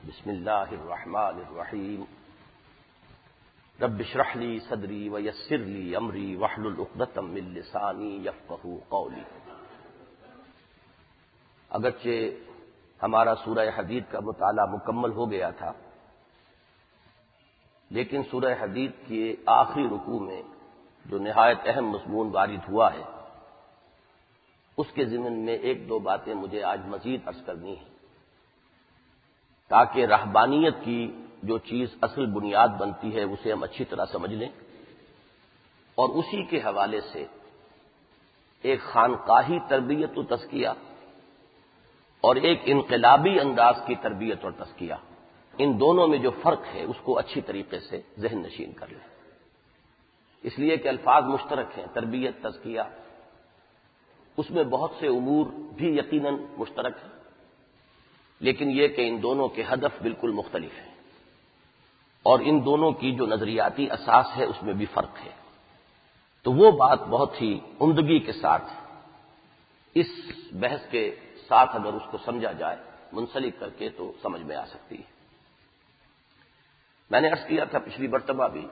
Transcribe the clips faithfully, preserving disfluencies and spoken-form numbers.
بسم اللہ الرحمن الرحیم رب اشرح لی صدری ویسر لی امری واحلل عقدۃ من لسانی یفقہوا قولی۔ اگرچہ ہمارا سورہ حدید کا مطالعہ مکمل ہو گیا تھا، لیکن سورہ حدید کے آخری رکوع میں جو نہایت اہم مضمون وارد ہوا ہے، اس کے ضمن میں ایک دو باتیں مجھے آج مزید عرض کرنی ہیں، تاکہ رہبانیت کی جو چیز اصل بنیاد بنتی ہے اسے ہم اچھی طرح سمجھ لیں، اور اسی کے حوالے سے ایک خانقاہی تربیت و تزکیہ اور ایک انقلابی انداز کی تربیت اور تزکیہ، ان دونوں میں جو فرق ہے اس کو اچھی طریقے سے ذہن نشین کر لیں، اس لیے کہ الفاظ مشترک ہیں، تربیت، تزکیہ، اس میں بہت سے امور بھی یقیناً مشترک ہیں، لیکن یہ کہ ان دونوں کے ہدف بالکل مختلف ہیں، اور ان دونوں کی جو نظریاتی اساس ہے اس میں بھی فرق ہے۔ تو وہ بات بہت ہی عمدگی کے ساتھ اس بحث کے ساتھ اگر اس کو سمجھا جائے منسلک کر کے تو سمجھ میں آ سکتی ہے۔ میں نے عرض کیا تھا پچھلی مرتبہ بھی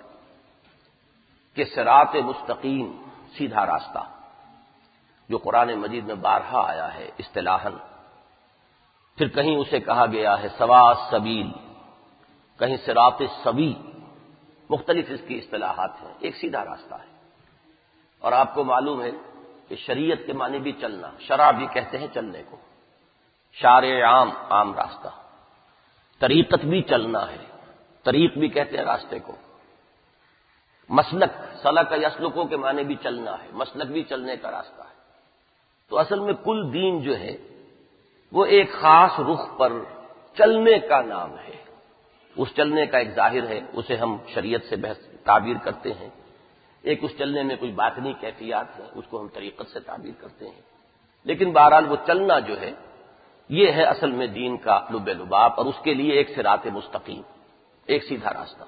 کہ صراط مستقیم، سیدھا راستہ، جو قرآن مجید میں بارہا آیا ہے اصطلاحاً، پھر کہیں اسے کہا گیا ہے سواء السبیل، کہیں صراط السوی، مختلف اس کی اصطلاحات ہیں، ایک سیدھا راستہ ہے۔ اور آپ کو معلوم ہے کہ شریعت کے معنی بھی چلنا، شرع بھی کہتے ہیں چلنے کو، شارع عام، عام راستہ، طریقت بھی چلنا ہے، طریق بھی کہتے ہیں راستے کو، مسلک، سلک یسلکو کے معنی بھی چلنا ہے، مسلک بھی چلنے کا راستہ ہے۔ تو اصل میں کل دین جو ہے وہ ایک خاص رخ پر چلنے کا نام ہے، اس چلنے کا ایک ظاہر ہے، اسے ہم شریعت سے بحث تعبیر کرتے ہیں، ایک اس چلنے میں کچھ باطنی کیفیات ہیں، اس کو ہم طریقت سے تعبیر کرتے ہیں، لیکن بہرحال وہ چلنا جو ہے یہ ہے اصل میں دین کا لب لباب، اور اس کے لیے ایک صراط مستقیم، ایک سیدھا راستہ۔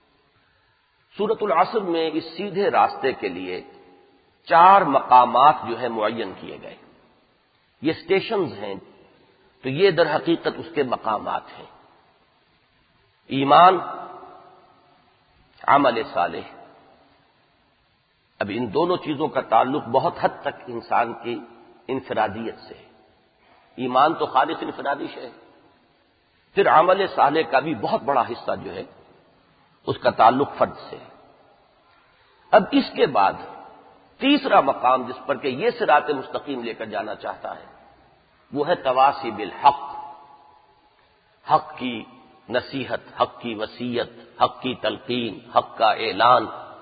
سورۃ العصر میں اس سیدھے راستے کے لیے چار مقامات جو ہے معین کیے گئے، یہ اسٹیشنز ہیں، تو یہ در حقیقت اس کے مقامات ہیں: ایمان، عمل صالح۔ اب ان دونوں چیزوں کا تعلق بہت حد تک انسان کی انفرادیت سے ہے، ایمان تو خالص انفرادی شے ہے، پھر عمل صالح کا بھی بہت بڑا حصہ جو ہے اس کا تعلق فرد سے ہے۔ اب اس کے بعد تیسرا مقام جس پر کہ یہ صراط مستقیم لے کر جانا چاہتا ہے وہ ہے تواصی بالحق، حق کی نصیحت، حق کی وصیت، حق کی تلقین، حق کا اعلان۔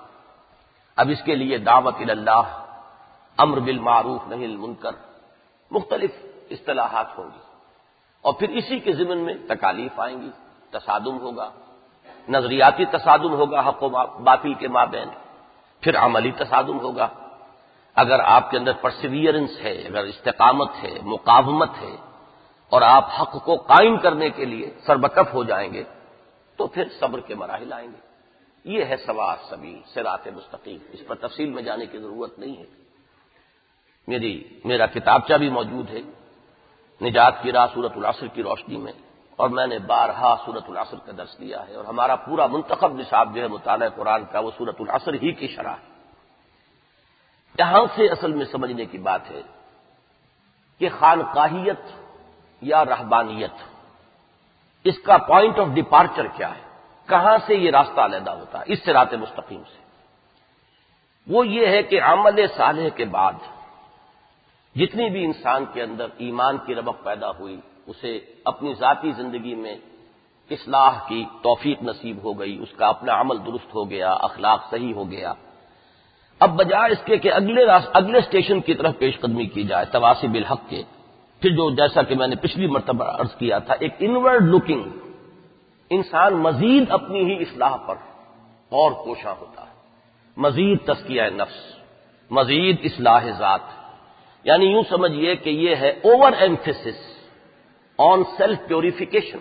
اب اس کے لیے دعوت اللہ، امر بالمعروف نہی المنکر، مختلف اصطلاحات ہوں گی، اور پھر اسی کے ضمن میں تکالیف آئیں گی، تصادم ہوگا، نظریاتی تصادم ہوگا حق و باطل کے مابین، پھر عملی تصادم ہوگا۔ اگر آپ کے اندر پرسیویئرنس ہے، اگر استقامت ہے، مقاومت ہے، اور آپ حق کو قائم کرنے کے لیے سربکف ہو جائیں گے تو پھر صبر کے مراحل آئیں گے۔ یہ ہے سواء السبیل، صراط مستقیم، اس پر تفصیل میں جانے کی ضرورت نہیں ہے۔ میری میرا کتابچہ بھی موجود ہے، نجات کی راہ سورۃ العصر کی روشنی میں، اور میں نے بارہا سورۃ العصر کا درس دیا ہے، اور ہمارا پورا منتخب نصاب جو ہے مطالعہ قرآن کا وہ سورۃ العصر ہی کی شرح ہے۔ یہاں سے اصل میں سمجھنے کی بات ہے کہ خانقاہیت یا رہبانیت، اس کا پوائنٹ آف ڈپارچر کیا ہے، کہاں سے یہ راستہ علیحدہ ہوتا ہے اس صراط مستقیم سے؟ وہ یہ ہے کہ عمل صالح کے بعد جتنی بھی انسان کے اندر ایمان کی رمق پیدا ہوئی، اسے اپنی ذاتی زندگی میں اصلاح کی توفیق نصیب ہو گئی، اس کا اپنا عمل درست ہو گیا، اخلاق صحیح ہو گیا، اب بجائے اس کے کہ اگلے اگلے اسٹیشن کی طرف پیش قدمی کی جائے تواصی بالحق کے، پھر جو جیسا کہ میں نے پچھلی مرتبہ عرض کیا تھا ایک انورڈ لوکنگ، انسان مزید اپنی ہی اصلاح پر اور کوشاں ہوتا ہے، مزید تزکیہ نفس، مزید اصلاح ذات، یعنی یوں سمجھیے کہ یہ ہے over emphasis on self purification,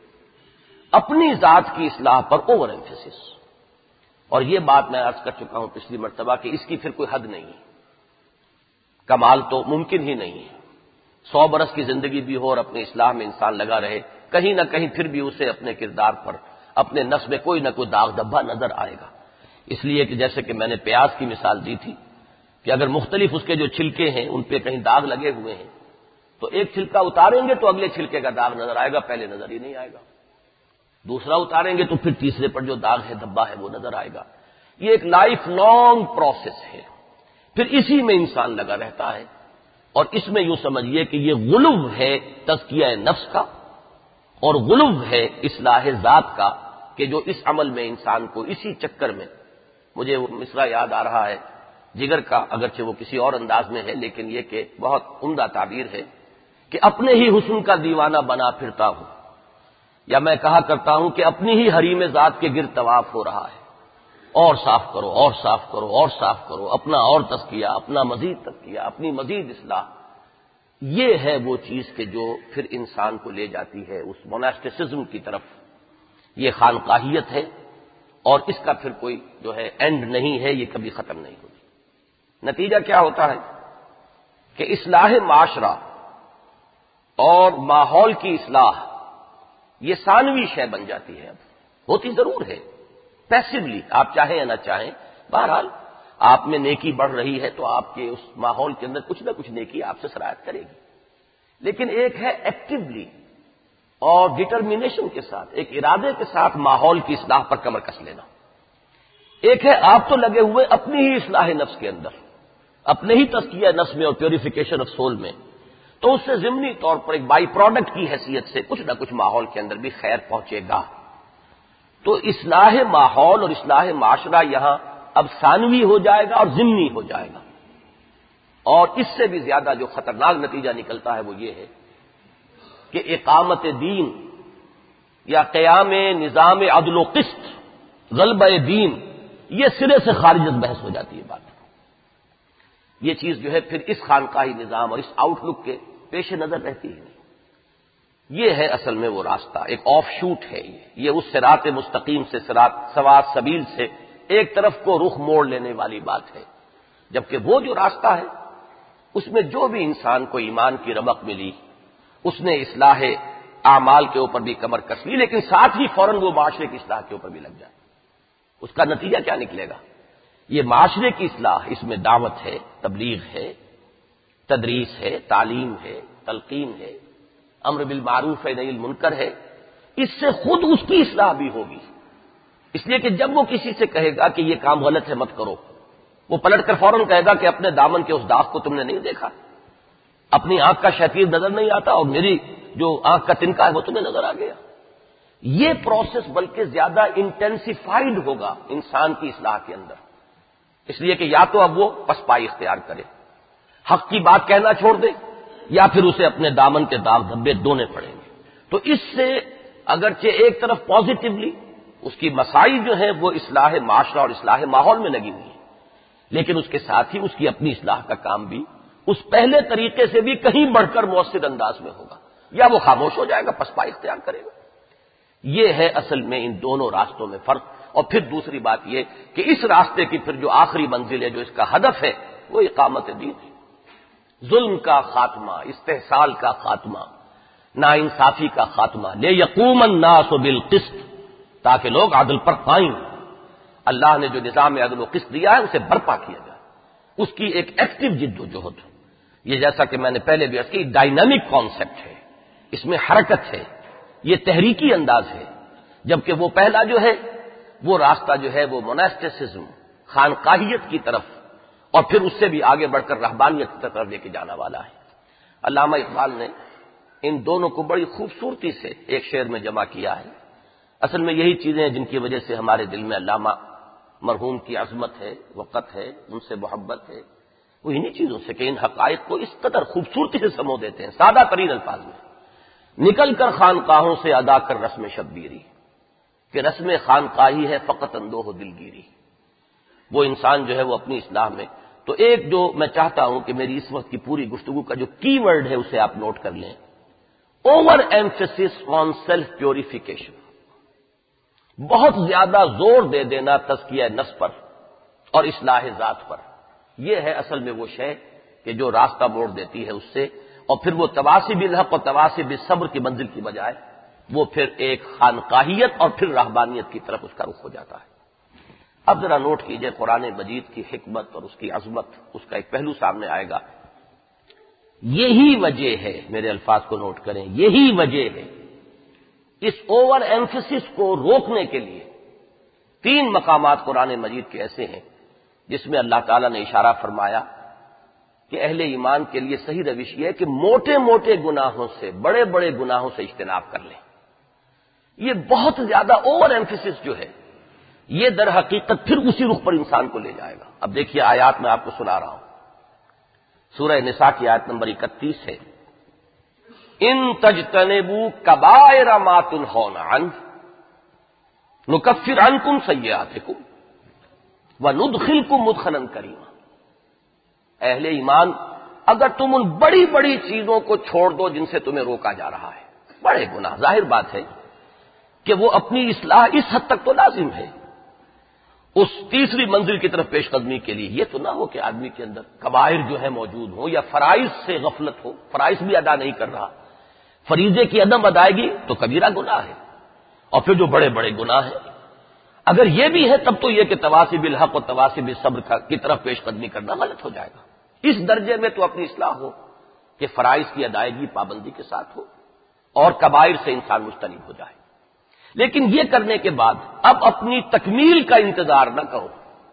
اپنی ذات کی اصلاح پر اوور ایمفیسس۔ اور یہ بات میں عرض کر چکا ہوں پچھلی مرتبہ کہ اس کی پھر کوئی حد نہیں ہے، کمال تو ممکن ہی نہیں ہے، سو برس کی زندگی بھی ہو اور اپنی اصلاح میں انسان لگا رہے کہیں نہ کہیں پھر بھی اسے اپنے کردار پر، اپنے نفس میں کوئی نہ کوئی داغ دھبا نظر آئے گا۔ اس لیے کہ جیسے کہ میں نے پیاز کی مثال دی تھی کہ اگر مختلف اس کے جو چھلکے ہیں ان پہ کہیں داغ لگے ہوئے ہیں تو ایک چھلکا اتاریں گے تو اگلے چھلکے کا داغ نظر آئے گا، پہلے نظر ہی نہیں آئے گا۔ دوسرا اتاریں گے تو پھر تیسرے پر جو داغ ہے، دھبا ہے، وہ نظر آئے گا۔ یہ ایک لائف لانگ پروسیس ہے، پھر اسی میں انسان لگا رہتا ہے۔ اور اس میں یوں سمجھیے کہ یہ غلو ہے تزکیہ نفس کا، اور غلو ہے اصلاح ذات کا، کہ جو اس عمل میں انسان کو اسی چکر میں، مجھے وہ مصرع یاد آ رہا ہے جگر کا، اگرچہ وہ کسی اور انداز میں ہے لیکن یہ کہ بہت عمدہ تعبیر ہے کہ اپنے ہی حسن کا دیوانہ بنا پھرتا ہوں، یا میں کہا کرتا ہوں کہ اپنی ہی حریم ذات کے گرد طواف ہو رہا ہے، اور صاف کرو اور صاف کرو اور صاف کرو، اپنا اور تزکیہ، اپنا مزید تزکیہ، اپنی مزید اصلاح۔ یہ ہے وہ چیز کہ جو پھر انسان کو لے جاتی ہے اس موناسٹسزم کی طرف۔ یہ خانقاہیت ہے، اور اس کا پھر کوئی جو ہے اینڈ نہیں ہے، یہ کبھی ختم نہیں ہوگی۔ نتیجہ کیا ہوتا ہے کہ اصلاح معاشرہ اور ماحول کی اصلاح یہ ثانوی شے بن جاتی ہے، اب ہوتی ضرور ہے پیسively، آپ چاہیں یا نہ چاہیں، بہرحال آپ میں نیکی بڑھ رہی ہے تو آپ کے اس ماحول کے اندر کچھ نہ کچھ نیکی آپ سے سرایت کرے گی، لیکن ایک ہے ایکٹیولی اور ڈٹرمینیشن کے ساتھ، ایک ارادے کے ساتھ ماحول کی اصلاح پر کمر کس لینا۔ ایک ہے آپ تو لگے ہوئے اپنی ہی اصلاح نفس کے اندر، اپنے ہی تزکیہ نفس میں اور پیوریفیکیشن آف سول میں، تو اس سے ضمنی طور پر ایک بائی پروڈکٹ کی حیثیت سے کچھ نہ کچھ ماحول کے اندر بھی خیر پہنچے گا۔ تو اصلاح ماحول اور اصلاح معاشرہ یہاں اب ثانوی ہو جائے گا اور ضمنی ہو جائے گا، اور اس سے بھی زیادہ جو خطرناک نتیجہ نکلتا ہے وہ یہ ہے کہ اقامت دین یا قیام نظام عدل و قسط، غلبہ دین، یہ سرے سے خارج از بحث ہو جاتی ہے بات۔ یہ چیز جو ہے پھر اس خانقاہی نظام اور اس آؤٹ لک کے پیش نظر رہتی ہے۔ یہ ہے اصل میں وہ راستہ، ایک آف شوٹ ہے یہ یہ اس صراط مستقیم سے، صراط سوا سبیل سے ایک طرف کو رخ موڑ لینے والی بات ہے، جبکہ وہ جو راستہ ہے اس میں جو بھی انسان کو ایمان کی رمق ملی اس نے اصلاح اعمال کے اوپر بھی کمر کس لی، لیکن ساتھ ہی فوراً وہ معاشرے کی اصلاح کے اوپر بھی لگ جائے۔ اس کا نتیجہ کیا نکلے گا؟ یہ معاشرے کی اصلاح، اس میں دعوت ہے، تبلیغ ہے، تدریس ہے، تعلیم ہے، تلقین ہے، امر بالمعروف ہے، نہی المنکر ہے، اس سے خود اس کی اصلاح بھی ہوگی۔ اس لیے کہ جب وہ کسی سے کہے گا کہ یہ کام غلط ہے مت کرو، وہ پلٹ کر فوراً کہے گا کہ اپنے دامن کے اس داغ کو تم نے نہیں دیکھا، اپنی آنکھ کا شیطیر نظر نہیں آتا، اور میری جو آنکھ کا تنکا ہے وہ تمہیں نظر آ گیا۔ یہ پروسیس بلکہ زیادہ انٹینسیفائڈ ہوگا انسان کی اصلاح کے اندر، اس لیے کہ یا تو اب وہ پسپائی اختیار کرے، حق کی بات کہنا چھوڑ دے، یا پھر اسے اپنے دامن کے داغ دھبے دونے پڑیں گے۔ تو اس سے اگرچہ ایک طرف پازیٹیولی اس کی مساعی جو ہے وہ اصلاح معاشرہ اور اصلاح ماحول میں لگی ہوئی ہے، لیکن اس کے ساتھ ہی اس کی اپنی اصلاح کا کام بھی اس پہلے طریقے سے بھی کہیں بڑھ کر مؤثر انداز میں ہوگا، یا وہ خاموش ہو جائے گا، پسپائی اختیار کرے گا۔ یہ ہے اصل میں ان دونوں راستوں میں فرق۔ اور پھر دوسری بات یہ کہ اس راستے کی پھر جو آخری منزل ہے، جو اس کا ہدف ہے، وہ اقامت دین ہے، ظلم کا خاتمہ، استحصال کا خاتمہ، ناانصافی کا خاتمہ، لے یقوم الناس بالقسط، تاکہ لوگ عدل پر قائم۔ اللہ نے جو نظام عدل و قسط دیا ہے اسے برپا کیا جائے، اس کی ایک ایکٹیو جد و جہد۔ یہ جیسا کہ میں نے پہلے بھی عرض کی، ڈائنامک کانسیپٹ ہے، اس میں حرکت ہے، یہ تحریکی انداز ہے، جبکہ وہ پہلا جو ہے وہ راستہ جو ہے وہ موناسٹسزم، خانقاہیت کی طرف، اور پھر اس سے بھی آگے بڑھ کر رہبانیت کی طرف لے کے جانا والا ہے۔ علامہ اقبال نے ان دونوں کو بڑی خوبصورتی سے ایک شعر میں جمع کیا ہے۔ اصل میں یہی چیزیں ہیں جن کی وجہ سے ہمارے دل میں علامہ مرحوم کی عظمت ہے، وقت ہے، ان سے محبت ہے، وہ انہی چیزوں سے کہ ان حقائق کو اس قدر خوبصورتی سے سمو دیتے ہیں سادہ ترین الفاظ میں۔ نکل کر خانقاہوں سے ادا کر رسم شبگیری، کہ رسم خانقاہی ہے فقط اندوہ و دلگیری۔ وہ انسان جو ہے وہ اپنی اصلاح میں، تو ایک جو میں چاہتا ہوں کہ میری اس وقت کی پوری گفتگو کا جو کی ورڈ ہے اسے آپ نوٹ کر لیں، over emphasis on self purification, بہت زیادہ زور دے دینا تزکیہ نفس پر اور اصلاح ذات پر، یہ ہے اصل میں وہ شے کہ جو راستہ موڑ دیتی ہے اس سے، اور پھر وہ تواصی بالحق اور تواصی بالصبر کی منزل کی بجائے وہ پھر ایک خانقاہیت اور پھر رہبانیت کی طرف اس کا رخ ہو جاتا ہے۔ اب ذرا نوٹ کیجئے قرآن مجید کی حکمت اور اس کی عظمت، اس کا ایک پہلو سامنے آئے گا۔ یہی وجہ ہے، میرے الفاظ کو نوٹ کریں، یہی وجہ ہے اس اوور ایمفسس کو روکنے کے لیے تین مقامات قرآن مجید کے ایسے ہیں جس میں اللہ تعالیٰ نے اشارہ فرمایا کہ اہل ایمان کے لیے صحیح روش یہ ہے کہ موٹے موٹے گناہوں سے، بڑے بڑے گناہوں سے اجتناب کر لیں۔ یہ بہت زیادہ اوور ایمفسس جو ہے یہ در حقیقت پھر اسی رخ پر انسان کو لے جائے گا۔ اب دیکھیے آیات میں آپ کو سنا رہا ہوں، سورہ نساء کی آیت نمبر اکتیس ہے، ان تجتنبوا کبائر ما تنہون عنہ نکفر عنکم سیئاتکم وندخلکم مدخلا کریما۔ اہل ایمان، اگر تم ان بڑی بڑی چیزوں کو چھوڑ دو جن سے تمہیں روکا جا رہا ہے، بڑے گناہ، ظاہر بات ہے کہ وہ اپنی اصلاح اس حد تک تو لازم ہے، اس تیسری منزل کی طرف پیش قدمی کے لیے یہ تو نہ ہو کہ آدمی کے اندر کبائر جو ہے موجود ہو یا فرائض سے غفلت ہو، فرائض بھی ادا نہیں کر رہا، فریضے کی عدم ادائیگی تو کبیرہ گناہ ہے، اور پھر جو بڑے بڑے گناہ ہیں اگر یہ بھی ہے تب تو یہ کہ تواصی بالحق اور تواصی بالصبر کی طرف پیش قدمی کرنا غلط ہو جائے گا۔ اس درجے میں تو اپنی اصلاح ہو کہ فرائض کی ادائیگی پابندی کے ساتھ ہو اور کبائر سے انسان مجتنب ہو جائے، لیکن یہ کرنے کے بعد اب اپنی تکمیل کا انتظار نہ کرو۔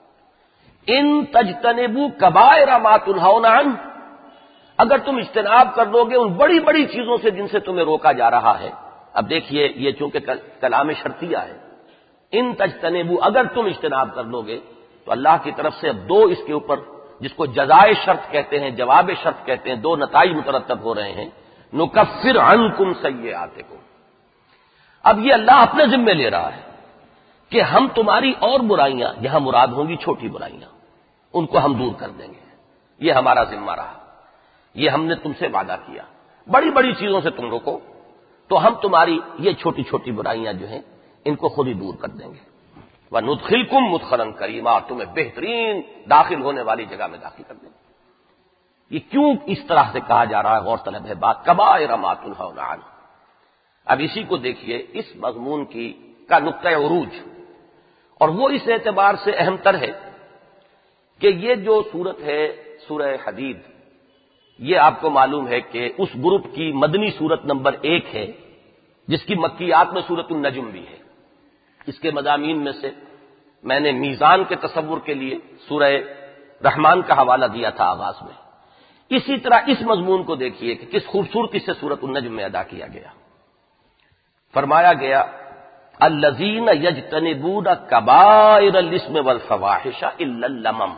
ان تجتنبوا کبائر ما تنہون عنہ، اگر تم اجتناب کر لو گے ان بڑی بڑی چیزوں سے جن سے تمہیں روکا جا رہا ہے۔ اب دیکھیے یہ چونکہ کلام شرطیہ ہے، ان تجتنبوا، اگر تم اجتناب کر لو گے تو اللہ کی طرف سے اب دو اس کے اوپر، جس کو جزائے شرط کہتے ہیں، جواب شرط کہتے ہیں، دو نتائج مترتب ہو رہے ہیں۔ نکفر عنکم سیئاتکم، اب یہ اللہ اپنے ذمے لے رہا ہے کہ ہم تمہاری اور برائیاں، یہاں مراد ہوں گی چھوٹی برائیاں، ان کو ہم دور کر دیں گے، یہ ہمارا ذمہ رہا، یہ ہم نے تم سے وعدہ کیا۔ بڑی بڑی چیزوں سے تم روکو تو ہم تمہاری یہ چھوٹی چھوٹی برائیاں جو ہیں ان کو خود ہی دور کر دیں گے۔ وَنُدْخِلْكُمْ مُدْخَلًا كَرِيمًا، تمہیں بہترین داخل ہونے والی جگہ میں داخل کر دیں گے۔ یہ کیوں اس طرح سے کہا جا رہا ہے، غور طلب ہے بات، کبائر ما تنہون عنہ۔ اب اسی کو دیکھیے اس مضمون کی کا نقطہ عروج، اور وہ اس اعتبار سے اہم تر ہے کہ یہ جو سورت ہے سورہ حدید، یہ آپ کو معلوم ہے کہ اس گروپ کی مدنی سورت نمبر ایک ہے جس کی مکیات میں سورت النجم بھی ہے۔ اس کے مضامین میں سے میں نے میزان کے تصور کے لیے سورہ رحمان کا حوالہ دیا تھا آغاز میں، اسی طرح اس مضمون کو دیکھیے کہ کس خوبصورتی سے سورت النجم میں ادا کیا گیا۔ فرمایا گیا الذین یجتنبون کبائر الاسم والفواحش الا اللمم،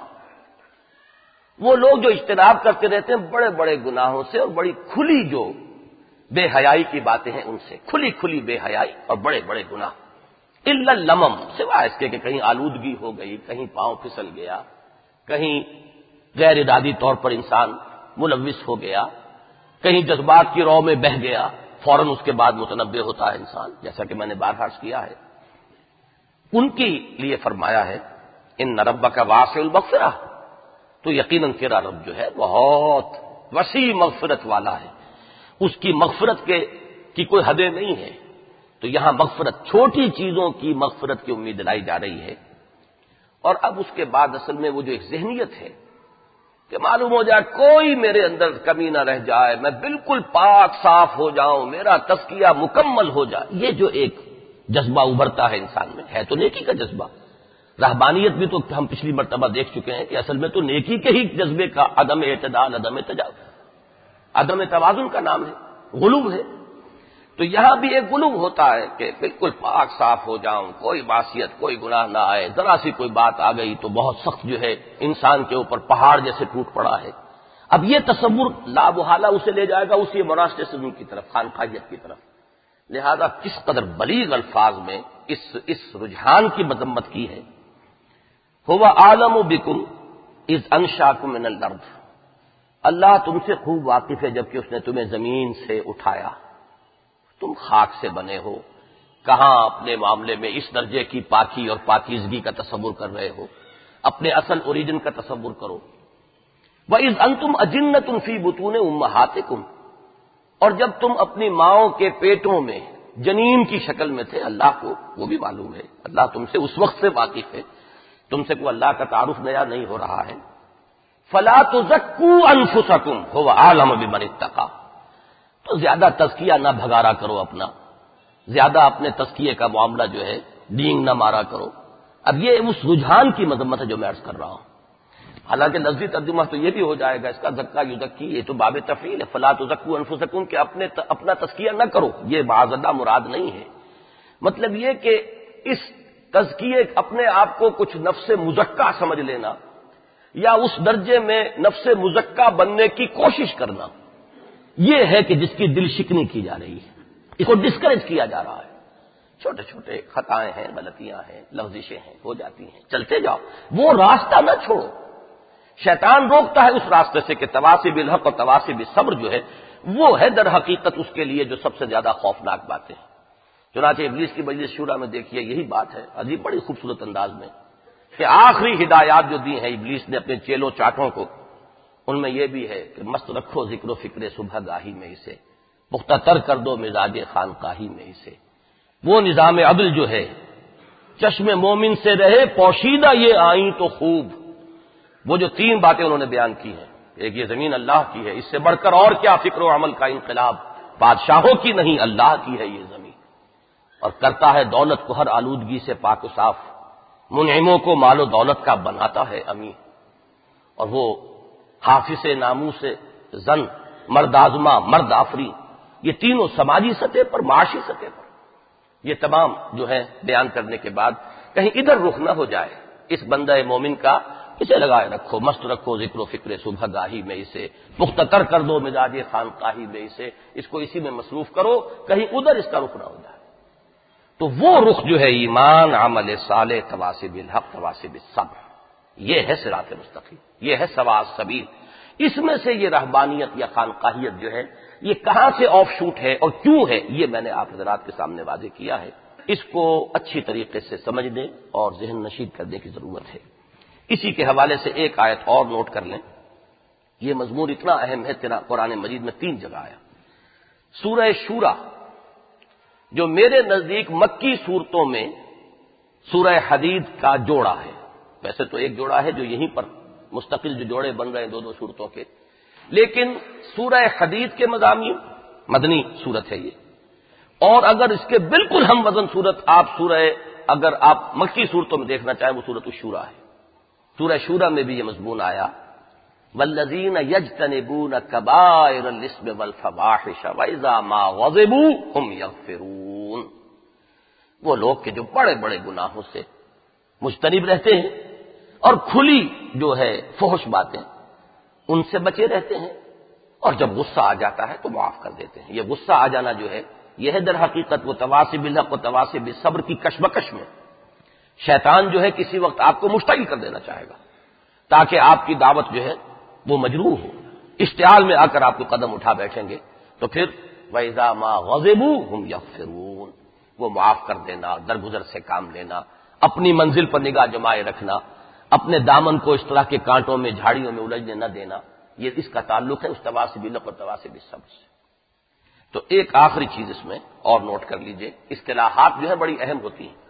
وہ لوگ جو اجتناب کرتے رہتے ہیں بڑے بڑے گناہوں سے اور بڑی کھلی جو بے حیائی کی باتیں ہیں ان سے، کھلی کھلی بے حیائی اور بڑے بڑے گناہ، الا اللمم، سوائے اس کے کہ کہیں آلودگی ہو گئی، کہیں پاؤں پھسل گیا، کہیں غیر ارادی طور پر انسان ملوث ہو گیا، کہیں جذبات کی رو میں بہہ گیا، فوراً اس کے بعد متنبہ ہوتا ہے انسان، جیسا کہ میں نے بار عرض کیا ہے۔ ان کے لیے فرمایا ہے ان ربک واسع المغفرہ، تو یقیناً تیرا رب جو ہے بہت وسیع مغفرت والا ہے، اس کی مغفرت کے کی کوئی حدیں نہیں ہے۔ تو یہاں مغفرت، چھوٹی چیزوں کی مغفرت کی امید لائی جا رہی ہے۔ اور اب اس کے بعد اصل میں وہ جو ایک ذہنیت ہے کہ معلوم ہو جائے کوئی میرے اندر کمی نہ رہ جائے، میں بالکل پاک صاف ہو جاؤں، میرا تزکیہ مکمل ہو جائے، یہ جو ایک جذبہ ابھرتا ہے انسان میں، ہے تو نیکی کا جذبہ۔ رہبانیت بھی تو ہم پچھلی مرتبہ دیکھ چکے ہیں کہ اصل میں تو نیکی کے ہی جذبے کا عدم اعتدال، عدم تجاوز، عدم توازن کا نام ہے، غلو ہے۔ تو یہاں بھی ایک غلو ہوتا ہے کہ بالکل پاک صاف ہو جاؤں، کوئی معصیت، کوئی گناہ نہ آئے، ذرا سی کوئی بات آ گئی تو بہت سخت جو ہے انسان کے اوپر پہاڑ جیسے ٹوٹ پڑا ہے۔ اب یہ تصور لا محالہ اسے لے جائے گا اسی مناسٹسزم کی طرف، خانقاہیت کی طرف۔ لہذا کس قدر بلیغ الفاظ میں اس اس رجحان کی مذمت کی ہے۔ هو عالم بکم اذ انشاکم من الارض، اللہ تم سے خوب واقف ہے جبکہ اس نے تمہیں زمین سے اٹھایا، تم خاک سے بنے ہو، کہاں اپنے معاملے میں اس درجے کی پاکی اور پاکیزگی کا تصور کر رہے ہو، اپنے اصل اوریجن کا تصور کرو۔ وَإِذْ أَنْتُمْ أَجِنَّةٌ فِي بُطُونِ أُمَّهَاتِكُمْ، اور جب تم اپنی ماؤں کے پیٹوں میں جنین کی شکل میں تھے، اللہ کو وہ بھی معلوم ہے، اللہ تم سے اس وقت سے واقف ہے، تم سے کوئی اللہ کا تعارف نیا نہیں ہو رہا ہے۔ فلا تزکوا انفسکم هو اعلم بمن اتقى، تو زیادہ تزکیہ نہ بھگارا کرو اپنا، زیادہ اپنے تزکیے کا معاملہ جو ہے ڈینگ نہ مارا کرو۔ اب یہ اس رجحان کی مذمت ہے جو میں عرض کر رہا ہوں، حالانکہ لفظی ترجمہ تو یہ بھی ہو جائے گا اس کا، زکا یزکی، یہ تو باب تفعیل ہے، فلا تزکوا انفسکم کہ اپنے اپنا تزکیہ نہ کرو، یہ معاذ اللہ مراد نہیں ہے۔ مطلب یہ کہ اس تزکیے اپنے آپ کو کچھ نفس مزکا سمجھ لینا یا اس درجے میں نفس مزکا بننے کی کوشش کرنا، یہ ہے کہ جس کی دل شکنی کی جا رہی ہے، اس کو ڈسکریج کیا جا رہا ہے۔ چھوٹے چھوٹے خطائیں ہیں، غلطیاں ہیں، لفزشیں ہیں، ہو جاتی ہیں، چلتے جاؤ، وہ راستہ نہ چھوڑو۔ شیطان روکتا ہے اس راستے سے کہ تواصی بالحق اور تواصی بالصبر جو ہے وہ ہے در حقیقت اس کے لیے جو سب سے زیادہ خوفناک باتیں ہیں۔ چنانچہ ابلیس کی مجلس شورا میں دیکھیے یہی بات ہے، عجیب بڑی خوبصورت انداز میں، کہ آخری ہدایات جو دی ہیں ابلیس نے اپنے چیلوں چاٹوں کو، ان میں یہ بھی ہے کہ مست رکھو ذکر و فکر صبح گاہی میں اسے، پختہ تر کر دو مزاج خانقاہی میں اسے، وہ نظام عدل جو ہے چشم مومن سے رہے پوشیدہ یہ آئیں تو خوب۔ وہ جو تین باتیں انہوں نے بیان کی ہیں، ایک یہ زمین اللہ کی ہے، اس سے بڑھ کر اور کیا فکر و عمل کا انقلاب، بادشاہوں کی نہیں اللہ کی ہے یہ زمین، اور کرتا ہے دولت کو ہر آلودگی سے پاک و صاف، منعموں کو مال و دولت کا بناتا ہے امین، اور وہ حافظ ناموس زن، مرد آزما، مرد آفری، یہ تینوں سماجی سطح پر، معاشی سطح پر، یہ تمام جو ہے بیان کرنے کے بعد کہیں ادھر رخ نہ ہو جائے اس بندہ مومن کا، اسے لگائے رکھو، مست رکھو ذکر و فکر صبح گاہی میں اسے، پختہ تر کر دو مزاج خانقاہی میں اسے، اس کو اسی میں مصروف کرو، کہیں ادھر اس کا رخ نہ ہو جائے۔ تو وہ رخ جو ہے ایمان، عمل صالح، تواصی بالحق، تواصی بالصبر، یہ ہے صراط مستقیم، یہ ہے سواء السبیل۔ اس میں سے یہ رہبانیت یا خانقاہیت جو ہے یہ کہاں سے آف شوٹ ہے اور کیوں ہے، یہ میں نے آپ حضرات کے سامنے واضح کیا ہے، اس کو اچھی طریقے سے سمجھنے اور ذہن نشین کرنے کی ضرورت ہے۔ اسی کے حوالے سے ایک آیت اور نوٹ کر لیں، یہ مضمون اتنا اہم ہے، قرآن مجید میں تین جگہ آیا۔ سورہ شورا جو میرے نزدیک مکی صورتوں میں سورہ حدید کا جوڑا ہے، ویسے تو ایک جوڑا ہے جو یہیں پر مستقل جو جوڑے بن رہے ہیں دو دو صورتوں کے، لیکن سورہ حدید کے مضامین، مدنی صورت ہے یہ، اور اگر اس کے بالکل ہم وزن صورت آپ سورہ اگر آپ مکی صورتوں میں دیکھنا چاہیں وہ سورۃ الشورى ہے۔ سورہ شورى میں بھی یہ مضمون آیا، والذین یجتنبون کبائر الاسم والفواحش واذا ما غضبوا هم یغفرون، وہ لوگ کہ جو بڑے بڑے گناہوں سے مجتنب رہتے ہیں اور کھلی جو ہے فحش باتیں ان سے بچے رہتے ہیں، اور جب غصہ آ جاتا ہے تو معاف کر دیتے ہیں۔ یہ غصہ آ جانا جو ہے یہ ہے در حقیقت وہ تواصی بالحق و تواصی بالصبر کی کشمکش میں شیطان جو ہے کسی وقت آپ کو مشتعل کر دینا چاہے گا تاکہ آپ کی دعوت جو ہے وہ مجروح ہو، اشتعال میں آ کر آپ کو قدم اٹھا بیٹھیں گے، تو پھر وَإِذَا مَا غَضِبُوا هُمْ يَغْفِرُونَ، وہ معاف کر دینا، درگزر سے کام لینا، اپنی منزل پر نگاہ جمائے رکھنا، اپنے دامن کو اس طرح کے کانٹوں میں جھاڑیوں میں الجھنے نہ دینا، یہ اس کا تعلق ہے اس تواصی بالحق اور تواصی بالصبر سے۔ تو ایک آخری چیز اس میں اور نوٹ کر لیجئے، اصطلاحات جو ہے بڑی اہم ہوتی ہیں۔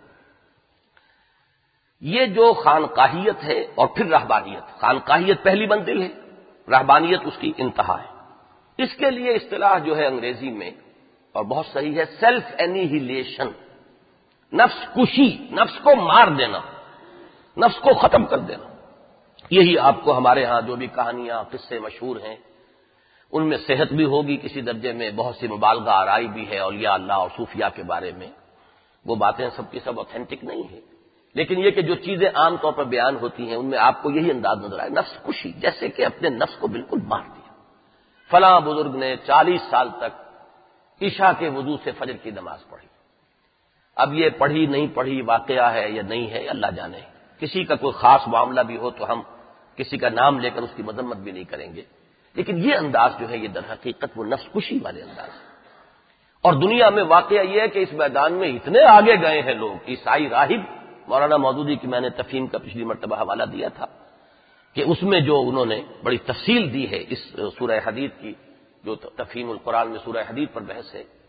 یہ جو خانقاہیت ہے اور پھر رہبانیت، خانقاہیت پہلی منزل ہے، رہبانیت اس کی انتہا ہے، اس کے لیے اصطلاح جو ہے انگریزی میں اور بہت صحیح ہے سیلف اینیہیلیشن، نفس کشی، نفس کو مار دینا، نفس کو ختم کر دینا۔ یہی آپ کو ہمارے ہاں جو بھی کہانیاں قصے مشہور ہیں ان میں صحت بھی ہوگی کسی درجے میں، بہت سی مبالغہ آرائی بھی ہے اولیاء اللہ اور صوفیاء کے بارے میں، وہ باتیں سب کی سب اوتھینٹک نہیں ہیں، لیکن یہ کہ جو چیزیں عام طور پر بیان ہوتی ہیں ان میں آپ کو یہی انداز نظر آئے، نفس کشی، جیسے کہ اپنے نفس کو بالکل مار دیا۔ فلاں بزرگ نے چالیس سال تک عشاء کے وضو سے فجر کی نماز پڑھی، اب یہ پڑھی نہیں پڑھی واقعہ ہے یا نہیں ہے اللہ جانے، کسی کا کوئی خاص معاملہ بھی ہو تو ہم کسی کا نام لے کر اس کی مذمت بھی نہیں کریں گے، لیکن یہ انداز جو ہے یہ در حقیقت وہ نفس کشی والے انداز ہے۔ اور دنیا میں واقعہ یہ ہے کہ اس میدان میں اتنے آگے گئے ہیں لوگ، عیسائی راہب مولانا مودودی کی میں نے تفہیم کا پچھلی مرتبہ حوالہ دیا تھا کہ اس میں جو انہوں نے بڑی تفصیل دی ہے اس سورہ حدید کی، جو تفہیم القرآن میں سورہ حدید پر بحث ہے،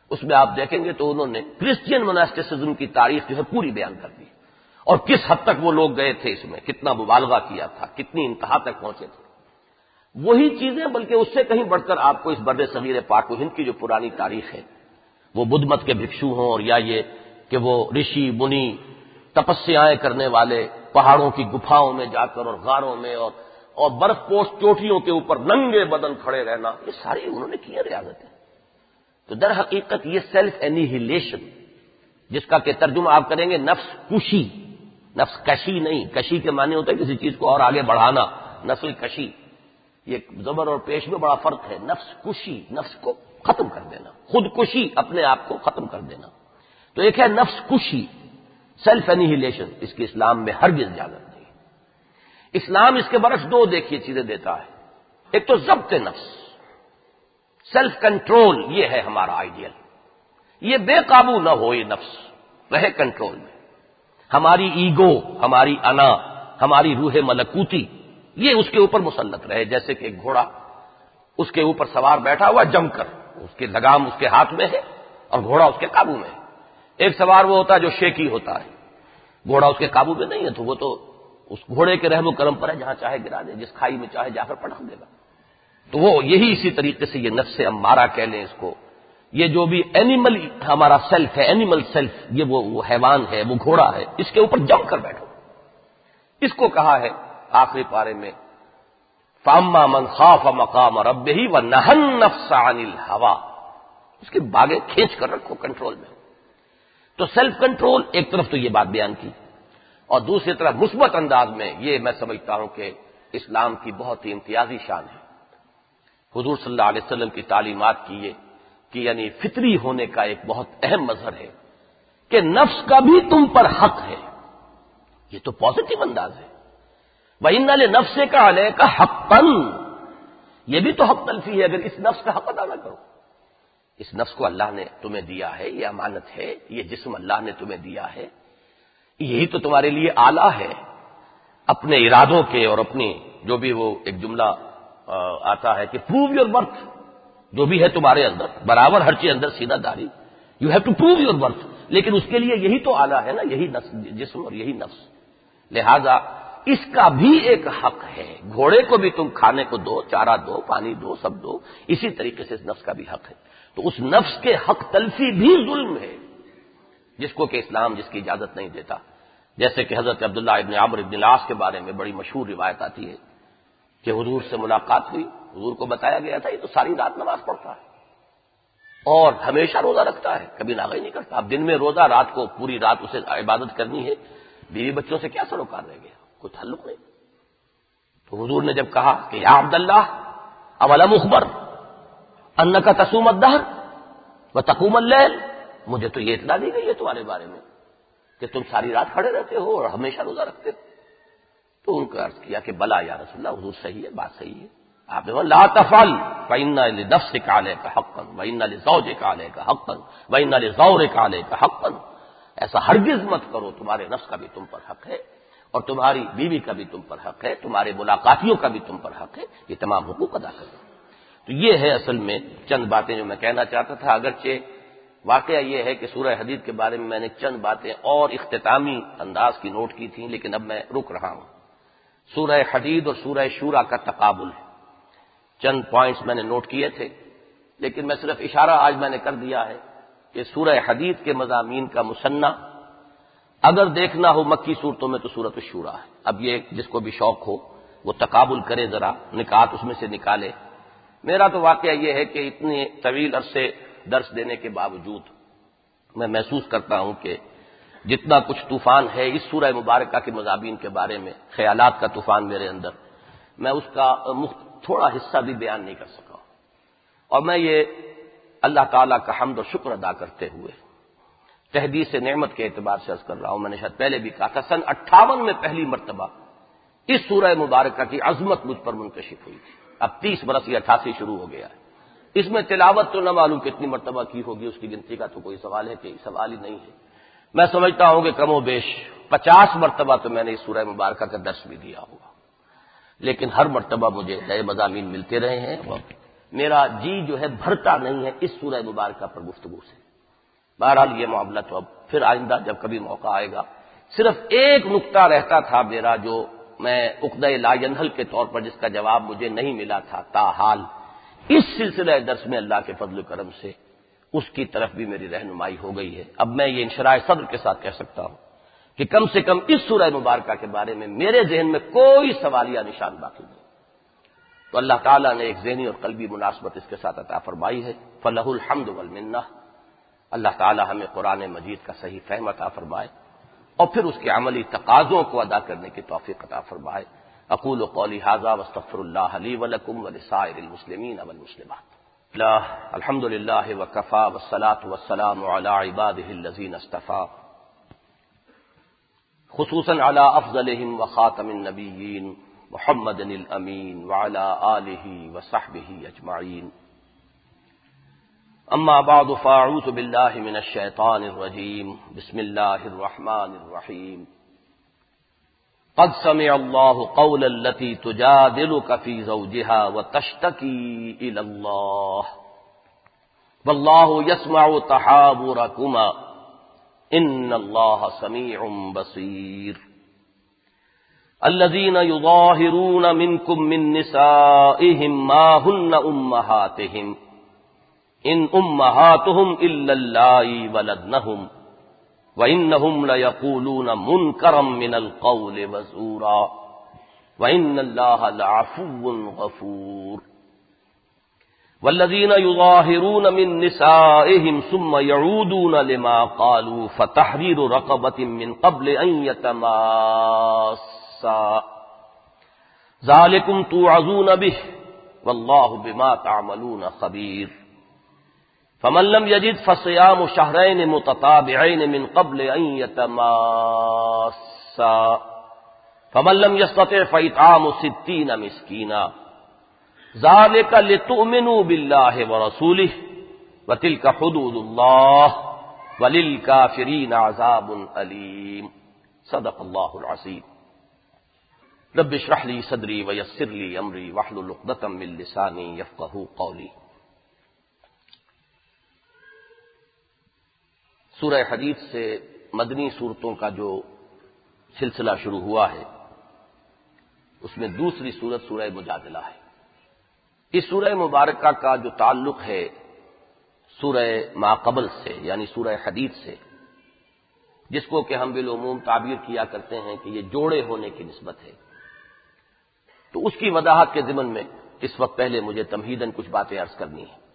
اس میں آپ دیکھیں گے تو انہوں نے کرسچین مناسٹسزم کی تاریخ جو ہے پوری بیان کر دی، اور کس حد تک وہ لوگ گئے تھے اس میں، کتنا مبالغہ کیا تھا، کتنی انتہا تک پہنچے تھے۔ وہی چیزیں بلکہ اس سے کہیں بڑھ کر آپ کو اس بر صغیر پاک و ہند کی جو پرانی تاریخ ہے، وہ بدھ مت کے بھکشو ہوں اور یا یہ کہ وہ رشی منی تپسیائیں کرنے والے پہاڑوں کی گپھاؤں میں جا کر اور غاروں میں اور اور برف پوش چوٹیوں کے اوپر ننگے بدن کھڑے رہنا، یہ ساری انہوں نے کی ریاضتیں۔ تو در حقیقت یہ سیلف اینیہیلیشن، جس کا کہ ترجمہ آپ کریں گے نفس کشی، نفس کشی نہیں، کشی کے معنی ہوتا ہے کسی چیز کو اور آگے بڑھانا، نسل کشی، یہ زبر اور پیش میں بڑا فرق ہے۔ نفس کشی، نفس کو ختم کر دینا، خود کشی، اپنے آپ کو ختم کر دینا۔ تو ایک ہے نفس کشی، سیلف اینیہیلیشن، اس کی اسلام میں ہرگز اجازت نہیں۔ اسلام اس کے برعکس دو دیکھیے چیزیں دیتا ہے، ایک تو ضبط نفس، سیلف کنٹرول، یہ ہے ہمارا آئیڈیل، یہ بے قابو نہ ہو، یہ نفس رہے کنٹرول میں، ہماری ایگو، ہماری انا، ہماری روح ملکوتی یہ اس کے اوپر مسلط رہے، جیسے کہ ایک گھوڑا اس کے اوپر سوار بیٹھا ہوا جم کر، اس کے لگام اس کے ہاتھ میں ہے اور گھوڑا اس کے قابو میں ہے۔ ایک سوار وہ ہوتا ہے جو شیکی ہوتا ہے، گھوڑا اس کے قابو میں نہیں ہے، تو وہ تو اس گھوڑے کے رحم و کرم پر ہے، جہاں چاہے گرا دے، جس کھائی میں چاہے جا کر پٹک دے گا۔ تو وہ یہی اسی طریقے سے یہ نفس امارہ کہہ لیں اس کو، یہ جو بھی اینیمل ہمارا سیلف ہے، اینیمل سیلف، یہ وہ وہ حیوان ہے، وہ گھوڑا ہے، اس کے اوپر جم کر بیٹھو۔ اس کو کہا ہے آخری پارے میں فَأَمَّا مَنْ خَافَ مَقَامَ رَبِّهِ وَنَهَى النَّفْسَ عَنِ الْهَوَىٰ، اس کے باگے کھینچ کر رکھو کنٹرول میں۔ تو سیلف کنٹرول ایک طرف تو یہ بات بیان کی، اور دوسری طرف مثبت انداز میں یہ میں سمجھتا ہوں کہ اسلام کی بہت ہی امتیازی شان ہے، حضور صلی اللہ علیہ وسلم کی تعلیمات کی یہ کہ یعنی فطری ہونے کا ایک بہت اہم مظہر ہے کہ نفس کا بھی تم پر حق ہے، یہ تو پازیٹو انداز ہے۔ وَإِنَّ لِنَفْسِكَ عَلَيْكَ حَقًّا، یہ بھی تو حق تلفی ہے، اگر اس نفس کا حق ادا نہ کرو۔ اس نفس کو اللہ نے تمہیں دیا ہے، یہ امانت ہے، یہ جسم اللہ نے تمہیں دیا ہے، یہی تو تمہارے لیے آلہ ہے، اپنے ارادوں کے اور اپنی جو بھی وہ ایک جملہ آتا ہے کہ پروو یور ورتھ، جو بھی ہے تمہارے اندر برابر ہر چیز اندر سیدھا داری، you have to prove your worth, لیکن اس کے لیے یہی تو آلہ ہے نا، یہی جسم اور یہی نفس، لہذا اس کا بھی ایک حق ہے۔ گھوڑے کو بھی تم کھانے کو دو، چارہ دو، پانی دو، سب دو، اسی طریقے سے اس نفس کا بھی حق ہے۔ تو اس نفس کے حق تلفی بھی ظلم ہے، جس کو کہ اسلام جس کی اجازت نہیں دیتا۔ جیسے کہ حضرت عبداللہ ابن عمرو ابن العاص کے بارے میں بڑی مشہور روایت آتی ہے کہ حضور سے ملاقات ہوئی، حضور کو بتایا گیا تھا یہ تو ساری رات نماز پڑھتا ہے اور ہمیشہ روزہ رکھتا ہے، کبھی ناغہ نہیں کرتا۔ اب دن میں روزہ، رات کو پوری رات اسے عبادت کرنی ہے، بیوی بچوں سے کیا سروکار رہ گیا، کوئی تعلق نہیں۔ تو حضور نے جب کہا کہ یا عبداللہ اولم اخبر انک تصوم الدہر وتقوم اللیل، مجھے تو یہ اطلاع دی گئی ہے تمہارے بارے میں کہ تم ساری رات کھڑے رہتے ہو اور ہمیشہ روزہ رکھتے ہو۔ تو ان کو عرض کیا کہ بلا یا رسول اللہ، حضور صحیح ہے، بات صحیح ہے۔ آپ نے کہا لا تفعل فإن لنفسك عليك حقا وإن لزوجك عليك حقا وإن لزورك عليك حقا، ایسا ہرگز مت کرو، تمہارے نفس کا بھی تم پر حق ہے اور تمہاری بیوی کا بھی تم پر حق ہے، تمہارے ملاقاتیوں کا بھی تم پر حق ہے، یہ تمام حقوق ادا کرو۔ تو یہ ہے اصل میں چند باتیں جو میں کہنا چاہتا تھا، اگرچہ واقعہ یہ ہے کہ سورہ حدید کے بارے میں میں نے چند باتیں اور اختتامی انداز کی نوٹ کی تھیں، لیکن اب میں رک رہا ہوں۔ سورہ حدید اور سورہ شورى کا تقابل ہے، چند پوائنٹس میں نے نوٹ کیے تھے، لیکن میں صرف اشارہ آج میں نے کر دیا ہے کہ سورہ حدید کے مضامین کا مثنیٰ اگر دیکھنا ہو مکی صورتوں میں تو سورۃ الشورى ہے۔ اب یہ جس کو بھی شوق ہو وہ تقابل کرے، ذرا نکات اس میں سے نکالے۔ میرا تو واقعہ یہ ہے کہ اتنے طویل عرصے درس دینے کے باوجود میں محسوس کرتا ہوں کہ جتنا کچھ طوفان ہے اس سورہ مبارکہ کے مضامین کے بارے میں، خیالات کا طوفان میرے اندر، میں اس کا تھوڑا حصہ بھی بیان نہیں کر سکا، اور میں یہ اللہ تعالیٰ کا حمد و شکر ادا کرتے ہوئے تحدیث نعمت کے اعتبار سے عرض کر رہا ہوں، میں نے شاید پہلے بھی کہا تھا سن اٹھاون میں پہلی مرتبہ اس سورہ مبارکہ کی عظمت مجھ پر منکشف ہوئی تھی۔ اب تیس برس یا اٹھاسی شروع ہو گیا ہے، اس میں تلاوت تو نہ معلوم کتنی مرتبہ کی ہوگی، اس کی گنتی کا تو کوئی سوال ہے کہ سوال ہی نہیں ہے۔ میں سمجھتا ہوں کہ کم و بیش پچاس مرتبہ تو میں نے اس سورہ مبارکہ کا درس بھی دیا ہوگا، لیکن ہر مرتبہ مجھے نئے مضامین ملتے رہے ہیں اور میرا جی جو ہے بھرتا نہیں ہے اس سورہ مبارکہ پر گفتگو سے۔ بہرحال یہ معاملہ تو اب پھر آئندہ جب کبھی موقع آئے گا، صرف ایک نقطہ رہتا تھا میرا جو میں عقدہ لا ینحل کے طور پر جس کا جواب مجھے نہیں ملا تھا تاحال، اس سلسلہ درس میں اللہ کے فضل و کرم سے اس کی طرف بھی میری رہنمائی ہو گئی ہے۔ اب میں یہ انشراح صدر کے ساتھ کہہ سکتا ہوں کہ کم سے کم اس سورہ مبارکہ کے بارے میں میرے ذہن میں کوئی سوالیہ نشان باقی نہیں۔ تو اللہ تعالیٰ نے ایک ذہنی اور قلبی مناسبت اس کے ساتھ عطا فرمائی ہے، فلہ الحمد والمنہ۔ اللہ تعالیٰ ہمیں قرآن مجید کا صحیح فہم عطا فرمائے اور پھر اس کے عملی تقاضوں کو ادا کرنے کی توفیق عطا فرمائے۔ اقول قولی ھذا واستغفر اللہ لی ولکم ولسائر المسلمین والمسلمات۔ الحمد للہ وکفی والصلاۃ والسلام علی عبادہ الذین اصطفی، خصوصاً علی افضلہم وخاتم النبیین محمد الامین وعلی آلہ وصحبہ اجمعین۔ اما بعد فاعوذ باللہ من الشیطان الرجیم، بسم اللہ الرحمن الرحیم۔ قد سمع اللہ قول التی تجادلک فی زوجہا وتشتکی الی اللہ واللہ یسمع تحاورکما ان اللہ سمیع بصیر۔ الذین یظاہرون منکم من نسائہم ما ہن امہاتہم ان امہاتہم الا اللائی ولدنہم وانہم لیقولون منکرا من القول وزورا وان اللہ لعفو غفور۔ والذین یظاہرون من نسائہم ثم یعودون لما قالوا فتحریر رقبۃ من قبل ان یتماسا ذالکم توعظون بہ واللہ بما تعملون خبیر۔ فمن لم يجد فصيام شهرين متتابعين من قبل ان يتماسا فمن لم يستطع فإطعام ستين مسكينا ذلك لتؤمنوا بالله ورسوله وتلك حدود الله وللكافرين عذاب أليم۔ صدق الله العظيم۔ رب اشرح لي صدري ويسر لي أمري واحلل عقدة من لساني يفقهوا قولي۔ سورہ حدید سے مدنی صورتوں کا جو سلسلہ شروع ہوا ہے اس میں دوسری صورت سورہ مجادلہ ہے۔ اس سورہ مبارکہ کا جو تعلق ہے سورہ ما قبل سے یعنی سورہ حدید سے، جس کو کہ ہم بالعموم تعبیر کیا کرتے ہیں کہ یہ جوڑے ہونے کی نسبت ہے، تو اس کی وضاحت کے ضمن میں اس وقت پہلے مجھے تمہیداً کچھ باتیں عرض کرنی ہیں۔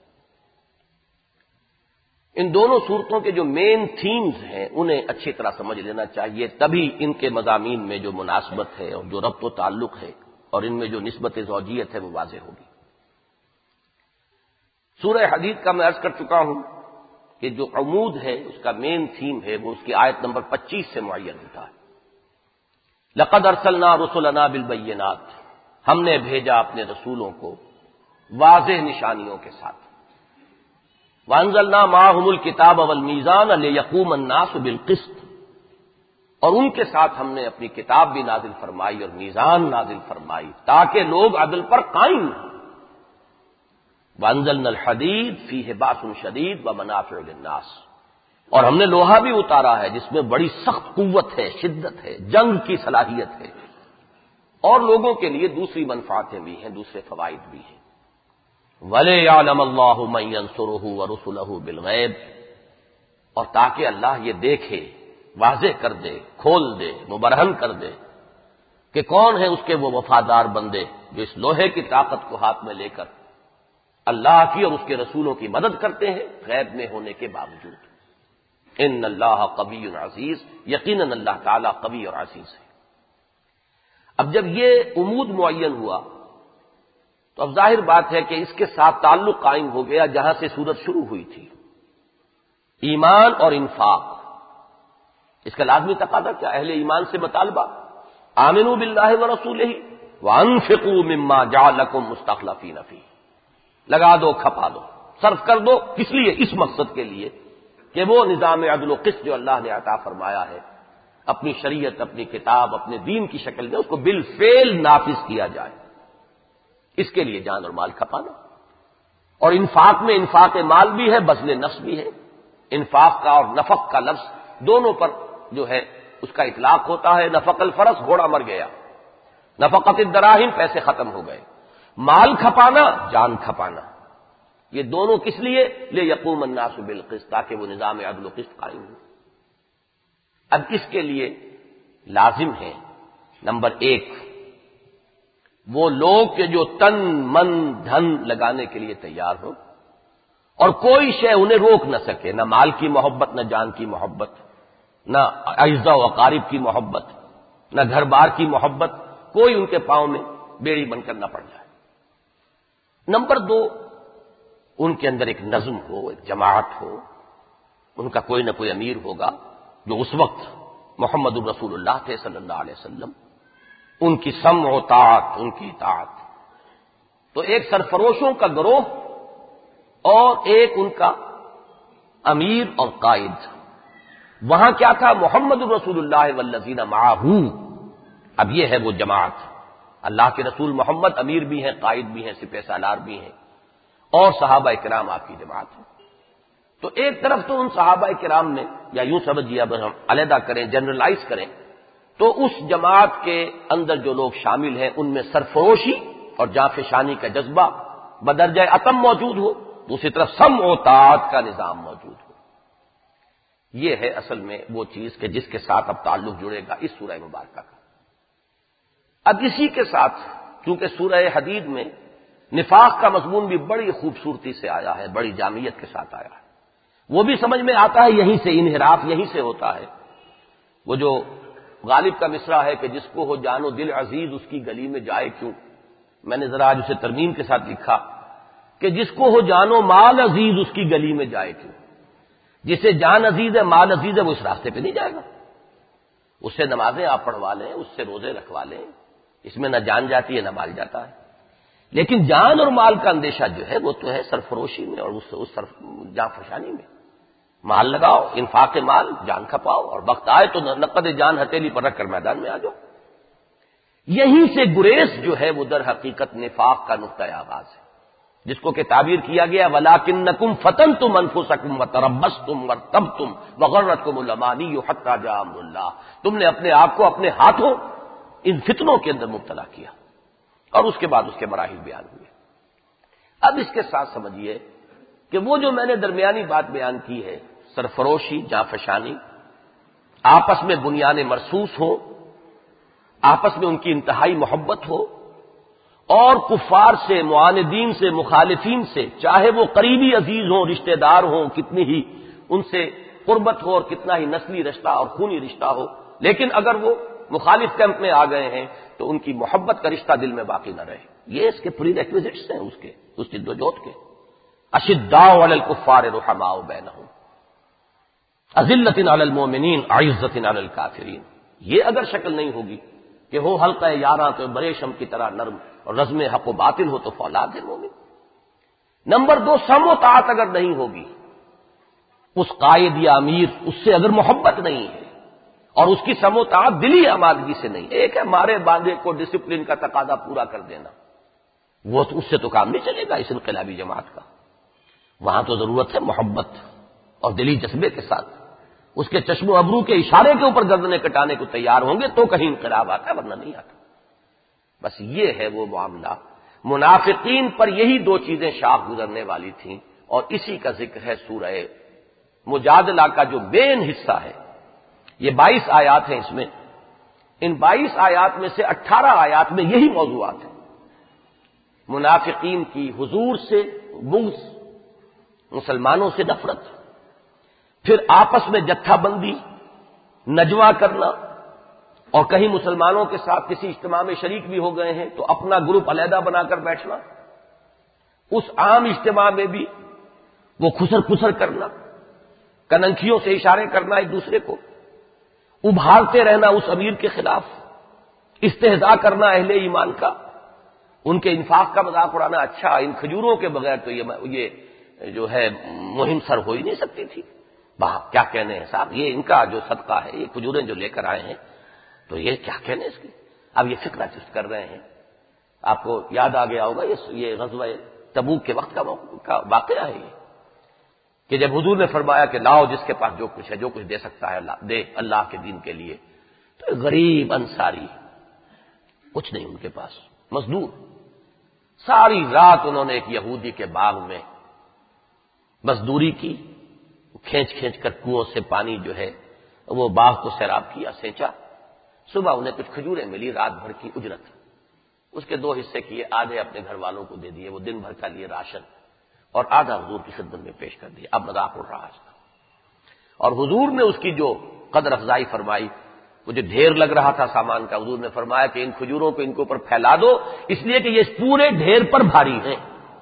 ان دونوں صورتوں کے جو مین تھیمز ہیں انہیں اچھی طرح سمجھ لینا چاہیے، تبھی ان کے مضامین میں جو مناسبت ہے اور جو ربط و تعلق ہے اور ان میں جو نسبت زوجیت ہے وہ واضح ہوگی۔ سورہ حدید کا میں عرض کر چکا ہوں کہ جو عمود ہے اس کا مین تھیم ہے وہ اس کی آیت نمبر پچیس سے معین ہوتا ہے۔ لقد ارسلنا رسلنا بالبینات، ہم نے بھیجا اپنے رسولوں کو واضح نشانیوں کے ساتھ۔ وَأَنزَلْنَا مَعَهُمُ الْكِتَابَ وَالْمِيزَانَ لِيَقُومَ النَّاسُ بِالْقِسْطِ، اور ان کے ساتھ ہم نے اپنی کتاب بھی نازل فرمائی اور میزان نازل فرمائی تاکہ لوگ عدل پر قائم ہوں۔ وَأَنزَلْنَا الْحَدِيدَ فِيهِ بَأْسٌ شَدِيدٌ وَمَنَافِعُ لِلنَّاسِ، اور ہم نے لوہا بھی اتارا ہے جس میں بڑی سخت قوت ہے، شدت ہے، جنگ کی صلاحیت ہے، اور لوگوں کے لیے دوسری منفعتیں بھی ہیں، دوسرے فوائد بھی ہیں۔ وَلِيَعْلَمَ اللَّهُ مَن يَنصُرُهُ وَرُسُلَهُ بِالْغَيْبِ، اور تاکہ اللہ یہ دیکھے، واضح کر دے، کھول دے، مبرہن کر دے کہ کون ہے اس کے وہ وفادار بندے جو اس لوہے کی طاقت کو ہاتھ میں لے کر اللہ کی اور اس کے رسولوں کی مدد کرتے ہیں غیب میں ہونے کے باوجود۔ ان اللہ قوی عزیز، یقیناً اللہ تعالیٰ قوی اور عزیز ہے۔ اب جب یہ عمود معین ہوا تو اب ظاہر بات ہے کہ اس کے ساتھ تعلق قائم ہو گیا جہاں سے سورت شروع ہوئی تھی، ایمان اور انفاق۔ اس کا لازمی تقاضا کیا؟ اہل ایمان سے مطالبہ، آمنوا باللہ ورسولہ وانفقوا مما جعلکم مستخلفین فیہ، لگا دو، کھپا دو، صرف کر دو، کس لیے؟ اس مقصد کے لیے کہ وہ نظام عدل و قسط جو اللہ نے عطا فرمایا ہے، اپنی شریعت، اپنی کتاب، اپنے دین کی شکل میں اس کو بالفعل نافذ کیا جائے، اس کے لیے جان اور مال کھپانا۔ اور انفاق میں انفاق مال بھی ہے، بذل نفس بھی ہے۔ انفاق کا اور نفق کا لفظ دونوں پر جو ہے اس کا اطلاق ہوتا ہے۔ نفق الفرس، گھوڑا مر گیا، نفقت الدراہم، پیسے ختم ہو گئے۔ مال کھپانا، جان کھپانا، یہ دونوں کس لیے؟ لیقوم الناس بالقسط، تاکہ وہ نظام عدل و قسط قائم ہو۔ اب اس کے لیے لازم ہے نمبر ایک، وہ لوگ کہ جو تن من دھن لگانے کے لیے تیار ہوں اور کوئی شے انہیں روک نہ سکے، نہ مال کی محبت، نہ جان کی محبت، نہ اعزاء و اقارب کی محبت، نہ گھر بار کی محبت، کوئی ان کے پاؤں میں بیڑی بن کر نہ پڑ جائے۔ نمبر دو، ان کے اندر ایک نظم ہو، ایک جماعت ہو، ان کا کوئی نہ کوئی امیر ہوگا، جو اس وقت محمد الرسول اللہ تھے صلی اللہ علیہ وسلم، ان کی سمع و طاعت، ان کی اطاعت۔ تو ایک سرفروشوں کا گروہ اور ایک ان کا امیر اور قائد۔ وہاں کیا تھا؟ محمد الرسول اللہ والذین معہ۔ اب یہ ہے وہ جماعت، اللہ کے رسول محمد امیر بھی ہیں، قائد بھی ہیں، سپہ سالار بھی ہیں، اور صحابہ کرام آپ کی جماعت ہے۔ تو ایک طرف تو ان صحابہ کرام نے، یا یوں سمجھیے اگر ہم علیحدہ کریں، جنرلائز کریں، تو اس جماعت کے اندر جو لوگ شامل ہیں ان میں سرفروشی اور جانفشانی کا جذبہ بدرجہ اتم موجود ہو، دوسری طرف سمع و طاعت کا نظام موجود ہو۔ یہ ہے اصل میں وہ چیز کہ جس کے ساتھ اب تعلق جڑے گا اس سورہ مبارکہ کا۔ اب اسی کے ساتھ چونکہ سورہ حدید میں نفاق کا مضمون بھی بڑی خوبصورتی سے آیا ہے، بڑی جامعیت کے ساتھ آیا ہے، وہ بھی سمجھ میں آتا ہے، یہیں سے انحراف یہیں سے ہوتا ہے۔ وہ جو غالب کا مصرع ہے کہ جس کو ہو جان و دل عزیز اس کی گلی میں جائے کیوں، میں نے ذرا آج اسے ترمیم کے ساتھ لکھا کہ جس کو ہو جان و مال عزیز اس کی گلی میں جائے کیوں۔ جسے جان عزیز ہے، مال عزیز ہے، وہ اس راستے پہ نہیں جائے گا۔ اس سے نمازیں آپ پڑھوا لیں، اس سے روزے رکھوا لیں، اس میں نہ جان جاتی ہے نہ مال جاتا ہے۔ لیکن جان اور مال کا اندیشہ جو ہے وہ تو ہے سرفروشی میں اور اس, اس سرف جان فشانی میں۔ مال لگاؤ، انفاق مال، جان کھپاؤ، اور وقت آئے تو نقد جان ہتھیلی پر رکھ کر میدان میں آ جاؤ۔ یہیں سے گریز جو ہے وہ در حقیقت نفاق کا نقطۂ آغاز ہے، جس کو کہ تعبیر کیا گیا وَلَٰكِنَّكُمْ فَتَنْتُمْ أَنفُسَكُمْ وَتَرَبَّصْتُمْ وَارْتَبْتُمْ وَغَرَّتْكُمُ الْأَمَانِيُّ حَتَّىٰ جَاءَ أَمْرُ اللَّهِ۔ تم نے اپنے آپ کو اپنے ہاتھوں ان فتنوں کے اندر مبتلا کیا، اور اس کے بعد اس کے مراحل بیان ہوئے۔ اب اس کے ساتھ سمجھیے کہ وہ جو میں نے درمیانی بات بیان کی ہے، سرفروشی، جانفشانی، آپس میں بنیان مرصوص ہو، آپس میں ان کی انتہائی محبت ہو، اور کفار سے، معاندین سے، مخالفین سے، چاہے وہ قریبی عزیز ہوں، رشتہ دار ہوں، کتنی ہی ان سے قربت ہو اور کتنا ہی نسلی رشتہ اور خونی رشتہ ہو، لیکن اگر وہ مخالف کیمپ میں آ گئے ہیں تو ان کی محبت کا رشتہ دل میں باقی نہ رہے۔ یہ اس کے پری ریکویزٹس ہیں، اس کے اس جد و جہد کے۔ اشداء علی الکفار رحماء بینہم اذلۃ علی المؤمنین اعزۃ علی الکافرین۔ یہ اگر شکل نہیں ہوگی کہ ہو حلقہ یاراں تو برے شم کی طرح نرم اور رزم حق و باطل ہو تو فولاد ہے مومن۔ نمبر دو، سم و طاعت اگر نہیں ہوگی، اس قائد یا امیر اس سے اگر محبت نہیں ہے اور اس کی سم و طاعت دلی آمادگی سے نہیں، ایک ہے مارے باندھے کو ڈسپلن کا تقاضا پورا کر دینا، وہ تو اس سے تو کام نہیں چلے گا اس انقلابی جماعت کا۔ وہاں تو ضرورت ہے محبت اور دلی جذبے کے ساتھ، اس کے چشم و ابرو کے اشارے کے اوپر گردنیں کٹانے کو تیار ہوں گے تو کہیں انقلاب آتا ہے، ورنہ نہیں آتا۔ بس یہ ہے وہ معاملہ۔ منافقین پر یہی دو چیزیں شاخ گزرنے والی تھیں، اور اسی کا ذکر ہے سورہ مجادلہ کا جو مین حصہ ہے۔ یہ بائیس آیات ہیں اس میں، ان بائیس آیات میں سے اٹھارہ آیات میں یہی موضوعات ہیں۔ منافقین کی حضور سے بغض، مسلمانوں سے نفرت، پھر آپس میں جتھا بندی، نجوا کرنا، اور کہیں مسلمانوں کے ساتھ کسی اجتماع میں شریک بھی ہو گئے ہیں تو اپنا گروپ علیحدہ بنا کر بیٹھنا، اس عام اجتماع میں بھی وہ خسر پسر کرنا، کننکھیوں سے اشارے کرنا ایک دوسرے کو، ابھارتے رہنا اس امیر کے خلاف، استہزاء کرنا اہل ایمان کا، ان کے انفاق کا مذاق اڑانا۔ اچھا، ان کھجوروں کے بغیر تو یہ یہ جو ہے مہم سر ہو ہی نہیں سکتی تھی۔ باپ کیا کہنے ہیں صاحب، یہ ان کا جو صدقہ ہے، یہ کھجوریں جو لے کر آئے ہیں تو یہ کیا کہنے اس کی۔ اب یہ فکرہ چست کر رہے ہیں۔ آپ کو یاد آ گیا ہوگا یہ غزوہ تبوک کے وقت کا کا واقعہ ہے یہ کہ جب حضور نے فرمایا کہ لاؤ جس کے پاس جو کچھ ہے، جو کچھ دے سکتا ہے اللہ دے اللہ کے دین کے لیے، تو ایک غریب انصاری کچھ نہیں ان کے پاس، مزدور، ساری رات انہوں نے ایک یہودی کے باغ میں مزدوری کی، کھینچ کھینچ کر کنووں سے پانی جو ہے وہ باغ کو سیراب کیا، سینچا، صبح انہیں کچھ کھجوریں ملی، رات بھر کی اجرت، اس کے دو حصے کیے، آدھے اپنے گھر والوں کو دے دیے، وہ دن بھر کا لیے راشن، اور آدھا حضور کی خدمت میں پیش کر دیا۔ اب مذاق اڑ رہا ہے، اور حضور نے اس کی جو قدر افزائی فرمائی، وہ جو ڈھیر لگ رہا تھا سامان کا، حضور نے فرمایا کہ ان کھجوروں کو ان کے اوپر پھیلا دو، اس لیے کہ یہ پورے ڈھیر پر بھاری ہیں،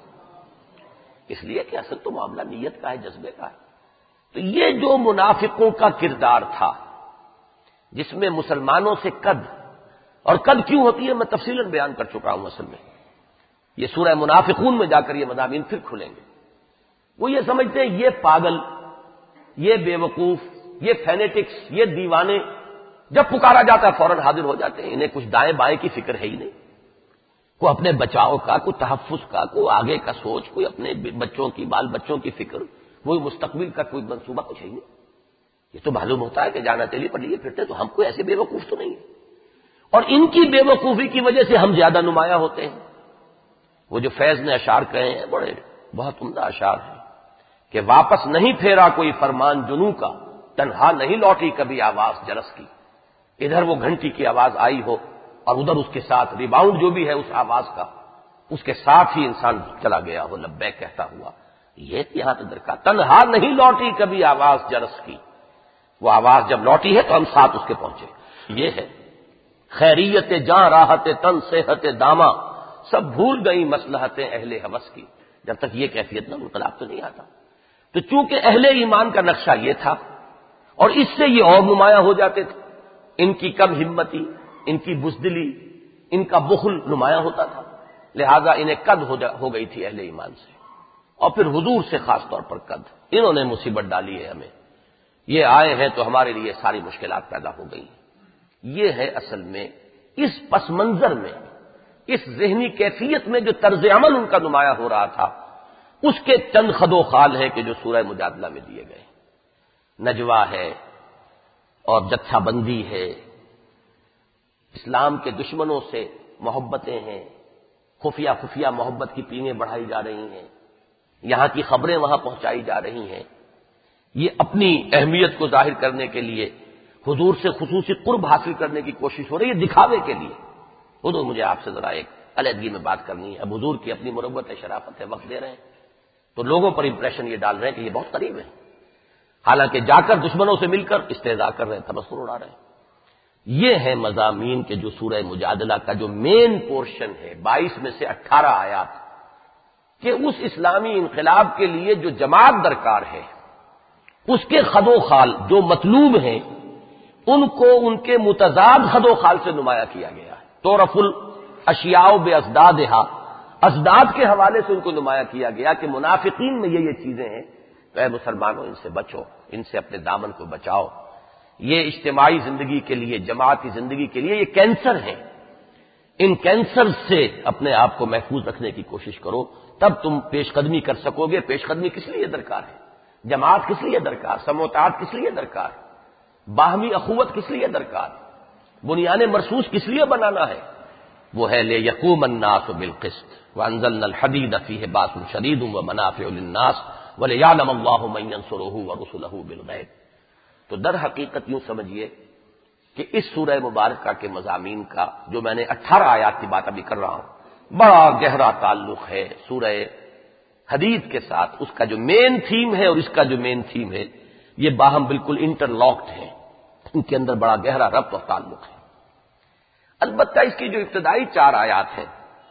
اس لیے کہ اصل تو معاملہ نیت کا ہے، جذبے کا ہے۔ تو یہ جو منافقوں کا کردار تھا جس میں مسلمانوں سے قد، اور قد کیوں ہوتی ہے میں تفصیلاً بیان کر چکا ہوں، اصل میں یہ سورہ منافقون میں جا کر یہ مضامین پھر کھلیں گے۔ وہ یہ سمجھتے ہیں یہ پاگل، یہ بے وقوف، یہ فینیٹکس، یہ دیوانے، جب پکارا جاتا ہے فوراً حاضر ہو جاتے ہیں، انہیں کچھ دائیں بائیں کی فکر ہے ہی نہیں، کوئی اپنے بچاؤ کا، کوئی تحفظ کا، کوئی آگے کا سوچ، کوئی اپنے بچوں کی، بال بچوں کی فکر، کوئی مستقبل کا کوئی منصوبہ کچھ ہے ہی نہیں۔ یہ تو معلوم ہوتا ہے کہ جانا تیلی پر لیے پھرتے، تو ہم کوئی ایسے بے وقوف تو نہیں ہیں، اور ان کی بے وقوفی کی وجہ سے ہم زیادہ نمایاں ہوتے ہیں۔ وہ جو فیض نے اشعار کہے ہیں، بڑے بہت عمدہ اشعار ہیں کہ واپس نہیں پھیرا کوئی فرمان جنوں کا، تنہا نہیں لوٹی کبھی آواز جرس کی، ادھر وہ گھنٹی کی آواز آئی ہو اور ادھر اس کے ساتھ ریباؤنڈ جو بھی ہے اس آواز کا، اس کے ساتھ ہی انسان چلا گیا ہو لبیک کہتا ہوا، یہ یہاں پہ درکار، تنہا نہیں لوٹی کبھی آواز جرس کی، وہ آواز جب لوٹی ہے تو ہم ساتھ اس کے پہنچے۔ یہ ہے خیریت جاں راحت تن صحت داما، سب بھول گئی مصلحتیں اہل ہوس کی۔ جب تک یہ کیفیت نہ، انقلاب تو نہیں آتا۔ تو چونکہ اہل ایمان کا نقشہ یہ تھا، اور اس سے یہ اور نمایاں ہو جاتے تھے، ان کی کم ہمتی، ان کی بزدلی، ان کا بخل نمایاں ہوتا تھا، لہذا انہیں قد ہو گئی تھی اہل ایمان سے، اور پھر حضور سے خاص طور پر قد، انہوں نے مصیبت ڈالی ہے ہمیں، یہ آئے ہیں تو ہمارے لیے ساری مشکلات پیدا ہو گئی ہیں۔ یہ ہے اصل میں اس پس منظر میں، اس ذہنی کیفیت میں جو طرز عمل ان کا نمایاں ہو رہا تھا، اس کے چند خد و خال ہیں کہ جو سورہ مجادلہ میں دیے گئے، نجوہ ہے اور جتھا بندی ہے، اسلام کے دشمنوں سے محبتیں ہیں، خفیہ خفیہ محبت کی پینیں بڑھائی جا رہی ہیں، یہاں کی خبریں وہاں پہنچائی جا رہی ہیں، یہ اپنی اہمیت کو ظاہر کرنے کے لیے حضور سے خصوصی قرب حاصل کرنے کی کوشش ہو رہی ہے، دکھاوے کے لیے۔ حضور مجھے آپ سے ذرا ایک علیحدگی میں بات کرنی ہے، اب حضور کی اپنی مروت ہے، شرافت ہے، وقت دے رہے ہیں، تو لوگوں پر امپریشن یہ ڈال رہے ہیں کہ یہ بہت قریب ہے، حالانکہ جا کر دشمنوں سے مل کر استہزاء کر رہے ہیں، تبصر اڑا رہے ہیں۔ یہ ہے مضامین کے جو سورہ مجادلہ کا جو مین پورشن ہے، بائیس میں سے اٹھارہ آیات، کہ اس اسلامی انقلاب کے لیے جو جماعت درکار ہے، اس کے خد و خال جو مطلوب ہیں، ان کو ان کے متضاد خد و خال سے نمایاں کیا گیا ہے۔ تعرف الاشیاء بازدادھا، ازداد کے حوالے سے ان کو نمایاں کیا گیا کہ منافقین میں یہ یہ چیزیں ہیں، تو اے مسلمانوں ان سے بچو، ان سے اپنے دامن کو بچاؤ، یہ اجتماعی زندگی کے لیے، جماعتی زندگی کے لیے یہ کینسر ہیں، ان کینسر سے اپنے آپ کو محفوظ رکھنے کی کوشش کرو، تب تم پیش قدمی کر سکو گے۔ پیش قدمی کس لیے درکار ہے؟ جماعت کس لیے درکار؟ سموتات کس لیے درکار؟ باہمی اخوت کس لیے درکار؟ بنیان مرصوص کس لیے بنانا ہے؟ وہ ہے لیقوم الناس بالقسط وانزلنا الحدید فیہ باس شدید ومنافع للناس ولیعلم اللہ من ینصرہ ورسلہ بالغیب۔ تو در حقیقت یوں سمجھیے کہ اس سورہ مبارکہ کے مضامین کا جو میں نے اٹھارہ آیات کی بات ابھی کر رہا ہوں، بڑا گہرا تعلق ہے سورہ حدید کے ساتھ، اس کا جو مین تھیم ہے اور اس کا جو مین تھیم ہے، یہ باہم بالکل انٹر لاکڈ ہیں، ان کے اندر بڑا گہرا ربط اور تعلق ہے۔ البتہ اس کی جو ابتدائی چار آیات ہیں،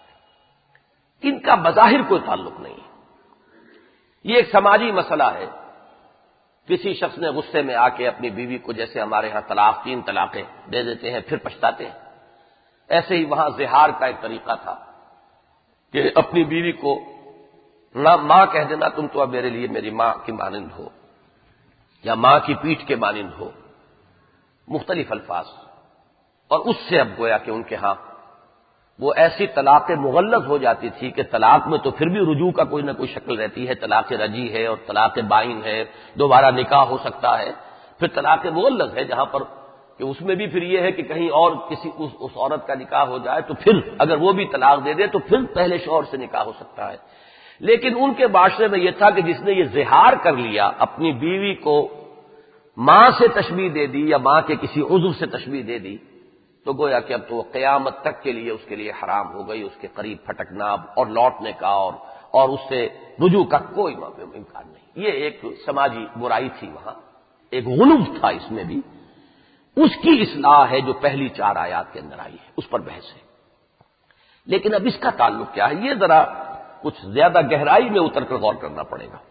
ان کا بظاہر کوئی تعلق نہیں ہے، یہ ایک سماجی مسئلہ ہے۔ کسی شخص نے غصے میں آ کے اپنی بیوی کو، جیسے ہمارے ہاں طلاق، تین طلاقیں دے دیتے ہیں پھر پچھتاتے ہیں، ایسے ہی وہاں زہار کا ایک طریقہ تھا کہ اپنی بیوی کو نہ ماں کہہ دینا، تم تو اب میرے لیے میری ماں کی مانند ہو، یا ماں کی پیٹھ کے مانند ہو، مختلف الفاظ، اور اس سے اب گویا کہ ان کے ہاں وہ ایسی طلاق مغلظ ہو جاتی تھی کہ طلاق میں تو پھر بھی رجوع کا کوئی نہ کوئی شکل رہتی ہے، طلاق رجعی ہے اور طلاق بائن ہے، دوبارہ نکاح ہو سکتا ہے، پھر طلاق مغلظ ہے جہاں پر کہ اس میں بھی پھر یہ ہے کہ کہیں اور کسی اس, اس عورت کا نکاح ہو جائے تو پھر اگر وہ بھی طلاق دے دے تو پھر پہلے شوہر سے نکاح ہو سکتا ہے۔ لیکن ان کے معاشرے میں یہ تھا کہ جس نے یہ زہار کر لیا، اپنی بیوی کو ماں سے تشبیہ دے دی یا ماں کے کسی عضو سے تشبیہ دے دی، تو گویا کہ اب تو قیامت تک کے لیے اس کے لیے حرام ہو گئی، اس کے قریب پھٹکنا اور لوٹنے کا اور اور اس سے رجوع کا کوئی امکان نہیں۔ یہ ایک سماجی برائی تھی، وہاں ایک غلو تھا اس میں بھی، اس کی اصلاح ہے جو پہلی چار آیات کے اندر آئی ہے، اس پر بحث ہے۔ لیکن اب اس کا تعلق کیا ہے، یہ ذرا کچھ زیادہ گہرائی میں اتر کر غور کرنا پڑے گا۔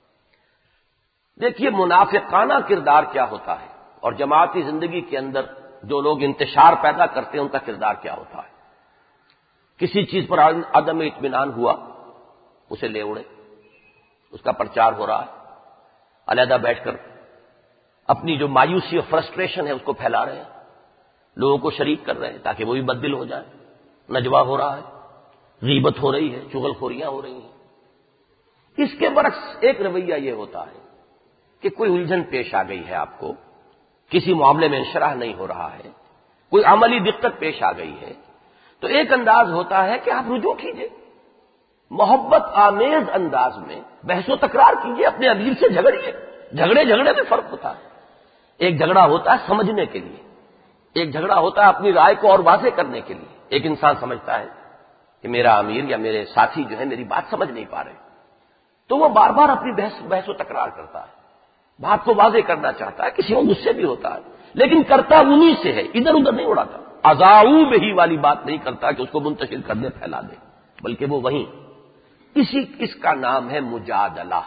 دیکھیے منافقانہ کردار کیا ہوتا ہے، اور جماعتی زندگی کے اندر جو لوگ انتشار پیدا کرتے ہیں ان کا کردار کیا ہوتا ہے۔ کسی چیز پر عدم اطمینان ہوا، اسے لے اڑے، اس کا پرچار ہو رہا ہے، علیحدہ بیٹھ کر اپنی جو مایوسی اور فرسٹریشن ہے اس کو پھیلا رہے ہیں، لوگوں کو شریک کر رہے ہیں تاکہ وہ بھی بددل ہو جائے، نجوا ہو رہا ہے، غیبت ہو رہی ہے، چغل خوریاں ہو رہی ہیں۔ اس کے برعکس ایک رویہ یہ ہوتا ہے کہ کوئی الجھن پیش آ گئی ہے، آپ کو کسی معاملے میں انشراح نہیں ہو رہا ہے، کوئی عملی دقت پیش آ گئی ہے، تو ایک انداز ہوتا ہے کہ آپ رجوع کیجئے، محبت آمیز انداز میں بحث و تکرار کیجئے، اپنے امیر سے جھگڑیے۔ جھگڑے جھگڑے میں فرق ہوتا ہے، ایک جھگڑا ہوتا ہے سمجھنے کے لیے، ایک جھگڑا ہوتا ہے اپنی رائے کو اور واضح کرنے کے لیے۔ ایک انسان سمجھتا ہے کہ میرا امیر یا میرے ساتھی جو ہے میری بات سمجھ نہیں پا رہے، تو وہ بار بار اپنی بحث بحث و تکرار کرتا ہے، بات کو واضح کرنا چاہتا ہے، کسی کو غصے بھی ہوتا ہے، لیکن کرتا انہی سے ہے، ادھر ادھر نہیں اڑاتا، اذاعوا بہی والی بات نہیں کرتا کہ اس کو منتشر کر دے، پھیلا دے، بلکہ وہ وہیں اسی اس کا نام ہے مجادلہ۔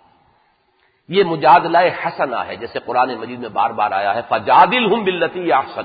یہ مجادلہ حسنہ ہے، جیسے قرآن مجید میں بار بار آیا ہے فجادلہم باللتی احسن۔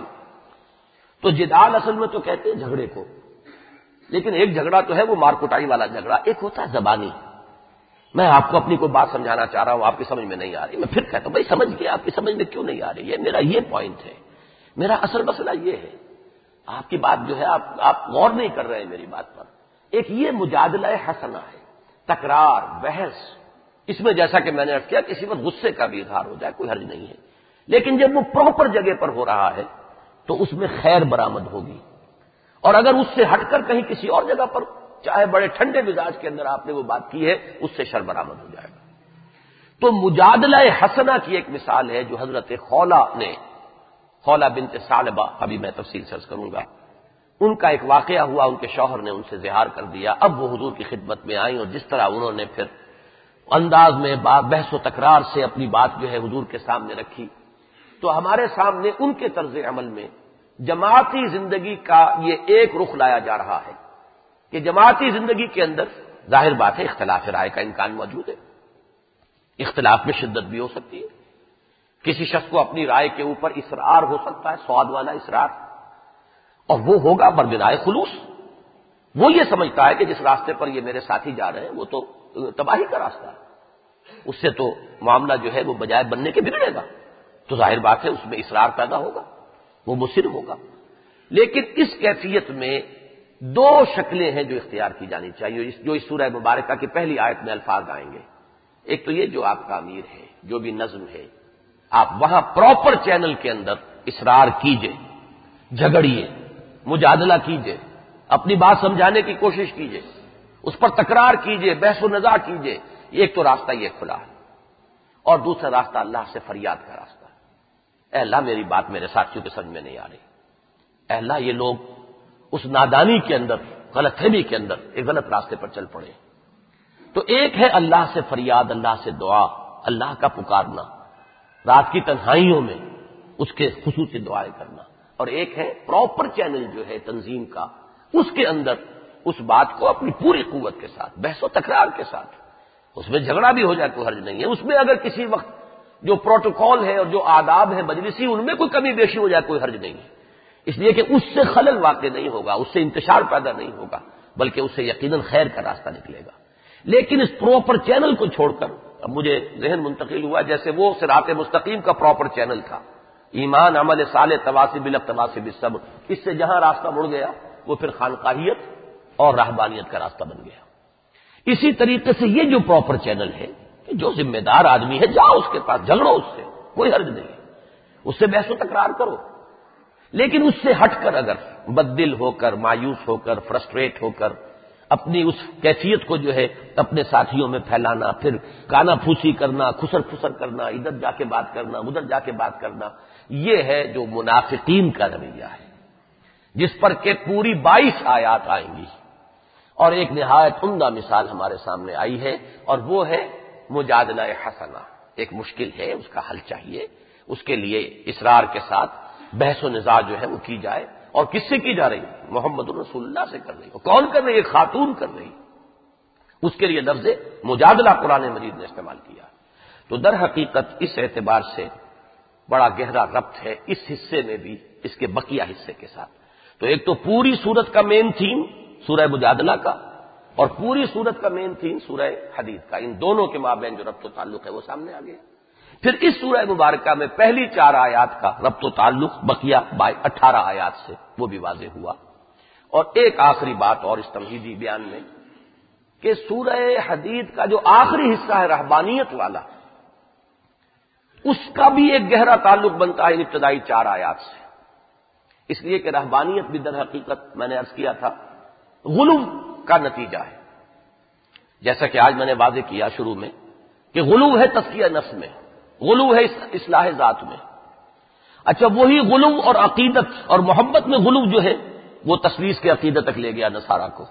تو جدال اصل میں تو کہتے ہیں جھگڑے کو، لیکن ایک جھگڑا تو ہے وہ مار کٹائی والا جھگڑا، ایک ہوتا ہے زبانی، میں آپ کو اپنی کوئی بات سمجھانا چاہ رہا ہوں، آپ کی سمجھ میں نہیں آ رہی، میں پھر کہتا ہوں بھائی سمجھ گیا، آپ کی سمجھ میں کیوں نہیں آ رہی ہے، میرا یہ پوائنٹ ہے، میرا اصل مسئلہ یہ ہے، آپ کی بات جو ہے آپ آپ غور نہیں کر رہے ہیں میری بات پر۔ ایک یہ مجادلہ حسنہ ہے، تکرار، بحث، اس میں جیسا کہ میں نے عرض کیا کسی وقت غصے کا بھی اظہار ہو جائے کوئی حرج نہیں ہے، لیکن جب وہ پراپر جگہ پر ہو رہا ہے تو اس میں خیر برآمد ہوگی، اور اگر اس سے ہٹ کر کہیں کسی اور جگہ پر چاہے بڑے ٹھنڈے مزاج کے اندر آپ نے وہ بات کی ہے، اس سے شر برآمد ہو جائے گا۔ تو مجادلہ حسنہ کی ایک مثال ہے جو حضرت خولہ نے، خولہ بنت ثعلبہ، ابھی میں تفصیل سے عرض کروں گا، ان کا ایک واقعہ ہوا، ان کے شوہر نے ان سے زہار کر دیا، اب وہ حضور کی خدمت میں آئیں اور جس طرح انہوں نے پھر انداز میں بحث و تکرار سے اپنی بات جو ہے حضور کے سامنے رکھی، تو ہمارے سامنے ان کے طرز عمل میں جماعتی زندگی کا یہ ایک رخ لایا جا رہا ہے کہ جماعتی زندگی کے اندر ظاہر بات ہے اختلاف رائے کا امکان موجود ہے، اختلاف میں شدت بھی ہو سکتی ہے، کسی شخص کو اپنی رائے کے اوپر اصرار ہو سکتا ہے، سواد والا اصرار، اور وہ ہوگا بربنائے خلوص، وہ یہ سمجھتا ہے کہ جس راستے پر یہ میرے ساتھی جا رہے ہیں وہ تو تباہی کا راستہ ہے، اس سے تو معاملہ جو ہے وہ بجائے بننے کے بگڑے گا، تو ظاہر بات ہے اس میں اصرار پیدا ہوگا، وہ مصر ہوگا۔ لیکن اس کیفیت میں دو شکلیں ہیں جو اختیار کی جانی چاہیے، جو اس سورہ مبارکہ کی پہلی آیت میں الفاظ آئیں گے۔ ایک تو یہ جو آپ کا امیر ہے، جو بھی نظم ہے، آپ وہاں پراپر چینل کے اندر اصرار کیجئے، جھگڑیے، مجادلہ کیجئے، اپنی بات سمجھانے کی کوشش کیجئے، اس پر تکرار کیجئے، بحث و نزاع کیجئے، ایک تو راستہ یہ کھلا ہے، اور دوسرا راستہ اللہ سے فریاد کا راستہ ہے، اے اللہ میری بات میرے ساتھیوں کے سمجھ میں نہیں آ رہی، اے اللہ یہ لوگ اس نادانی کے اندر، غلط فہمی کے اندر ایک غلط راستے پر چل پڑے۔ تو ایک ہے اللہ سے فریاد، اللہ سے دعا، اللہ کا پکارنا، رات کی تنہائیوں میں اس کے خصوصی دعائیں کرنا، اور ایک ہے پراپر چینل جو ہے تنظیم کا، اس کے اندر اس بات کو اپنی پوری قوت کے ساتھ، بحث و تکرار کے ساتھ، اس میں جھگڑا بھی ہو جائے کوئی حرج نہیں ہے، اس میں اگر کسی وقت جو پروٹوکول ہے اور جو آداب ہے مجلسی ان میں کوئی کمی بیشی ہو جائے کوئی حرج نہیں ہے، اس لیے کہ اس سے خلل واقع نہیں ہوگا، اس سے انتشار پیدا نہیں ہوگا، بلکہ اس سے یقیناً خیر کا راستہ نکلے گا۔ لیکن اس پراپر چینل کو چھوڑ کر، اب مجھے ذہن منتقل ہوا جیسے وہ صراط مستقیم کا پراپر چینل تھا، ایمان، عمل صالح، تواصی بالاقتباس بالصبر، اس سے جہاں راستہ مڑ گیا وہ پھر خانقاہیت اور رہبانیت کا راستہ بن گیا۔ اسی طریقے سے یہ جو پراپر چینل ہے کہ جو ذمہ دار آدمی ہے جاؤ اس کے پاس، جھگڑو اس سے، کوئی حرج نہیں، اس سے بحث و تکرار کرو، لیکن اس سے ہٹ کر اگر بددل ہو کر، مایوس ہو کر، فرسٹریٹ ہو کر اپنی اس کیفیت کو جو ہے اپنے ساتھیوں میں پھیلانا، پھر کانا پھوسی کرنا، خسر پھسر کرنا، ادھر جا کے بات کرنا، ادھر جا کے بات کرنا، یہ ہے جو منافقین کا رویہ ہے، جس پر کہ پوری بائیس آیات آئیں گی۔ اور ایک نہایت عمدہ مثال ہمارے سامنے آئی ہے، اور وہ ہے مجادلہ حسنہ۔ ایک مشکل ہے، اس کا حل چاہیے، اس کے لیے اصرار کے ساتھ بحث و نزاع جو ہے وہ کی جائے۔ اور کس سے کی جا رہی؟ محمد رسول اللہ سے کر رہی ہے۔ کون کر رہی ہے؟ خاتون کر رہی ہے۔ اس کے لیے لفظ مجادلہ قرآن مجید نے استعمال کیا۔ تو در حقیقت اس اعتبار سے بڑا گہرا ربط ہے اس حصے میں بھی اس کے بقیہ حصے کے ساتھ۔ تو ایک تو پوری سورت کا مین تھیم سورہ مجادلہ کا، اور پوری سورت کا مین تھیم سورہ حدید کا، ان دونوں کے مابین جو ربط و تعلق ہے وہ سامنے آ گیا۔ پھر اس سورہ مبارکہ میں پہلی چار آیات کا ربط و تعلق بقیہ اٹھارہ آیات سے وہ بھی واضح ہوا۔ اور ایک آخری بات اور اس تمہیدی بیان میں کہ سورہ حدید کا جو آخری حصہ ہے رہبانیت والا، اس کا بھی ایک گہرا تعلق بنتا ہے ان ابتدائی چار آیات سے، اس لیے کہ رہبانیت بھی در حقیقت میں نے عرض کیا تھا غلو کا نتیجہ ہے، جیسا کہ آج میں نے واضح کیا شروع میں کہ غلو ہے تزکیہ نفس میں، غلو ہے اصلاح ذات میں۔ اچھا وہی غلو اور عقیدت اور محبت میں غلو جو ہے وہ تسلیس کے عقیدت تک لے گیا نصارہ کو۔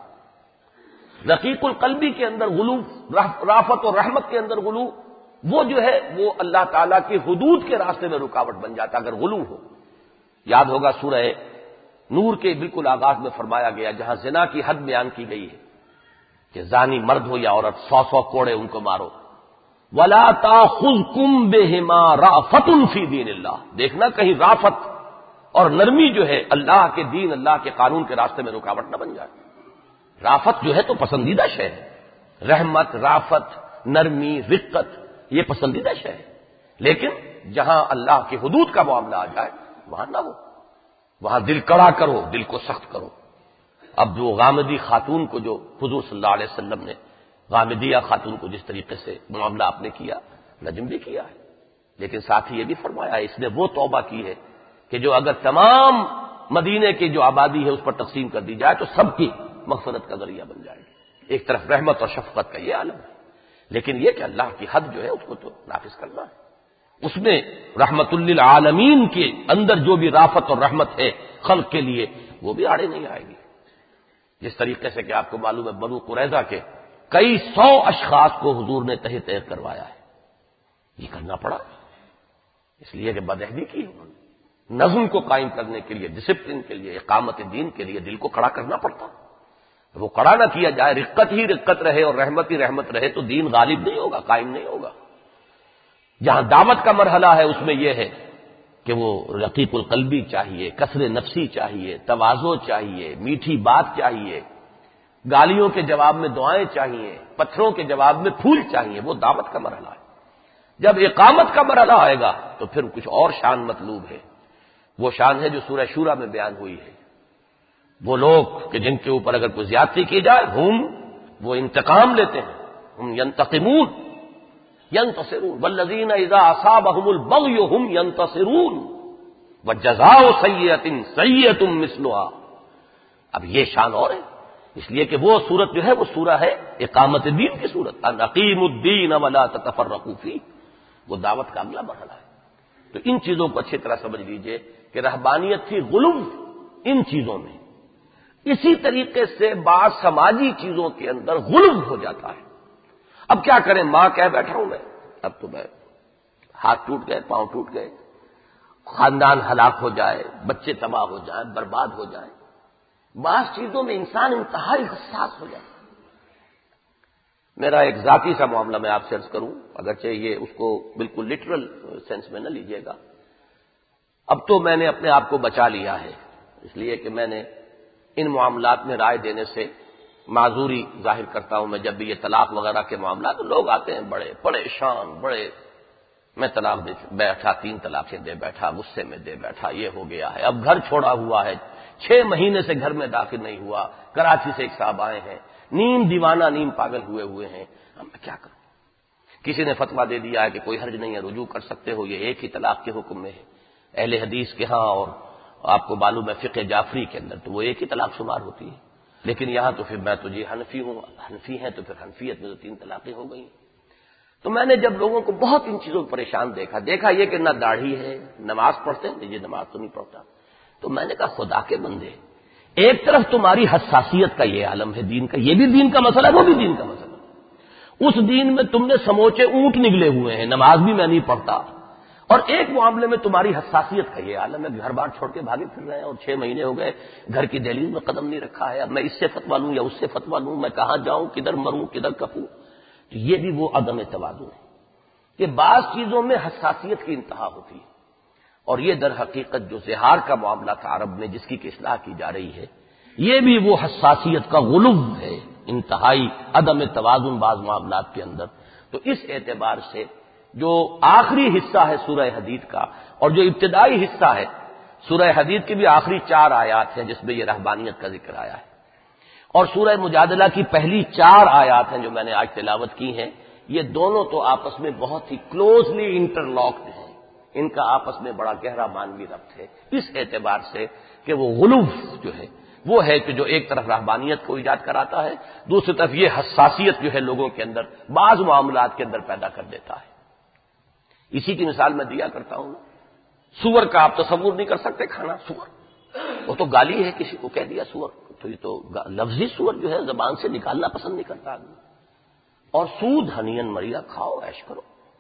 رقیق القلبی کے اندر غلو، رافت اور رحمت کے اندر غلو، وہ جو ہے وہ اللہ تعالیٰ کی حدود کے راستے میں رکاوٹ بن جاتا اگر غلو ہو۔ یاد ہوگا سورہ نور کے بالکل آغاز میں فرمایا گیا جہاں زنا کی حد بیان کی گئی ہے کہ زانی مرد ہو یا عورت سو سو کوڑے ان کو مارو۔ وَلَا تَأْخُذْكُمْ بِهِمَا رَأْفَةٌ فِي دِينِ اللَّهِ، دیکھنا کہیں رافت اور نرمی جو ہے اللہ کے دین، اللہ کے قانون کے راستے میں رکاوٹ نہ بن جائے۔ رافت جو ہے تو پسندیدہ شے ہے، رحمت، رافت، نرمی، رقت یہ پسندیدہ شے ہے، لیکن جہاں اللہ کی حدود کا معاملہ آ جائے وہاں نہ ہو، وہاں دل کڑا کرو، دل کو سخت کرو۔ اب جو غامدی خاتون کو جو حضور صلی اللہ علیہ وسلم نے غامدیہ خاتون کو جس طریقے سے معاملہ آپ نے کیا، رجم بھی کیا ہے، لیکن ساتھ ہی یہ بھی فرمایا ہے اس نے وہ توبہ کی ہے کہ جو اگر تمام مدینے کی جو آبادی ہے اس پر تقسیم کر دی جائے تو سب کی مغفرت کا ذریعہ بن جائے گی۔ ایک طرف رحمت اور شفقت کا یہ عالم ہے، لیکن یہ کہ اللہ کی حد جو ہے اس کو تو نافذ کرنا ہے۔ اس میں رحمت للعالمین کے اندر جو بھی رافت اور رحمت ہے خلق کے لیے وہ بھی آڑے نہیں آئے گی۔ جس طریقے سے کہ آپ کو معلوم ہے بنو قریظہ کے کئی سو اشخاص کو حضور نے تہہ تہہ کروایا ہے، یہ کرنا پڑا اس لیے کہ بدعہدی کی انہوں نے۔ نظم کو قائم کرنے کے لیے، ڈسپلن کے لیے، اقامت دین کے لیے دل کو کھڑا کرنا پڑتا، وہ کھڑا نہ کیا جائے، رقت ہی رقت رہے اور رحمت ہی رحمت رہے تو دین غالب نہیں ہوگا، قائم نہیں ہوگا۔ جہاں دعوت کا مرحلہ ہے اس میں یہ ہے کہ وہ رقیق القلبی چاہیے، کسر نفسی چاہیے، تواضع چاہیے، میٹھی بات چاہیے، گالیوں کے جواب میں دعائیں چاہیے، پتھروں کے جواب میں پھول چاہیے، وہ دعوت کا مرحلہ ہے۔ جب اقامت کا مرحلہ آئے گا تو پھر کچھ اور شان مطلوب ہے، وہ شان ہے جو سورہ شورى میں بیان ہوئی ہے۔ وہ لوگ کہ جن کے اوپر اگر کوئی زیادتی کی جائے ہم وہ انتقام لیتے ہیں، ہم ینتقمون ینتصرون والذین اذا اصابهم البغی هم ینتصرون وجزاء سیئۃ سیئۃ مثلها۔ اب یہ شان اور ہے، اس لیے کہ وہ سورت جو ہے وہ سورہ ہے اقامت دین کی سورت، ان اقیموا الدین ولا تتفرقوا فیہ، وہ دعوت کا اگلا مرحلہ ہے۔ تو ان چیزوں کو اچھی طرح سمجھ لیجئے کہ رہبانیت تھی غلو ان چیزوں میں، اسی طریقے سے بعض سماجی چیزوں کے اندر غلو ہو جاتا ہے۔ اب کیا کریں، ماں کہہ بیٹھا ہوں میں، اب تو میں ہاتھ ٹوٹ گئے، پاؤں ٹوٹ گئے، خاندان ہلاک ہو جائے، بچے تباہ ہو جائیں، برباد ہو جائیں، بعض چیزوں میں انسان انتہائی حساس ہو جاتا ہے۔ میرا ایک ذاتی سا معاملہ میں آپ سے عرض کروں، اگرچہ یہ اس کو بالکل لٹرل سینس میں نہ لیجیے گا، اب تو میں نے اپنے آپ کو بچا لیا ہے، اس لیے کہ میں نے ان معاملات میں رائے دینے سے معذوری ظاہر کرتا ہوں۔ میں جب بھی یہ طلاق وغیرہ کے معاملات، لوگ آتے ہیں بڑے پریشان، بڑے میں طلاق دے بیٹھا، تین طلاقیں دے بیٹھا، غصے میں دے بیٹھا، یہ ہو گیا ہے، اب گھر چھوڑا ہوا ہے، چھ مہینے سے گھر میں داخل نہیں ہوا، کراچی سے ایک صاحب آئے ہیں، نیم دیوانہ نیم پاگل ہوئے ہوئے ہیں، اب میں کیا کروں؟ کسی نے فتویٰ دے دیا ہے کہ کوئی حرج نہیں ہے، رجوع کر سکتے ہو، یہ ایک ہی طلاق کے حکم میں ہے اہل حدیث کے ہاں، اور آپ کو معلوم ہے فقہ جعفری کے اندر تو وہ ایک ہی طلاق شمار ہوتی ہے، لیکن یہاں تو پھر میں تو جی حنفی ہوں، حنفی ہیں تو پھر حنفیت میں تو تین طلاقیں ہو گئی۔ تو میں نے جب لوگوں کو بہت ان چیزوں پر پریشان دیکھا دیکھا یہ کہ نہ داڑھی ہے، نماز پڑھتے ہیں، یہ نماز تو نہیں پڑھتا، تو میں نے کہا خدا کے بندے، ایک طرف تمہاری حساسیت کا یہ عالم ہے دین کا، یہ بھی دین کا مسئلہ ہے، وہ بھی دین کا مسئلہ ہے، اس دین میں تم نے سموچے اونٹ نگلے ہوئے ہیں، نماز بھی میں نہیں پڑھتا، اور ایک معاملے میں تمہاری حساسیت کا یہ عالم ہے، گھر بار چھوڑ کے بھاگے پھر رہے ہیں، اور چھ مہینے ہو گئے گھر کی دہلیز میں قدم نہیں رکھا ہے، اب میں اس سے فتویٰ لوں یا اس سے فتویٰ لوں، میں کہاں جاؤں، کدھر مروں، کدھر کپوں؟ تو یہ بھی وہ عدم توازن ہے کہ بعض چیزوں میں حساسیت کی انتہا ہوتی ہے، اور یہ در حقیقت جو زہار کا معاملہ تھا عرب میں جس کی اصلاح کی جا رہی ہے، یہ بھی وہ حساسیت کا غلو ہے، انتہائی عدم توازن بعض معاملات کے اندر۔ تو اس اعتبار سے جو آخری حصہ ہے سورہ حدید کا اور جو ابتدائی حصہ ہے سورہ حدید کی بھی آخری چار آیات ہیں جس میں یہ رہبانیت کا ذکر آیا ہے، اور سورہ مجادلہ کی پہلی چار آیات ہیں جو میں نے آج تلاوت کی ہیں، یہ دونوں تو آپس میں بہت ہی کلوزلی انٹرلاکڈ ہیں، ان کا آپس میں بڑا گہرا معنوی ربط ہے، اس اعتبار سے کہ وہ غلو جو ہے وہ ہے کہ جو ایک طرف رہبانیت کو ایجاد کراتا ہے، دوسری طرف یہ حساسیت جو ہے لوگوں کے اندر بعض معاملات کے اندر پیدا کر دیتا ہے۔ اسی کی مثال میں دیا کرتا ہوں، سور کا آپ تصور نہیں کر سکتے کھانا، سور وہ تو گالی ہے، کسی کو کہہ دیا سور، تو یہ تو لفظی سور جو ہے زبان سے نکالنا پسند نہیں کرتا آدمی، اور سود ہنین مریا کھاؤ عیش کرو۔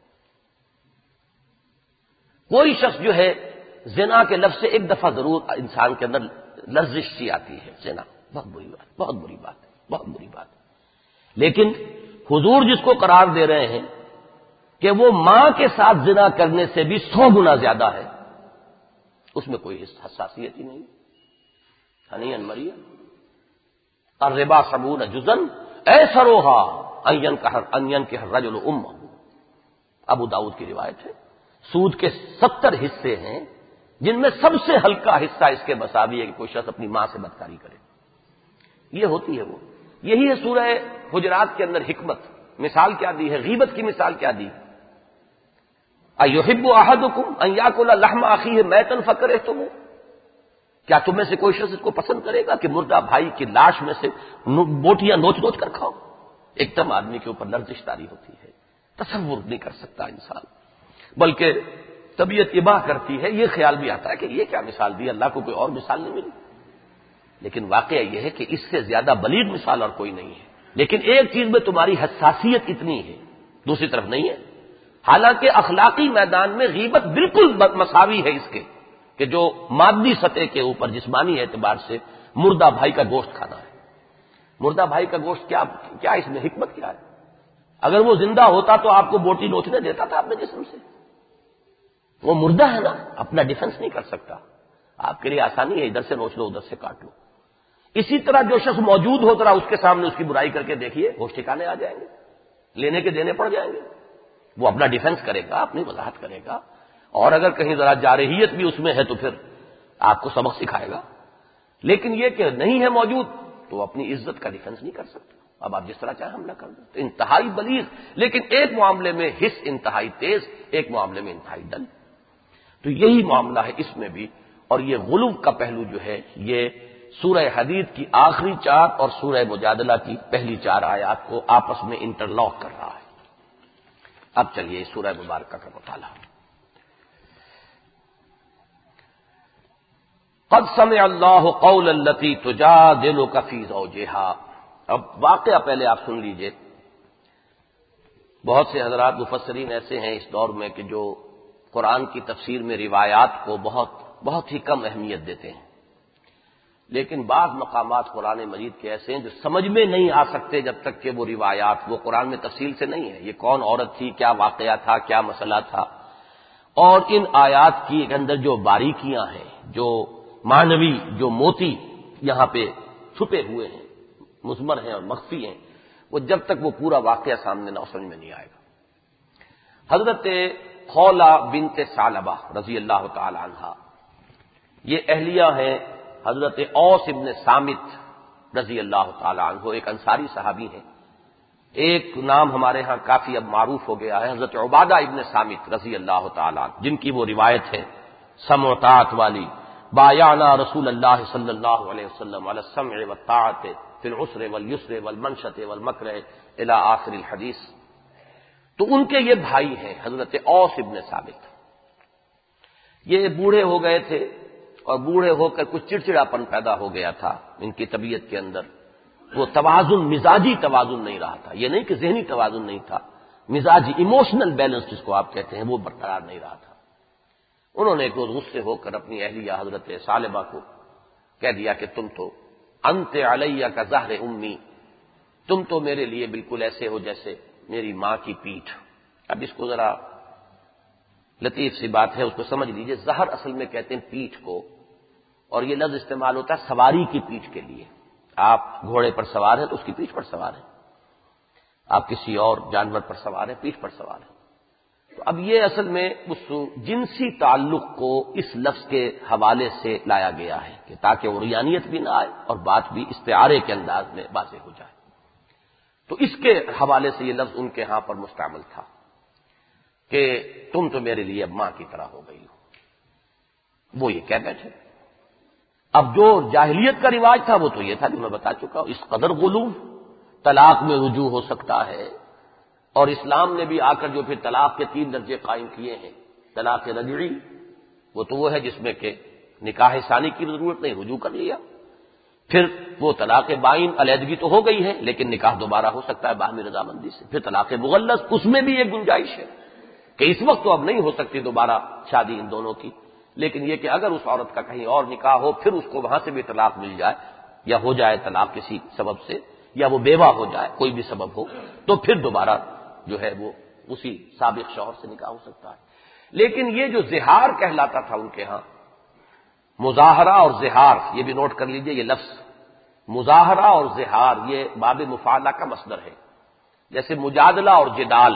کوئی شخص جو ہے زنا کے لفظ سے ایک دفعہ ضرور انسان کے اندر لرزش سی آتی ہے، زنا بہت بری بات، بہت بری بات ہے، بہت بری بات ہے، لیکن حضور جس کو قرار دے رہے ہیں کہ وہ ماں کے ساتھ زنا کرنے سے بھی سو گنا زیادہ ہے، اس میں کوئی حساسیت ہی نہیں، ہنین مریا الربا سبعون جزن ایسروہا ان کے رجل امہ، ابو داؤد کی روایت ہے، سود کے ستر حصے ہیں جن میں سب سے ہلکا حصہ اس کے مساوی ہے کہ کوئی شخص اپنی ماں سے بدکاری کرے، یہ ہوتی ہے وہ، یہی ہے سورہ حجرات کے اندر حکمت، مثال کیا دی ہے، غیبت کی مثال کیا دی، ایحب احدکم ان یاکل لحم اخیہ میتا فکرہتموہ، کیا تم میں سے کوئی شخص اس کو پسند کرے گا کہ مردہ بھائی کی لاش میں سے بوٹیاں نوچ نوچ کر کھاؤ؟ ایک دم آدمی کے اوپر لرزش طاری ہوتی ہے، تصور نہیں کر سکتا انسان، بلکہ طبیعت اباہ کرتی ہے، یہ خیال بھی آتا ہے کہ یہ کیا مثال دی، اللہ کو کوئی اور مثال نہیں ملی، لیکن واقعہ یہ ہے کہ اس سے زیادہ بلیغ مثال اور کوئی نہیں ہے، لیکن ایک چیز میں تمہاری حساسیت اتنی ہے، دوسری طرف نہیں ہے، حالانکہ اخلاقی میدان میں غیبت بالکل مساوی ہے اس کے کہ جو مادی سطح کے اوپر جسمانی اعتبار سے مردہ بھائی کا گوشت کھانا ہے، مردہ بھائی کا گوشت کیا کیا اس میں حکمت کیا ہے؟ اگر وہ زندہ ہوتا تو آپ کو بوٹی نوچنے دیتا تھا اپنے جسم سے، وہ مردہ ہے نا، اپنا ڈیفنس نہیں کر سکتا، آپ کے لیے آسانی ہے ادھر سے نوچ لو ادھر سے کاٹ لو۔ اسی طرح جو شخص موجود ہو ذرا اس کے سامنے اس کی برائی کر کے دیکھیے، ہوش ٹھکانے آ جائیں گے، لینے کے دینے پڑ جائیں گے، وہ اپنا ڈیفنس کرے گا، اپنی وضاحت کرے گا، اور اگر کہیں ذرا جارحیت بھی اس میں ہے تو پھر آپ کو سبق سکھائے گا، لیکن یہ کہ نہیں ہے موجود تو اپنی عزت کا ڈیفنس نہیں کر سکتا، اب آپ جس طرح چاہیں حملہ کر دیں، تو انتہائی بلیغ، لیکن ایک معاملے میں حس انتہائی تیز، ایک معاملے میں انتہائی ڈل، تو یہی معاملہ ہے اس میں بھی، اور یہ غلو کا پہلو جو ہے یہ سورہ حدید کی آخری چار اور سورہ مجادلہ کی پہلی چار آیات کو آپس میں انٹرلاک کر رہا ہے۔ اب چلیے سورہ مبارکہ کا مطالعہ۔ قد سمع اللہ قول التی تجادلک فی زوجہا، اب واقعہ پہلے آپ سن لیجئے، بہت سے حضرات مفسرین ایسے ہیں اس دور میں کہ جو قرآن کی تفسیر میں روایات کو بہت بہت ہی کم اہمیت دیتے ہیں، لیکن بعض مقامات قرآن مجید کے ایسے ہیں جو سمجھ میں نہیں آ سکتے جب تک کہ وہ روایات وہ قرآن میں تفصیل سے نہیں ہے، یہ کون عورت تھی، کیا واقعہ تھا، کیا مسئلہ تھا، اور ان آیات کی اندر جو باریکیاں ہیں، جو معنوی جو موتی یہاں پہ چھپے ہوئے ہیں، مضمر ہیں اور مخفی ہیں، وہ جب تک وہ پورا واقعہ سامنے نہ سمجھ میں نہیں آئے گا۔ حضرت خولہ بنت ثعلبہ رضی اللہ تعالی عنہا، یہ اہلیہ ہیں حضرت اوس ابن صامت رضی اللہ تعالی عنہ، ایک انصاری صحابی ہیں۔ ایک نام ہمارے ہاں کافی اب معروف ہو گیا ہے، حضرت عبادہ ابن صامت رضی اللہ تعالی عنہ، جن کی وہ روایت ہے سمع و طاعت والی، بایعنا رسول اللہ صلی اللہ علیہ وسلم علی السمع والطاعت فی العسر والیسر والمنشط والمکرہ الی آخر الحدیث۔ تو ان کے یہ بھائی ہیں حضرت اوس ابن صامت، یہ بوڑھے ہو گئے تھے اور بوڑھے ہو کر کچھ چڑچڑاپن پیدا ہو گیا تھا ان کی طبیعت کے اندر، وہ توازن، مزاجی توازن نہیں رہا تھا، یہ نہیں کہ ذہنی توازن نہیں تھا، مزاجی ایموشنل بیلنس جس کو آپ کہتے ہیں وہ برقرار نہیں رہا تھا۔ انہوں نے ایک روز غصے ہو کر اپنی اہلیہ حضرت ثعلبہ کو کہہ دیا کہ تم تو انت علیہ کا ظہر امی، تم تو میرے لیے بالکل ایسے ہو جیسے میری ماں کی پیٹھ۔ اب اس کو ذرا لطیف سی بات ہے، اس کو سمجھ لیجئے، ظہر اصل میں کہتے ہیں پیٹھ کو، اور یہ لفظ استعمال ہوتا ہے سواری کی پیٹھ کے لیے۔ آپ گھوڑے پر سوار ہیں تو اس کی پیٹھ پر سوار ہیں، آپ کسی اور جانور پر سوار ہیں، پیٹھ پر سوار ہیں۔ تو اب یہ اصل میں اس جنسی تعلق کو اس لفظ کے حوالے سے لایا گیا ہے کہ تاکہ عریانیت بھی نہ آئے اور بات بھی استعارے کے انداز میں واضح ہو جائے۔ تو اس کے حوالے سے یہ لفظ ان کے ہاں پر مستعمل تھا کہ تم تو میرے لیے اب ماں کی طرح ہو گئی ہو، وہ یہ کہہ بیٹھے۔ اب جو جاہلیت کا رواج تھا وہ تو یہ تھا جو میں بتا چکا ہوں، اس قدر غلو طلاق میں رجوع ہو سکتا ہے، اور اسلام نے بھی آ کر جو پھر طلاق کے تین درجے قائم کیے ہیں، طلاق رجعی وہ تو وہ ہے جس میں کہ نکاح ثانی کی ضرورت نہیں، رجوع کر لیا، پھر وہ طلاق بائن علیحدگی تو ہو گئی ہے لیکن نکاح دوبارہ ہو سکتا ہے باہمی رضامندی سے، پھر طلاق مغلظ، اس میں بھی ایک گنجائش ہے کہ اس وقت تو اب نہیں ہو سکتی دوبارہ شادی ان دونوں کی، لیکن یہ کہ اگر اس عورت کا کہیں اور نکاح ہو پھر اس کو وہاں سے بھی طلاق مل جائے، یا ہو جائے طلاق کسی سبب سے، یا وہ بیوہ ہو جائے کوئی بھی سبب ہو، تو پھر دوبارہ جو ہے وہ اسی سابق شوہر سے نکاح ہو سکتا ہے۔ لیکن یہ جو زہار کہلاتا تھا ان کے ہاں، مظاہرہ اور زہار، یہ بھی نوٹ کر لیجئے، یہ لفظ مظاہرہ اور زہار یہ باب مفاعلہ کا مصدر ہے، جیسے مجادلہ اور جدال،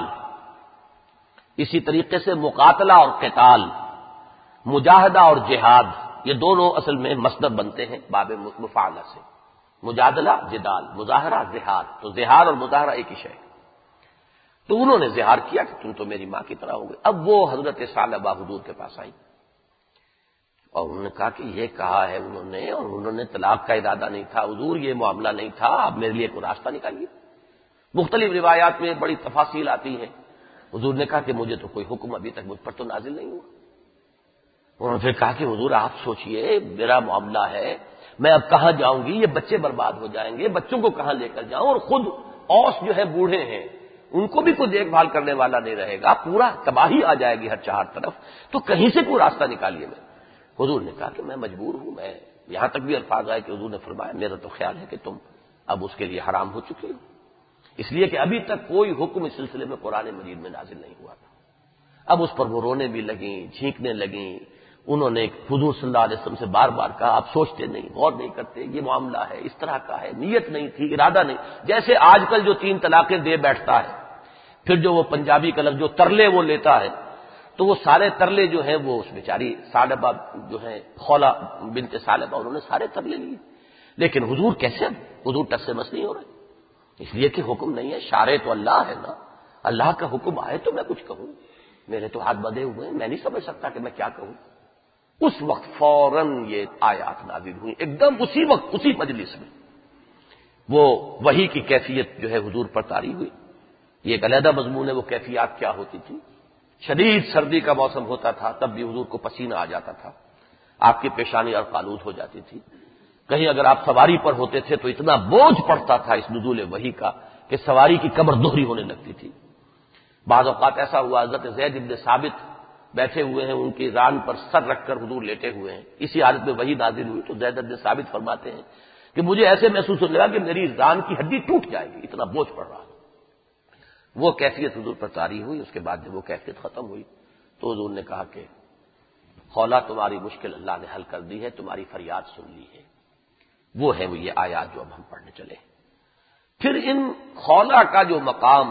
اسی طریقے سے مقاتلہ اور قتال، مجاہدہ اور جہاد، یہ دونوں اصل میں مصدر بنتے ہیں باب مفاعلہ سے، مجادلہ جدال، مظاہرہ زہار، تو زہار اور مظاہرہ ایک ہی شے۔ تو انہوں نے زہار کیا کہ تم تو میری ماں کی طرح ہو گئے۔ اب وہ حضرت ثعلبہ حضور کے پاس آئی اور انہوں نے کہا کہ یہ کہا ہے انہوں نے، اور انہوں نے طلاق کا ارادہ نہیں تھا حضور، یہ معاملہ نہیں تھا، آپ میرے لیے کوئی راستہ نکالیے۔ مختلف روایات میں بڑی تفاصیل آتی ہیں۔ حضور نے کہا کہ مجھے تو کوئی حکم ابھی تک مجھ پر تو نازل نہیں ہوا۔ انہوں نے پھر کہا کہ حضور آپ سوچئے، میرا معاملہ ہے، میں اب کہاں جاؤں گی، یہ بچے برباد ہو جائیں گے، بچوں کو کہاں لے کر جاؤں، اور خود اوس جو ہے بوڑھے ہیں، ان کو بھی کوئی دیکھ بھال کرنے والا نہیں رہے گا، پورا تباہی آ جائے گی ہر چہار طرف، تو کہیں سے کوئی راستہ نکالیے۔ میں حضور نے کہا کہ میں مجبور ہوں، میں یہاں تک بھی الفاظ آئے کہ حضور نے فرمایا میرا تو خیال ہے کہ تم اب اس کے لیے حرام ہو چکی ہو، اس لیے کہ ابھی تک کوئی حکم اس سلسلے میں قرآن مجید میں نازل نہیں ہوا تھا۔ اب اس پر وہ رونے بھی لگیں، چھینکنے لگیں۔ انہوں نے حضور صلی اللہ علیہ وسلم سے بار بار کہا آپ سوچتے نہیں، غور نہیں کرتے، یہ معاملہ ہے، اس طرح کا ہے، نیت نہیں تھی، ارادہ نہیں، جیسے آج کل جو تین طلاقیں دے بیٹھتا ہے، پھر جو وہ پنجابی کا لفظ جو ترلے وہ لیتا ہے، تو وہ سارے ترلے جو ہیں وہ اس بیچاری ثعلبہ جو ہیں خولہ بنت ثعلبہ، انہوں نے سارے ترلے لیے، لیکن حضور کیسے، حضور ٹس سے مس نہیں ہو رہے، اس لیے کہ حکم نہیں ہے، شارع تو اللہ ہے نا، اللہ کا حکم آئے تو میں کچھ کہوں، میرے تو ہاتھ بدے ہوئے ہیں، میں نہیں سمجھ سکتا کہ میں کیا کہوں۔ اس وقت فوراً یہ آیات نازل ہوئی، ایک دم اسی وقت اسی مجلس میں وہ وحی کی کیفیت جو ہے حضور پر طاری ہوئی۔ یہ ایک علیحدہ مضمون ہے، وہ کیفیات کیا ہوتی تھی۔ شدید سردی کا موسم ہوتا تھا تب بھی حضور کو پسینہ آ جاتا تھا، آپ کی پیشانی اور قالود ہو جاتی تھی، کہیں اگر آپ سواری پر ہوتے تھے تو اتنا بوجھ پڑتا تھا اس نزول وحی کا کہ سواری کی کمر دوہری ہونے لگتی تھی۔ بعض اوقات ایسا ہوا حضرت زید بن ثابت بیٹھے ہوئے ہیں، ان کی ران پر سر رکھ کر حضور لیٹے ہوئے ہیں، اسی حالت میں وحی نازل ہوئی تو زید بن ثابت فرماتے ہیں کہ مجھے ایسے محسوس ہونے لگا کہ میری ران کی ہڈی ٹوٹ جائے گی، اتنا بوجھ پڑ رہا۔ وہ کیفیت حضور پر طاری ہوئی، اس کے بعد جب وہ کیفیت ختم ہوئی تو حضور نے کہا کہ خولہ تمہاری مشکل اللہ نے حل کر دی ہے، تمہاری فریاد سن لی ہے۔ وہ ہے وہ یہ آیات جو اب ہم پڑھنے چلے۔ پھر ان خولہ کا جو مقام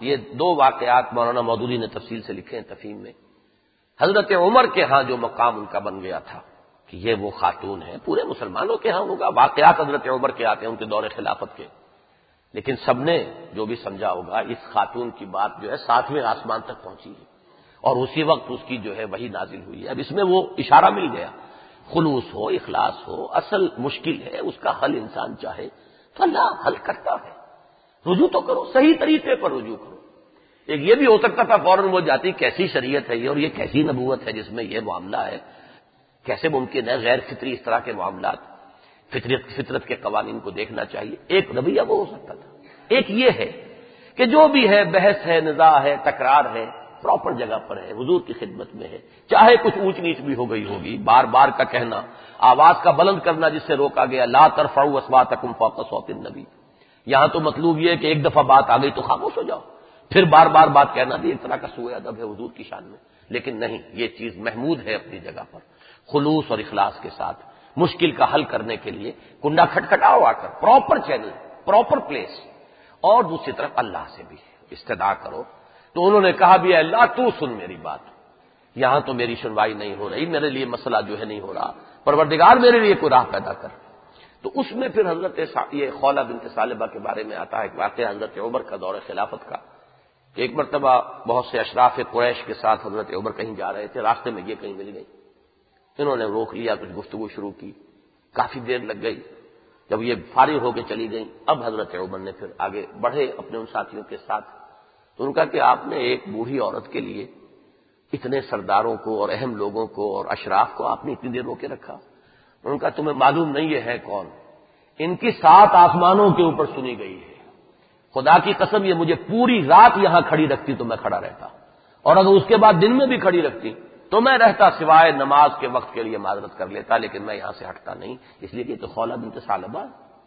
یہ دو واقعات مولانا مودودی نے تفصیل سے لکھے ہیں تفہیم میں. حضرت عمر کے ہاں جو مقام ان کا بن گیا تھا کہ یہ وہ خاتون ہے، پورے مسلمانوں کے ہاں ان کا واقعات حضرت عمر کے آتے ہیں ان کے دور خلافت کے، لیکن سب نے جو بھی سمجھا ہوگا اس خاتون کی بات جو ہے ساتویں آسمان تک پہنچی ہے اور اسی وقت اس کی جو ہے وحی نازل ہوئی ہے. اب اس میں وہ اشارہ مل گیا، خلوص ہو، اخلاص ہو، اصل مشکل ہے اس کا حل انسان چاہے تو اللہ حل کرتا ہے. رجوع تو کرو، صحیح طریقے پر رجوع کرو. ایک یہ بھی ہو سکتا تھا فوراً وہ جاتی کیسی شریعت ہے یہ اور یہ کیسی نبوت ہے جس میں یہ معاملہ ہے، کیسے ممکن ہے غیر فطری اس طرح کے معاملات، فطرت فطرت کے قوانین کو دیکھنا چاہیے. ایک رویہ وہ ہو سکتا تھا. ایک یہ ہے کہ جو بھی ہے بحث ہے، نزاع ہے، تکرار ہے، پراپر جگہ پر ہے، حضور کی خدمت میں ہے، چاہے کچھ اونچ نیچ بھی ہو گئی ہوگی، بار بار کا کہنا، آواز کا بلند کرنا جس سے روکا گیا، لا ترفعوا اصواتکم فوق صوت النبی. یہاں تو مطلوب یہ ہے کہ ایک دفعہ بات آ گئی تو خاموش ہو جاؤ، پھر بار بار بات کہنا بھی ایک طرح کا سوء ادب ہے حضور کی شان میں. لیکن نہیں، یہ چیز محمود ہے اپنی جگہ پر، خلوص اور اخلاص کے ساتھ مشکل کا حل کرنے کے لیے کنڈا کھٹکھٹاؤ آ کر، پراپر چینل، پراپر پلیس. اور دوسری طرف اللہ سے بھی استدعا کرو. تو انہوں نے کہا بھی اے اللہ تو سن میری بات، یہاں تو میری سنوائی نہیں ہو رہی، میرے لیے مسئلہ جو ہے نہیں ہو رہا، پروردگار میرے لیے کوئی راہ پیدا کر. تو اس میں پھر حضرت یہ خولہ بنت ثعلبہ کے بارے میں آتا ہے ایک واقعہ حضرت عمر کا دور خلافت کا. ایک مرتبہ بہت سے اشراف قریش کے ساتھ حضرت عمر کہیں جا رہے تھے، راستے میں یہ کہیں مل گئی، انہوں نے روک لیا، کچھ گفتگو شروع کی، کافی دیر لگ گئی. جب یہ فارغ ہو کے چلی گئیں اب حضرت عمر نے پھر آگے بڑھے اپنے ان ساتھیوں کے ساتھ. تو ان کا کہ آپ نے ایک بوڑھی عورت کے لیے اتنے سرداروں کو اور اہم لوگوں کو اور اشراف کو آپ نے اتنی دیر روکے رکھا. ان کا تمہیں معلوم نہیں یہ ہے کون؟ ان کی سات آسمانوں کے اوپر سنی گئی ہے. خدا کی قسم یہ مجھے پوری رات یہاں کھڑی رکھتی تو میں کھڑا رہتا، اور اگر اس کے بعد دن میں بھی کھڑی رکھتی تو میں رہتا، سوائے نماز کے وقت کے لیے معذرت کر لیتا، لیکن میں یہاں سے ہٹتا نہیں، اس لیے کہ تو خولہ بنت ثعلبہ.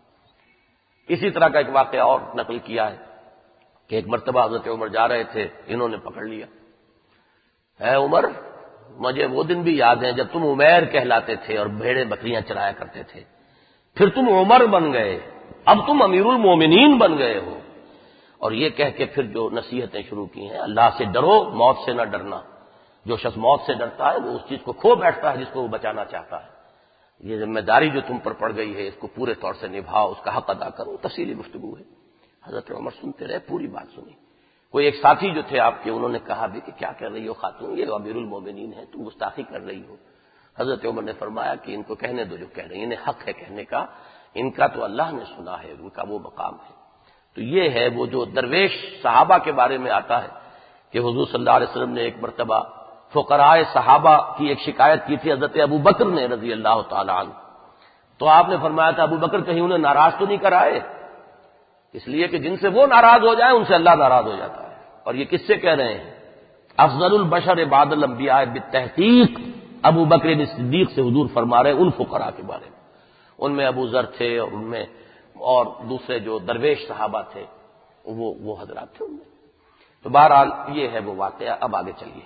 اسی طرح کا ایک واقعہ اور نقل کیا ہے کہ ایک مرتبہ حضرت عمر جا رہے تھے، انہوں نے پکڑ لیا، اے عمر مجھے وہ دن بھی یاد ہیں جب تم عمیر کہلاتے تھے اور بھیڑیں بکریاں چرایا کرتے تھے، پھر تم عمر بن گئے، اب تم امیر المومنین بن گئے ہو. اور یہ کہہ کے پھر جو نصیحتیں شروع کی ہیں، اللہ سے ڈرو، موت سے نہ ڈرنا. جو شخص موت سے ڈرتا ہے وہ اس چیز کو کھو بیٹھتا ہے جس کو وہ بچانا چاہتا ہے. یہ ذمہ داری جو تم پر پڑ گئی ہے اس کو پورے طور سے نبھاؤ، اس کا حق ادا کرو. تفصیلی گفتگو ہے. حضرت عمر سنتے رہے، پوری بات سنی. کوئی ایک ساتھی جو تھے آپ کے، انہوں نے کہا بھی کہ کیا کر رہی ہو خاتون، یہ امیر المومنین ہے، تم گستاخی کر رہی ہو. حضرت عمر نے فرمایا کہ ان کو کہنے دو جو کہہ رہی ہیں، انہیں حق ہے کہنے کا، ان کا تو اللہ نے سنا ہے، ان کا وہ مقام ہے. تو یہ ہے وہ جو درویش صحابہ کے بارے میں آتا ہے کہ حضور صلی اللہ علیہ وسلم نے ایک مرتبہ فقراء صحابہ کی ایک شکایت کی تھی حضرت ابو بکر نے رضی اللہ تعالی عنہ. تو آپ نے فرمایا تھا ابو بکر کہیں انہیں ناراض تو نہیں کرائے، اس لیے کہ جن سے وہ ناراض ہو جائے ان سے اللہ ناراض ہو جاتا ہے. اور یہ کس سے کہہ رہے ہیں؟ افضل البشر بعد الانبیاء بالتحقیق ابو بکر صدیق سے حضور فرما رہے ان فقراء کے بارے میں. ان میں ابو ذر تھے اور ان میں اور دوسرے جو درویش صحابہ تھے وہ وہ حضرات تھے ان میں. تو بہرحال یہ ہے وہ واقعہ. اب آگے چلیے.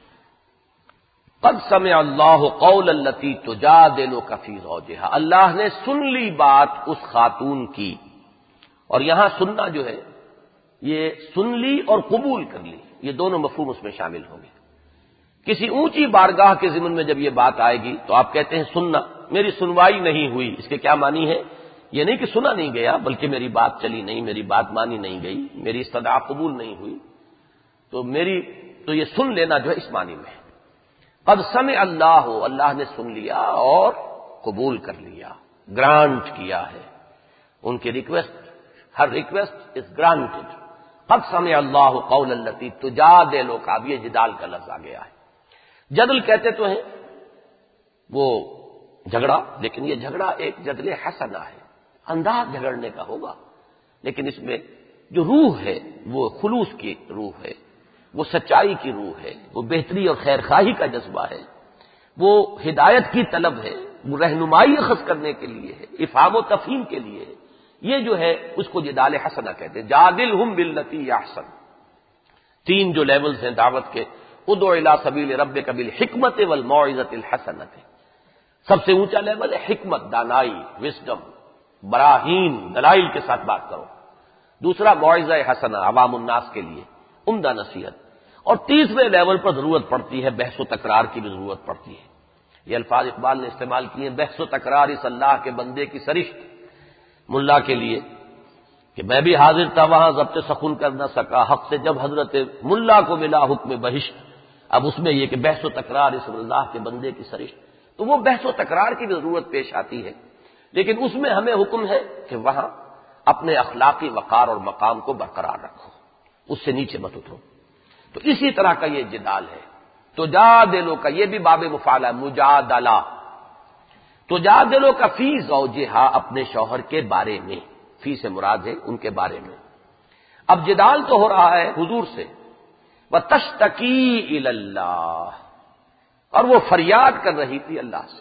قد سمع اللہ قول التی تجادلک فی زوجہا، اللہ نے سن لی بات اس خاتون کی. اور یہاں سننا جو ہے یہ سن لی اور قبول کر لی، یہ دونوں مفہوم اس میں شامل ہوں گے. کسی اونچی بارگاہ کے ضمن میں جب یہ بات آئے گی تو آپ کہتے ہیں سننا، میری سنوائی نہیں ہوئی، اس کے کیا معنی ہے؟ یہ نہیں کہ سنا نہیں گیا بلکہ میری بات چلی نہیں، میری بات مانی نہیں گئی، میری استدعا قبول نہیں ہوئی. تو میری تو یہ سن لینا جو ہے اس معنی میں ہے. قد سمع اللہ، اللہ نے سن لیا اور قبول کر لیا، گرانٹ کیا ہے. ان کی ریکویسٹ، ہر ریکویسٹ از گرانٹڈ. قد سمع اللہ قول التی تجادلک، اب یہ جدال کا لفظ آ گیا ہے. جدل کہتے تو ہیں وہ جھگڑا، لیکن یہ جھگڑا ایک جدل حسنہ ہے، انداز جھگڑنے کا ہوگا، لیکن اس میں جو روح ہے وہ خلوص کی روح ہے، وہ سچائی کی روح ہے، وہ بہتری اور خیر خواہی کا جذبہ ہے، وہ ہدایت کی طلب ہے، وہ رہنمائی اخذ کرنے کے لیے ہے، افہام و تفہیم کے لیے ہے. یہ جو ہے اس کو جدال حسنہ کہتے ہیں. جادلہم باللتی احسن. تین جو لیولز ہیں دعوت کے، ادع الی سبیل ربک بالحکمت والموعظۃ الحسنۃ. سب سے اونچا لیول ہے حکمت، دانائی، وزڈم، براہین، دلائل کے ساتھ بات کرو. دوسرا موعظہ حسنہ، عوام الناس کے لیے. عمدہ نصیحت۔ اور تیسرے لیول پر ضرورت پڑتی ہے بحث و تکرار کی بھی ضرورت پڑتی ہے۔ یہ الفاظ اقبال نے استعمال کیے ہیں، بحث و تکرار اس اللہ کے بندے کی سرشت ملا کے لیے، کہ میں بھی حاضر تھا وہاں ضبط سخن کر نہ سکا، حق سے جب حضرت ملا کو ملا حکم بہشت۔ اب اس میں یہ کہ بحث و تکرار اس اللہ کے بندے کی سرشت، تو وہ بحث و تکرار کی بھی ضرورت پیش آتی ہے، لیکن اس میں ہمیں حکم ہے کہ وہاں اپنے اخلاقی وقار اور مقام کو برقرار رکھو، اس سے نیچے مت اترو۔ تو اسی طرح کا یہ جدال ہے۔ تجادلو کا یہ بھی باب مفعلہ مجادلہ، تجادلو کا فی زوجہا اپنے شوہر کے بارے میں، فی سے مراد ہے ان کے بارے میں۔ اب جدال تو ہو رہا ہے حضور سے، وتشتکی الی اللہ، اور وہ فریاد کر رہی تھی اللہ سے۔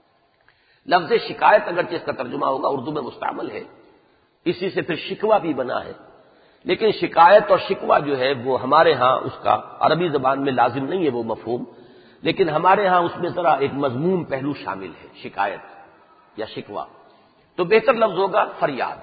لفظ شکایت اگرچہ اس کا ترجمہ ہوگا اردو میں مستعمل ہے، اسی سے پھر شکوہ بھی بنا ہے، لیکن شکایت اور شکوہ جو ہے وہ ہمارے ہاں اس کا عربی زبان میں لازم نہیں ہے وہ مفہوم، لیکن ہمارے ہاں اس میں ذرا ایک مضموم پہلو شامل ہے، شکایت یا شکوہ، تو بہتر لفظ ہوگا فریاد۔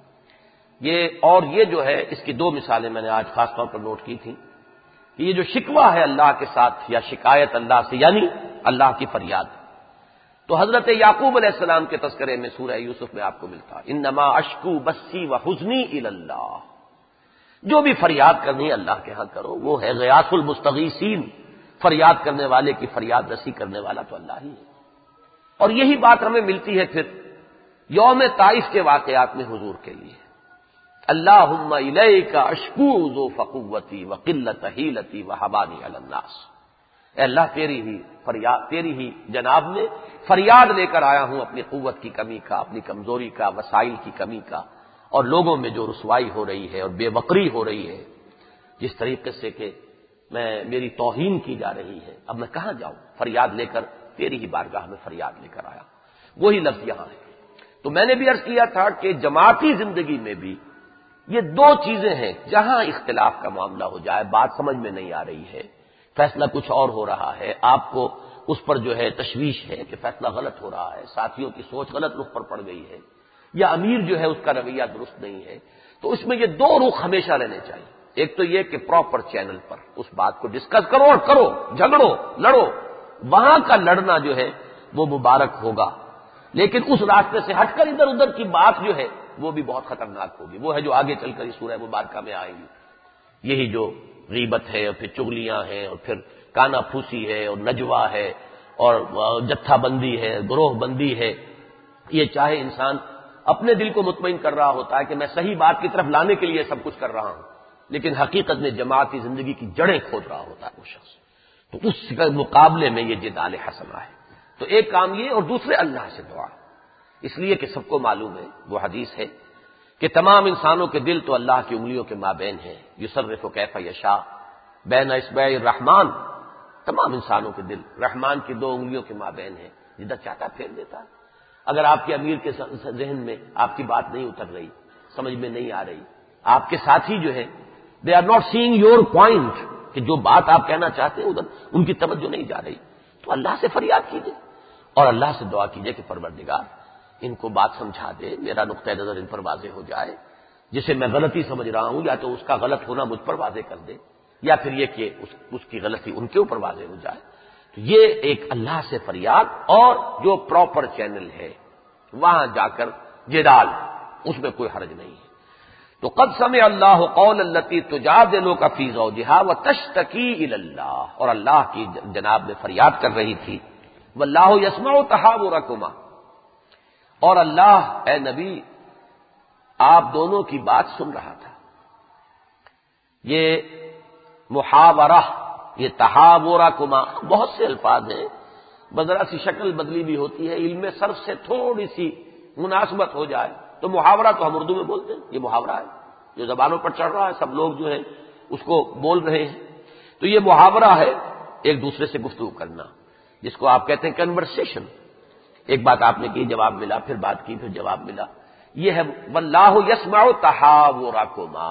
یہ اور یہ جو ہے اس کی دو مثالیں میں نے آج خاص طور پر نوٹ کی تھیں، کہ یہ جو شکوہ ہے اللہ کے ساتھ یا شکایت اللہ سے، یعنی اللہ کی فریاد، تو حضرت یعقوب علیہ السلام کے تذکرے میں سورہ یوسف میں آپ کو ملتا ہے، انما اشکو بسی وحزنی الی اللہ، جو بھی فریاد کرنی ہے اللہ کے ہاں کرو، وہ ہے غیاث المستغیثین، فریاد کرنے والے کی فریاد رسی کرنے والا تو اللہ ہی ہے۔ اور یہی بات ہمیں ملتی ہے پھر یوم طائف کے واقعات میں حضور کے لیے، اللہم الیک اشکو ذوف قوتی وقلت حیلتی وحبانی علی الناس، اے اللہ تیری ہی فریاد، تیری ہی جناب میں فریاد لے کر آیا ہوں اپنی قوت کی کمی کا، اپنی کمزوری کا، وسائل کی کمی کا، اور لوگوں میں جو رسوائی ہو رہی ہے اور بے وقری ہو رہی ہے، جس طریقے سے کہ میں میری توہین کی جا رہی ہے، اب میں کہاں جاؤں، فریاد لے کر تیری ہی بارگاہ میں فریاد لے کر آیا۔ وہی لفظ یہاں ہے۔ تو میں نے بھی عرض کیا تھا کہ جماعتی زندگی میں بھی یہ دو چیزیں ہیں، جہاں اختلاف کا معاملہ ہو جائے، بات سمجھ میں نہیں آ رہی ہے، فیصلہ کچھ اور ہو رہا ہے، آپ کو اس پر جو ہے تشویش ہے کہ فیصلہ غلط ہو رہا ہے، ساتھیوں کی سوچ غلط رخ پر پڑ گئی ہے، یا امیر جو ہے اس کا رویہ درست نہیں ہے، تو اس میں یہ دو رخ ہمیشہ رہنے چاہیے۔ ایک تو یہ کہ پراپر چینل پر اس بات کو ڈسکس کرو اور کرو، جھگڑو، لڑو، وہاں کا لڑنا جو ہے وہ مبارک ہوگا، لیکن اس راستے سے ہٹ کر ادھر ادھر کی بات جو ہے وہ بھی بہت خطرناک ہوگی، وہ ہے جو آگے چل کر اس سورہ مبارکہ میں آئے گی، یہی جو غیبت ہے اور پھر چغلیاں ہیں اور پھر کانا پھوسی ہے اور نجوہ ہے اور جتھا بندی ہے، گروہ بندی ہے۔ یہ چاہے انسان اپنے دل کو مطمئن کر رہا ہوتا ہے کہ میں صحیح بات کی طرف لانے کے لیے سب کچھ کر رہا ہوں، لیکن حقیقت میں جماعتی زندگی کی جڑیں کھود رہا ہوتا ہے وہ شخص، تو اس کے مقابلے میں یہ جدال حسنہ ہے۔ تو ایک کام یہ، اور دوسرے اللہ سے دعا، اس لیے کہ سب کو معلوم ہے، وہ حدیث ہے کہ تمام انسانوں کے دل تو اللہ کی انگلیوں کے مابین ہیں، یصرف کیف یشاء بین اصبع الرحمن، تمام انسانوں کے دل رحمان کی دو انگلیوں کے مابین ہیں، جدھر چاہتا پھیر دیتا ہے۔ اگر آپ کے امیر کے ذہن میں آپ کی بات نہیں اتر رہی، سمجھ میں نہیں آ رہی، آپ کے ساتھی جو ہے they are not seeing your point, کہ جو بات آپ کہنا چاہتے ہیں ادھر ان کی توجہ نہیں جا رہی، تو اللہ سے فریاد کیجیے اور اللہ سے دعا کیجیے کہ پروردگار ان کو بات سمجھا دے، میرا نقطہ نظر ان پر واضح ہو جائے، جسے میں غلطی سمجھ رہا ہوں یا تو اس کا غلط ہونا مجھ پر واضح کر دے، یا پھر یہ کہ اس, اس کی غلطی ان کے اوپر واضح ہو جائے۔ تو یہ ایک اللہ سے فریاد، اور جو پراپر چینل ہے وہاں جا کر جدال، اس میں کوئی حرج نہیں ہے۔ تو قد سمع اللہ قول التی تجادلک فی زوجہا وتشتکی الی اللہ، اور اللہ کی جناب میں فریاد کر رہی تھی، واللہ یسمع تحاورکما، اور اللہ اے نبی آپ دونوں کی بات سن رہا تھا۔ یہ محاورہ، یہ تحاورکما، بہت سے الفاظ ہیں، بذرا سی شکل بدلی بھی ہوتی ہے، علم صرف سے تھوڑی سی مناسبت ہو جائے تو محاورہ تو ہم اردو میں بولتے ہیں، یہ محاورہ ہے جو زبانوں پر چڑھ رہا ہے، سب لوگ جو ہے اس کو بول رہے ہیں، تو یہ محاورہ ہے ایک دوسرے سے گفتگو کرنا، جس کو آپ کہتے ہیں کنورسیشن۔ ایک بات آپ نے کی، جواب ملا، پھر بات کی، پھر جواب ملا، یہ ہے واللہ یسمع تحاورکما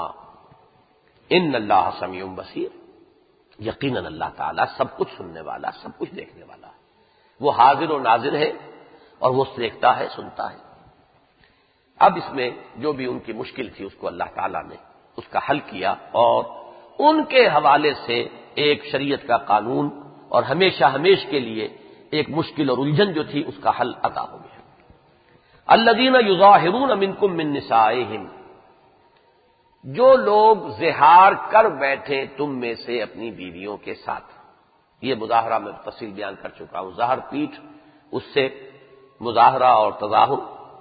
ان اللہ سمیع بصیر، یقیناً اللہ تعالیٰ سب کچھ سننے والا، سب کچھ دیکھنے والا ہے، وہ حاضر و ناظر ہے اور وہ دیکھتا ہے، سنتا ہے۔ اب اس میں جو بھی ان کی مشکل تھی اس کو اللہ تعالیٰ نے اس کا حل کیا، اور ان کے حوالے سے ایک شریعت کا قانون اور ہمیشہ ہمیش کے لیے ایک مشکل اور الجھن جو تھی اس کا حل عطا ہو گیا۔ الذین یظاہرون منکم من نسائہم، جو لوگ زہار کر بیٹھے تم میں سے اپنی بیویوں کے ساتھ، یہ مظاہرہ میں تفصیل بیان کر چکا ہوں، ظہر پیٹھ، اس سے مظاہرہ اور تظاہر۔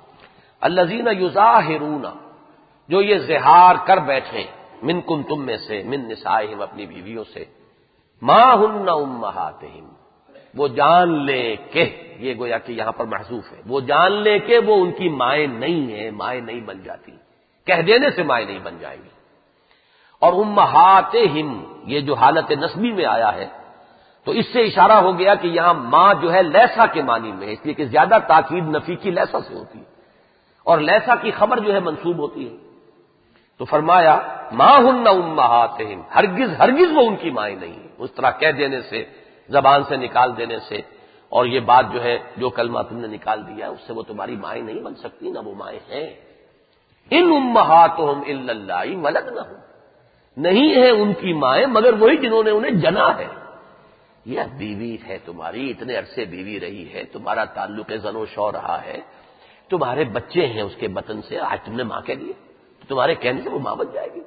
الذین یظاہرون، جو یہ زہار کر بیٹھے، منکم تم میں سے، من نسائہم اپنی بیویوں سے، ما ہن امہاتہم، وہ جان لے کہ، یہ گویا کہ یہاں پر محذوف ہے، وہ جان لے کہ وہ ان کی مائیں نہیں ہیں، مائیں نہیں بن جاتی، کہہ دینے سے مائیں نہیں بن جائیں گی۔ اور امہاتہم، یہ جو حالت نسبی میں آیا ہے تو اس سے اشارہ ہو گیا کہ یہاں ماں جو ہے لیسا کے معنی میں ہے، اس لیے کہ زیادہ تاکید نفی کی لیسا سے ہوتی ہے، اور لیسا کی خبر جو ہے منسوب ہوتی ہے، تو فرمایا ما ہن امہاتہم، ہرگز ہرگز وہ ان کی مائیں نہیں ہیں، اس طرح کہہ دینے سے، زبان سے نکال دینے سے، اور یہ بات جو ہے جو کلمہ تم نے نکال دیا اس سے وہ تمہاری مائیں نہیں بن سکتی، نہ وہ مائیں ہیں۔ ان امہاتہم الا اللہ ولدنہم، نہیں ہے ان کی مائیں مگر وہی جنہوں نے انہیں جنا ہے۔ یہ بیوی ہے تمہاری، اتنے عرصے بیوی رہی ہے، تمہارا تعلق زن و شو رہا ہے، تمہارے بچے ہیں اس کے بطن سے، آج تم نے ماں کہہ دیا تو تمہارے کہنے سے وہ ماں بن جائے گی۔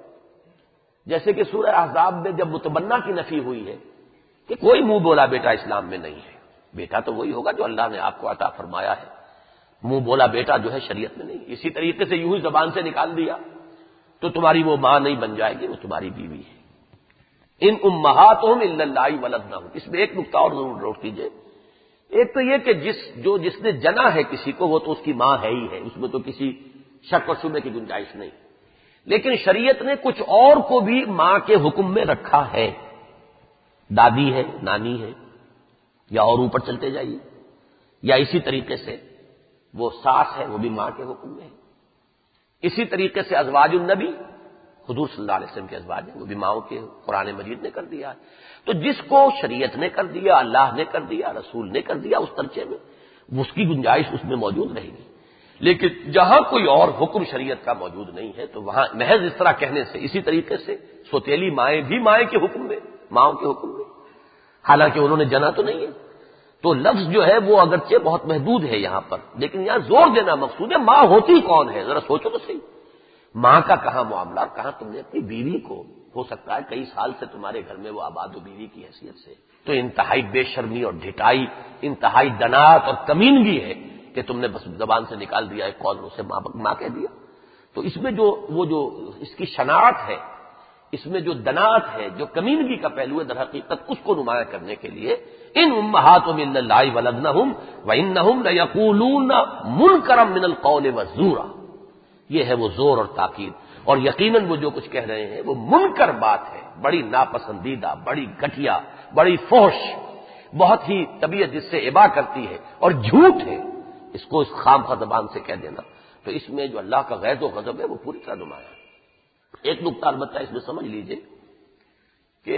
جیسے کہ سورہ احزاب میں جب متبنہ کی نفی ہوئی ہے کہ کوئی منہ بولا بیٹا اسلام میں نہیں ہے، بیٹا تو وہی ہوگا جو اللہ نے آپ کو عطا فرمایا ہے، منہ بولا بیٹا جو ہے شریعت میں نہیں۔ اسی طریقے سے یوں ہی زبان سے نکال دیا تو تمہاری وہ ماں نہیں بن جائے گی، وہ تمہاری بیوی ہے۔ ان امہاتہم الا اللہ ولدنہم، اس میں ایک نقطہ اور ضرور نوٹ کیجئے، ایک تو یہ کہ جس جو جس نے جنا ہے کسی کو وہ تو اس کی ماں ہے ہی ہے، اس میں تو کسی شک و شبے کی گنجائش نہیں، لیکن شریعت نے کچھ اور کو بھی ماں کے حکم میں رکھا ہے، دادی ہے، نانی ہے، یا اور اوپر چلتے جائیے، یا اسی طریقے سے وہ ساس ہے، وہ بھی ماں کے حکم میں ہے۔ اسی طریقے سے ازواج النبی، حضور صلی اللہ علیہ وسلم کے ازواج ہیں، وہ بھی ماؤں کے قرآن مجید نے کر دیا ہے۔ تو جس کو شریعت نے کر دیا، اللہ نے کر دیا، رسول نے کر دیا، اس ترچے میں اس کی گنجائش اس میں موجود رہے گی، لیکن جہاں کوئی اور حکم شریعت کا موجود نہیں ہے تو وہاں محض اس طرح کہنے سے، اسی طریقے سے سوتیلی مائیں بھی مائیں کے حکم میں، ماؤں کے حکم میں، حالانکہ انہوں نے جنا تو نہیں ہے۔ تو لفظ جو ہے وہ اگرچہ بہت محدود ہے یہاں پر، لیکن یہاں زور دینا مقصود ہے ماں ہوتی کون ہے، ذرا سوچو تو صحیح، ماں کا کہاں معاملہ، کہاں تم نے اپنی بیوی کو، ہو سکتا ہے کئی سال سے تمہارے گھر میں وہ آباد و بیوی کی حیثیت سے، تو انتہائی بے شرمی اور ڈھٹائی، انتہائی دنات اور کمینگی ہے کہ تم نے بس زبان سے نکال دیا ایک قول، اسے ماں ماں کہہ دیا۔ تو اس میں جو وہ جو اس کی شناعت ہے، اس میں جو دنات ہے، جو کمینگی کا پہلو ہے، در حقیقت اس کو نمایاں کرنے کے لیے ان امہاتہم الا اللہ ولدنہم وانہم لیقولون منکرا من القول والزورا، یہ ہے وہ زور اور تاکید، اور یقیناً وہ جو کچھ کہہ رہے ہیں وہ منکر بات ہے، بڑی ناپسندیدہ، بڑی گھٹیا، بڑی فحش، بہت ہی طبیعت جس سے ابا کرتی ہے، اور جھوٹ ہے اس کو اس خام خواہ زبان سے کہہ دینا۔ تو اس میں جو اللہ کا غیظ و غضب ہے وہ پوری طرح نمایاں ہے۔ ایک نقطہ البتہ اس میں سمجھ لیجئے کہ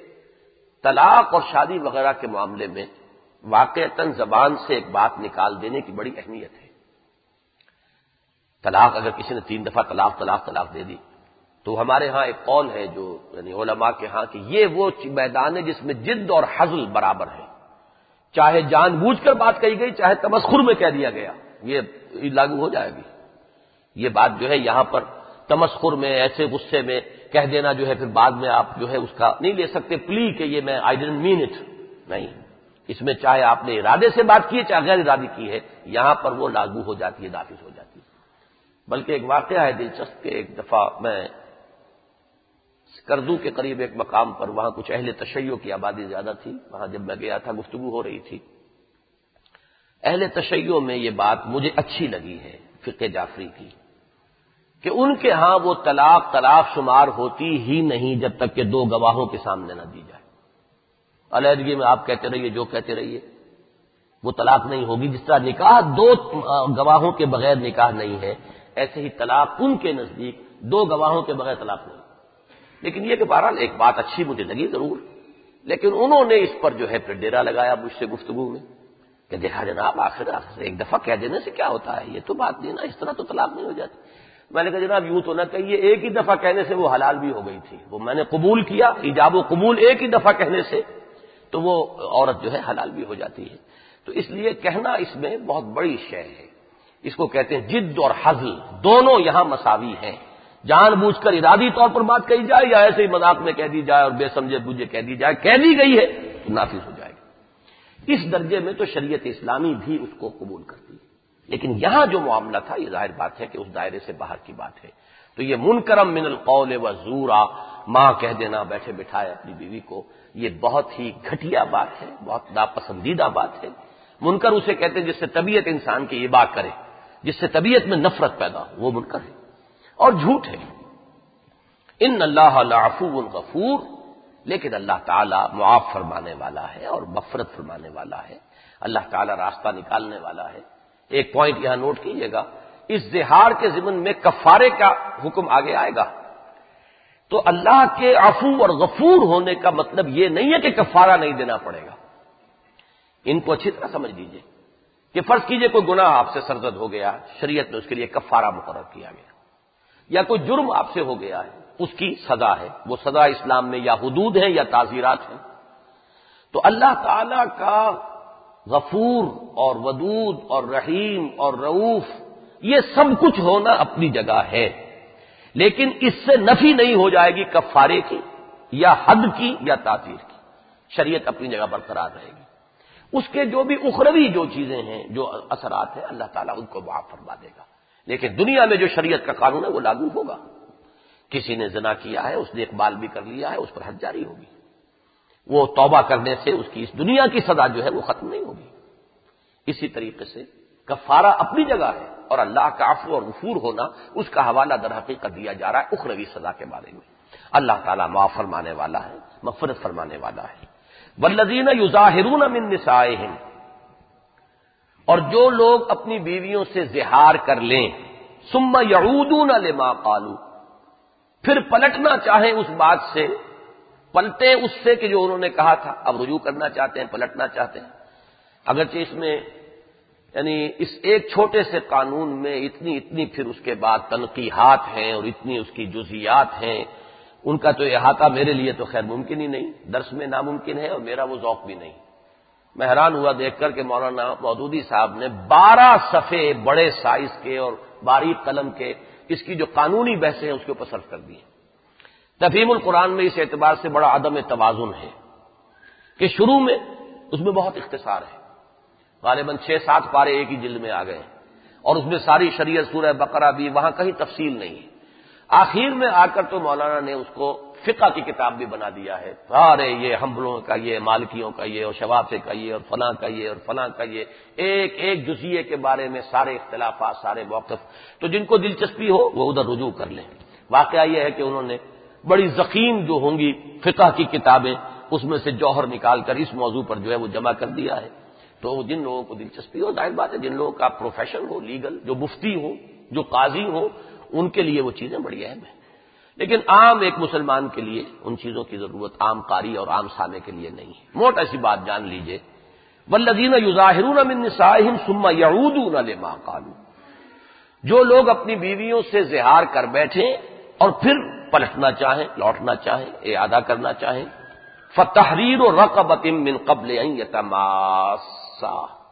طلاق اور شادی وغیرہ کے معاملے میں واقعتاً زبان سے ایک بات نکال دینے کی بڑی اہمیت ہے۔ طلاق اگر کسی نے تین دفعہ طلاق طلاق طلاق دے دی تو ہمارے ہاں ایک قول ہے جو یعنی علماء کے ہاں کہ یہ وہ میدان ہے جس میں جد اور حزل برابر ہے، چاہے جان بوجھ کر بات کہی گئی، چاہے تمسخر میں کہہ دیا گیا، یہ لاگو ہو جائے گی۔ یہ بات جو ہے یہاں پر تمسخر میں، ایسے غصے میں کہہ دینا جو ہے پھر بعد میں آپ جو ہے اس کا نہیں لے سکتے پلی کہ یہ میں آئی ڈنٹ مین اٹ، نہیں، اس میں چاہے آپ نے ارادے سے بات کی ہے چاہے غیر ارادی کی ہے، یہاں پر وہ لاگو ہو جاتی ہے، نافذ ہو جاتی ہے۔ بلکہ ایک واقعہ ہے دلچسپ کہ ایک دفعہ میں سکردو کے قریب ایک مقام پر، وہاں کچھ اہل تشیع کی آبادی زیادہ تھی، وہاں جب میں گیا تھا گفتگو ہو رہی تھی، اہل تشیع میں یہ بات مجھے اچھی لگی ہے فقہ جعفری کی کہ ان کے ہاں وہ طلاق طلاق شمار ہوتی ہی نہیں جب تک کہ دو گواہوں کے سامنے نہ دی جائے۔ علیحدگی میں آپ کہتے رہیے جو کہتے رہیے، وہ طلاق نہیں ہوگی۔ جس طرح نکاح دو گواہوں کے بغیر نکاح نہیں ہے، ایسے ہی طلاق ان کے نزدیک دو گواہوں کے بغیر طلاق نہیں۔ لیکن یہ کہ بہرحال ایک بات اچھی مجھے لگی ضرور، لیکن انہوں نے اس پر جو ہے پھر ڈیرا لگایا مجھ سے گفتگو میں کہ دیکھا جناب آخر آخر ایک دفعہ کہہ دینے سے کیا ہوتا ہے، یہ تو بات نہیں نا، اس طرح تو طلاق نہیں ہو جاتی۔ میں نے کہا جناب یوں تو نہ کہیے، ایک ہی دفعہ کہنے سے وہ حلال بھی ہو گئی تھی، وہ میں نے قبول کیا، ایجاب و قبول ایک ہی دفعہ کہنے سے تو وہ عورت جو ہے حلال بھی ہو جاتی ہے۔ تو اس لیے کہنا اس میں بہت بڑی شے ہے، اس کو کہتے ہیں جد اور حزل، دونوں یہاں مساوی ہیں۔ جان بوجھ کر ارادی طور پر بات کہی جائے یا ایسے ہی مذاق میں کہہ دی جائے اور بے سمجھے بوجھے کہہ دی جائے، کہہ دی گئی ہے تو نافذ ہو جائے گی۔ اس درجے میں تو شریعت اسلامی بھی اس کو قبول کرتی ہے، لیکن یہاں جو معاملہ تھا یہ ظاہر بات ہے کہ اس دائرے سے باہر کی بات ہے۔ تو یہ منکرم من القول وزورا، ماں کہہ دینا بیٹھے بٹھائے اپنی بیوی کو، یہ بہت ہی گھٹیا بات ہے، بہت ناپسندیدہ بات ہے۔ منکر اسے کہتے ہیں جس سے طبیعت انسان کی یہ بات کرے، جس سے طبیعت میں نفرت پیدا ہو، وہ منکر ہے اور جھوٹ ہے۔ ان اللہ لعفو غفور، لیکن اللہ تعالیٰ معاف فرمانے والا ہے اور مغفرت فرمانے والا ہے، اللہ تعالیٰ راستہ نکالنے والا ہے۔ ایک پوائنٹ یہاں نوٹ کیجئے گا، اس زہار کے ضمن میں کفارے کا حکم آگے آئے گا، تو اللہ کے عفو اور غفور ہونے کا مطلب یہ نہیں ہے کہ کفارہ نہیں دینا پڑے گا۔ ان کو اچھی طرح سمجھ لیجئے کہ فرض کیجئے کوئی گناہ آپ سے سرزد ہو گیا، شریعت نے اس کے لیے کفارہ مقرر کیا گیا، یا کوئی جرم آپ سے ہو گیا ہے، اس کی سزا ہے، وہ سزا اسلام میں یا حدود ہیں یا تعزیرات ہیں۔ تو اللہ تعالی کا غفور اور ودود اور رحیم اور رؤوف یہ سب کچھ ہونا اپنی جگہ ہے، لیکن اس سے نفی نہیں ہو جائے گی کفارے کی یا حد کی یا تعزیر کی، شریعت اپنی جگہ برقرار رہے گی۔ اس کے جو بھی اخروی جو چیزیں ہیں، جو اثرات ہیں، اللہ تعالیٰ ان کو معاف فرما دے گا، لیکن دنیا میں جو شریعت کا قانون ہے وہ لاگو ہوگا۔ کسی نے زنا کیا ہے، اس نے اقبال بھی کر لیا ہے، اس پر حد جاری ہوگی، وہ توبہ کرنے سے اس کی اس دنیا کی سزا جو ہے وہ ختم نہیں ہوگی۔ اسی طریقے سے کفارہ اپنی جگہ ہے اور اللہ کا عفو اور غفور ہونا اس کا حوالہ در حقیقت دیا جا رہا ہے اخروی سزا کے بارے میں۔ اللہ تعالیٰ معاف فرمانے والا ہے، مغفرت فرمانے والا ہے۔ والذین یظاہرون من نسائہم، اور جو لوگ اپنی بیویوں سے زہار کر لیں، ثم یعودون لما قالوا، پھر پلٹنا چاہیں اس بات سے، پلٹیں اس سے کہ جو انہوں نے کہا تھا، اب رجوع کرنا چاہتے ہیں، پلٹنا چاہتے ہیں۔ اگرچہ اس میں یعنی اس ایک چھوٹے سے قانون میں اتنی اتنی پھر اس کے بعد تنقیحات ہیں اور اتنی اس کی جزیات ہیں، ان کا تو احاطہ میرے لیے تو خیر ممکن ہی نہیں، درس میں ناممکن ہے اور میرا وہ ذوق بھی نہیں۔ میں حیران ہوا دیکھ کر کہ مولانا مودودی صاحب نے بارہ صفحے بڑے سائز کے اور باریک قلم کے اس کی جو قانونی بحثیں ہیں اس کے اوپر صرف کر دی ہیں۔ تفہیم القرآن میں اس اعتبار سے بڑا عدم توازن ہے کہ شروع میں اس میں بہت اختصار ہے، غالباً چھ سات پارے ایک ہی جلد میں آ گئے ہیں، اور اس میں ساری شریعت سورہ بقرہ بھی، وہاں کہیں تفصیل نہیں ہے۔ آخر میں آ کر تو مولانا نے اس کو فقہ کی کتاب بھی بنا دیا ہے، سارے یہ حنبلوں کا یہ، مالکیوں کا یہ، اور شوافع کا یہ، اور فلاں کا یہ اور فلاں کا یہ، ایک ایک جزیے کے بارے میں سارے اختلافات، سارے موقف، تو جن کو دلچسپی ہو وہ ادھر رجوع کر لیں۔ واقعہ یہ ہے کہ انہوں نے بڑی ضخیم جو ہوں گی فقہ کی کتابیں، اس میں سے جوہر نکال کر اس موضوع پر جو ہے وہ جمع کر دیا ہے۔ تو جن لوگوں کو دلچسپی ہو، ظاہر بات ہے جن لوگوں کا پروفیشن ہو لیگل، جو مفتی ہو، جو قاضی ہو، ان کے لیے وہ چیزیں بڑی اہم ہیں، لیکن عام ایک مسلمان کے لیے ان چیزوں کی ضرورت عام قاری اور عام سامع کے لیے نہیں ہے۔ موٹا سی بات جان لیجئے، والذین یظاہرون من نسائہم ثم یعودون لما قالوا، جو لوگ اپنی بیویوں سے زہار کر بیٹھیں اور پھر پلٹنا چاہیں، لوٹنا چاہیں، اعادہ کرنا چاہیں، فتحریر رقبۃ من قبل ان یتماسا،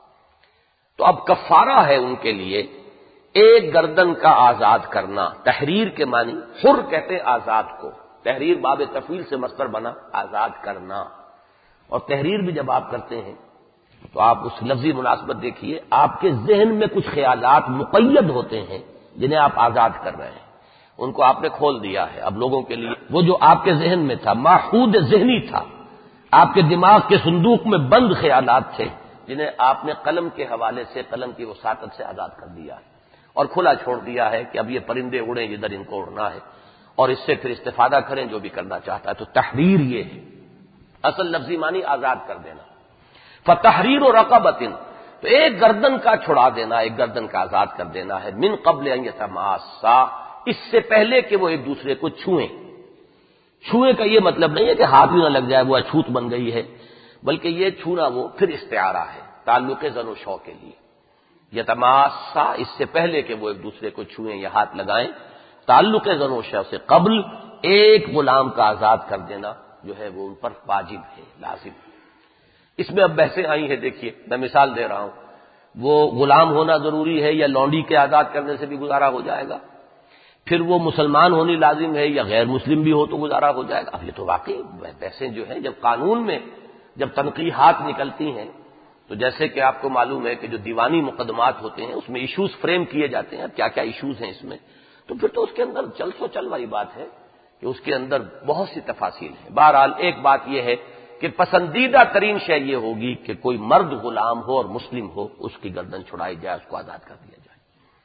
تو اب کفارہ ہے ان کے لیے ایک گردن کا آزاد کرنا۔ تحریر کے معنی حر کہتے ہیں آزاد کو، تحریر باب تفعیل سے مصدر بنا آزاد کرنا، اور تحریر بھی جب آپ کرتے ہیں تو آپ اس لفظی مناسبت دیکھیے، آپ کے ذہن میں کچھ خیالات مقید ہوتے ہیں جنہیں آپ آزاد کر رہے ہیں، ان کو آپ نے کھول دیا ہے اب لوگوں کے لیے۔ وہ جو آپ کے ذہن میں تھا، ماخوذ ذہنی تھا، آپ کے دماغ کے صندوق میں بند خیالات تھے، جنہیں آپ نے قلم کے حوالے سے، قلم کی وساطت سے آزاد کر دیا ہے اور کھلا چھوڑ دیا ہے کہ اب یہ پرندے اڑیں جدھر ان کو اڑنا ہے، اور اس سے پھر استفادہ کریں جو بھی کرنا چاہتا ہے۔ تو تحریر یہ ہے، اصل لفظی معنی آزاد کر دینا۔ فتحریر و رقبۃ، تو ایک گردن کا چھڑا دینا، ایک گردن کا آزاد کر دینا ہے، من قبل ان یتماسا، اس سے پہلے کہ وہ ایک دوسرے کو چھوئیں۔ چھوئیں کا یہ مطلب نہیں ہے کہ ہاتھ بھی نہ لگ جائے، وہ اچھوت بن گئی ہے، بلکہ یہ چھونا وہ پھر استعارہ ہے تعلق زن و شو کے لیے۔ یتماسا اس سے پہلے کہ وہ ایک دوسرے کو چھوئیں یا ہاتھ لگائیں، تعلق زن و شہ سے قبل ایک غلام کا آزاد کر دینا جو ہے وہ ان پر واجب ہے، لازم ہے۔ اس میں اب بحثیں آئی ہیں، دیکھیے میں مثال دے رہا ہوں، وہ غلام ہونا ضروری ہے یا لونڈی کے آزاد کرنے سے بھی گزارا ہو جائے گا، پھر وہ مسلمان ہونی لازم ہے یا غیر مسلم بھی ہو تو گزارا ہو جائے گا۔ اب یہ تو واقعی بحثیں جو ہیں جب قانون میں جب تنقیحات نکلتی ہیں تو جیسے کہ آپ کو معلوم ہے کہ جو دیوانی مقدمات ہوتے ہیں اس میں ایشوز فریم کیے جاتے ہیں، اب کیا کیا ایشوز ہیں اس میں، تو پھر تو اس کے اندر چل سو چل والی بات ہے کہ اس کے اندر بہت سی تفاصیل ہیں۔ بہرحال ایک بات یہ ہے کہ پسندیدہ ترین شے یہ ہوگی کہ کوئی مرد غلام ہو اور مسلم ہو، اس کی گردن چھڑائی جائے، اس کو آزاد کر دیا جائے۔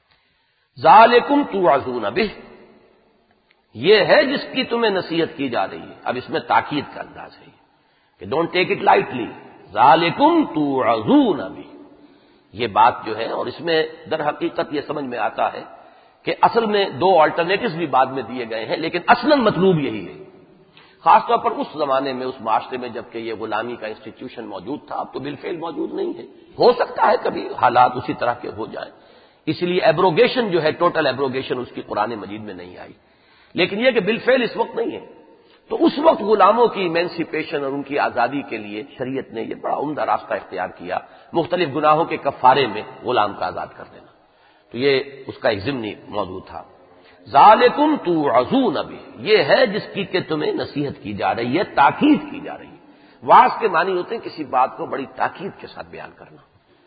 ذالکم توعظون بہ، یہ ہے جس کی تمہیں نصیحت کی جا رہی ہے۔ اب اس میں تاکید کا انداز ہے کہ ڈونٹ ٹیک اٹ لائٹلی، ذالکم توعظون بہ، یہ بات جو ہے، اور اس میں در حقیقت یہ سمجھ میں آتا ہے کہ اصل میں دو آلٹرنیٹوز بھی بعد میں دیے گئے ہیں، لیکن اصلاً مطلوب یہی ہے، خاص طور پر اس زمانے میں، اس معاشرے میں جب کہ یہ غلامی کا انسٹیٹیوشن موجود تھا، اب تو بالفعل موجود نہیں ہے، ہو سکتا ہے کبھی حالات اسی طرح کے ہو جائیں، اس لیے ایبروگیشن جو ہے، ٹوٹل ایبروگیشن اس کی قرآن مجید میں نہیں آئی، لیکن یہ کہ بالفعل اس وقت نہیں ہے۔ تو اس وقت غلاموں کی ایمینسیپیشن اور ان کی آزادی کے لیے شریعت نے یہ بڑا عمدہ راستہ اختیار کیا، مختلف گناہوں کے کفارے میں غلام کا آزاد کر دینا، تو یہ اس کا ایک ضمنی موضوع تھا۔ ذالکم توعظون بہ، یہ ہے جس کی کہ تمہیں نصیحت کی جا رہی ہے، تاکید کی جا رہی ہے۔ واعظ کے معنی ہوتے ہیں کسی بات کو بڑی تاکید کے ساتھ بیان کرنا۔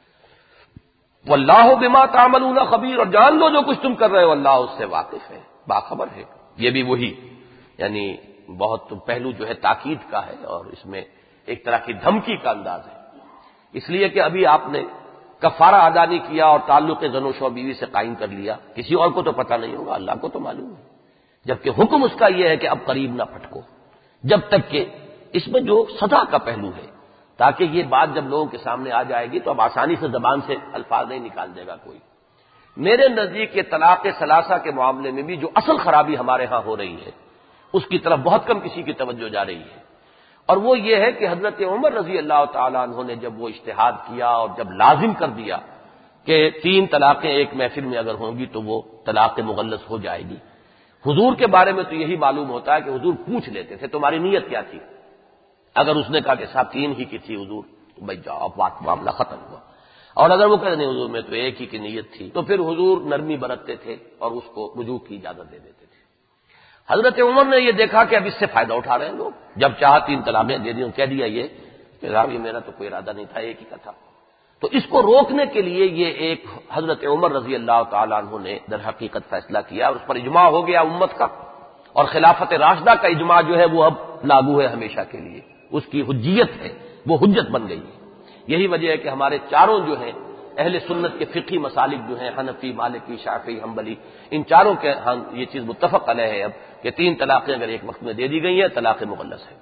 واللہ بما تعملون خبیر، اور جان لو جو کچھ تم کر رہے ہو اللہ اس سے واقف ہے، باخبر ہے۔ یہ بھی وہی یعنی بہت پہلو جو ہے تاکید کا ہے، اور اس میں ایک طرح کی دھمکی کا انداز ہے، اس لیے کہ ابھی آپ نے کفارہ ادا نہیں کیا اور تعلق زن و شوہر بیوی سے قائم کر لیا، کسی اور کو تو پتہ نہیں ہوگا، اللہ کو تو معلوم ہے، جبکہ حکم اس کا یہ ہے کہ اب قریب نہ پھٹکو، جب تک کہ اس میں جو سزا کا پہلو ہے، تاکہ یہ بات جب لوگوں کے سامنے آ جائے گی تو اب آسانی سے زبان سے الفاظ نہیں نکال دے گا کوئی۔ میرے نزدیک کے طلاق ثلاثہ کے معاملے میں بھی جو اصل خرابی ہمارے ہاں ہو رہی ہے اس کی طرف بہت کم کسی کی توجہ جا رہی ہے، اور وہ یہ ہے کہ حضرت عمر رضی اللہ تعالیٰ عنہ نے جب وہ اجتہاد کیا اور جب لازم کر دیا کہ تین طلاقیں ایک محفل میں اگر ہوں گی تو وہ طلاق مغلظ ہو جائے گی، حضور کے بارے میں تو یہی معلوم ہوتا ہے کہ حضور پوچھ لیتے تھے تمہاری نیت کیا تھی، اگر اس نے کہا کہ صاحب تین ہی کی تھی حضور تو بھائی جاؤ اب بات معاملہ ختم ہوا، اور اگر وہ کہتے نہیں حضور میں تو ایک ہی کی نیت تھی تو پھر حضور نرمی برتتے تھے اور اس کو رجوع کی اجازت دے دیتے تھے۔ حضرت عمر نے یہ دیکھا کہ اب اس سے فائدہ اٹھا رہے ہیں لوگ، جب چاہا تین طلاقیں دے دی، کہہ دیا یہ کہ صاحب یہ میرا تو کوئی ارادہ نہیں تھا، ایک ہی کا تھا، تو اس کو روکنے کے لیے یہ ایک حضرت عمر رضی اللہ تعالیٰ عنہ نے در حقیقت فیصلہ کیا، اور اس پر اجماع ہو گیا امت کا، اور خلافت راشدہ کا اجماع جو ہے وہ اب لاگو ہے ہمیشہ کے لیے، اس کی حجیت ہے، وہ حجت بن گئی ہے۔ یہی وجہ ہے کہ ہمارے چاروں جو ہیں اہل سنت کے فقہی مسالک جو ہیں، حنفی، مالکی، شافعی، حنبلی، ان چاروں کے ہاں یہ چیز متفق علیہ ہے اب کہ تین طلاقیں اگر ایک وقت میں دے دی گئی ہیں طلاق مغلظ ہے۔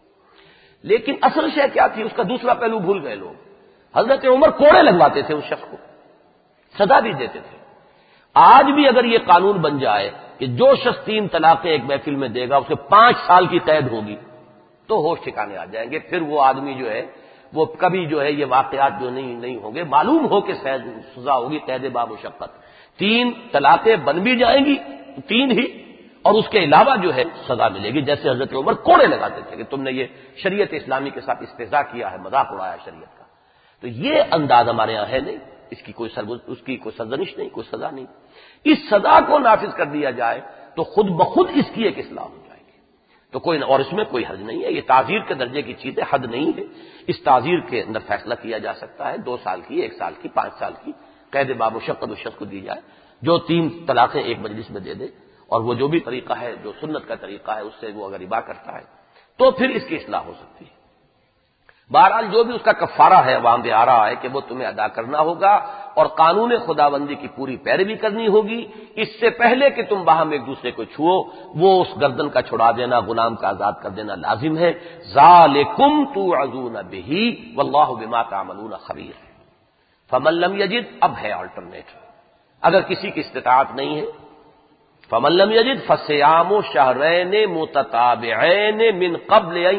لیکن اصل شے کیا تھی، اس کا دوسرا پہلو بھول گئے لوگ۔ حضرت عمر کوڑے لگواتے تھے اس شخص کو، سزا بھی دیتے تھے۔ آج بھی اگر یہ قانون بن جائے کہ جو شخص تین طلاقیں ایک محفل میں دے گا اسے پانچ سال کی قید ہوگی تو ہوش ٹھکانے آ جائیں گے، پھر وہ آدمی جو ہے وہ کبھی جو ہے یہ واقعات جو نہیں نہیں ہوں گے، معلوم ہو کہ سزا ہوگی قید با مشقت، تین طلاقیں بن بھی جائیں گی تین ہی، اور اس کے علاوہ جو ہے سزا ملے گی، جیسے حضرت عمر کوڑے لگاتے تھے کہ تم نے یہ شریعت اسلامی کے ساتھ استہزاء کیا ہے، مذاق اڑایا شریعت کا۔ تو یہ انداز ہمارے یہاں ہے نہیں، اس کی کوئی سرگز اس کی کوئی سرزنش نہیں، کوئی سزا نہیں۔ اس سزا کو نافذ کر دیا جائے تو خود بخود اس کی ایک اصلاح ہو جائے گی، تو کوئی، اور اس میں کوئی حد نہیں ہے، یہ تعزیر کے درجے کی چیز ہے، حد نہیں ہے، اس تعزیر کے اندر فیصلہ کیا جا سکتا ہے، دو سال کی، ایک سال کی، پانچ سال کی قید بامشقت اس شخص کو دی جائے جو تین طلاقیں ایک مجلس میں دے دے، اور وہ جو بھی طریقہ ہے جو سنت کا طریقہ ہے اس سے وہ اگر اباح کرتا ہے تو پھر اس کی اصلاح ہو سکتی ہے۔ بہرحال جو بھی اس کا کفارہ ہے وہاں پہ آ رہا ہے کہ وہ تمہیں ادا کرنا ہوگا، اور قانون خداوندی کی پوری پیروی کرنی ہوگی، اس سے پہلے کہ تم باہم ایک دوسرے کو چھوؤ وہ اس گردن کا چھڑا دینا، غلام کا آزاد کر دینا لازم ہے۔ ذالکم توعظون بہ واللہ بما تعملون خبیر۔ فمن لم یجد، اب ہے آلٹرنیٹ، اگر کسی کی استطاعت نہیں ہے، فمن لم یجد فصیام شہرین متتابعین من قبل ان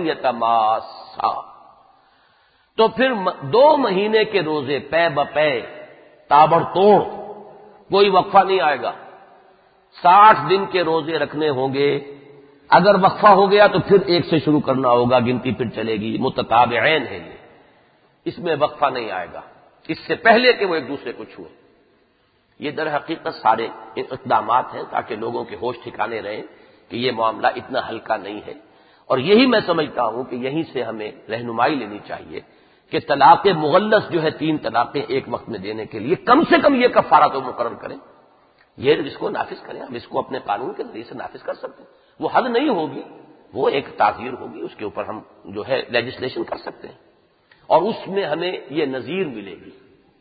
یتماسا، تو پھر دو مہینے کے روزے پے بپے تابڑ توڑ، کوئی وقفہ نہیں آئے گا. ساٹھ دن کے روزے رکھنے ہوں گے. اگر وقفہ ہو گیا تو پھر ایک سے شروع کرنا ہوگا، گنتی پھر چلے گی. متتابعین ہے یہ، اس میں وقفہ نہیں آئے گا اس سے پہلے کہ وہ ایک دوسرے کو چھوئے. یہ در حقیقت سارے اقدامات ہیں تاکہ لوگوں کے ہوش ٹھکانے رہیں کہ یہ معاملہ اتنا ہلکا نہیں ہے. اور یہی میں سمجھتا ہوں کہ یہیں سے ہمیں رہنمائی لینی چاہیے کہ طلاق مغلظ جو ہے، تین طلاقیں ایک وقت میں دینے کے لیے کم سے کم یہ کفارہ تو مقرر کریں، یہ اس کو نافذ کریں. ہم اس کو اپنے قانون کے ذریعے سے نافذ کر سکتے ہیں. وہ حد نہیں ہوگی، وہ ایک تعزیر ہوگی، اس کے اوپر ہم جو ہے لیجسلیشن کر سکتے ہیں اور اس میں ہمیں یہ نظیر ملے گی.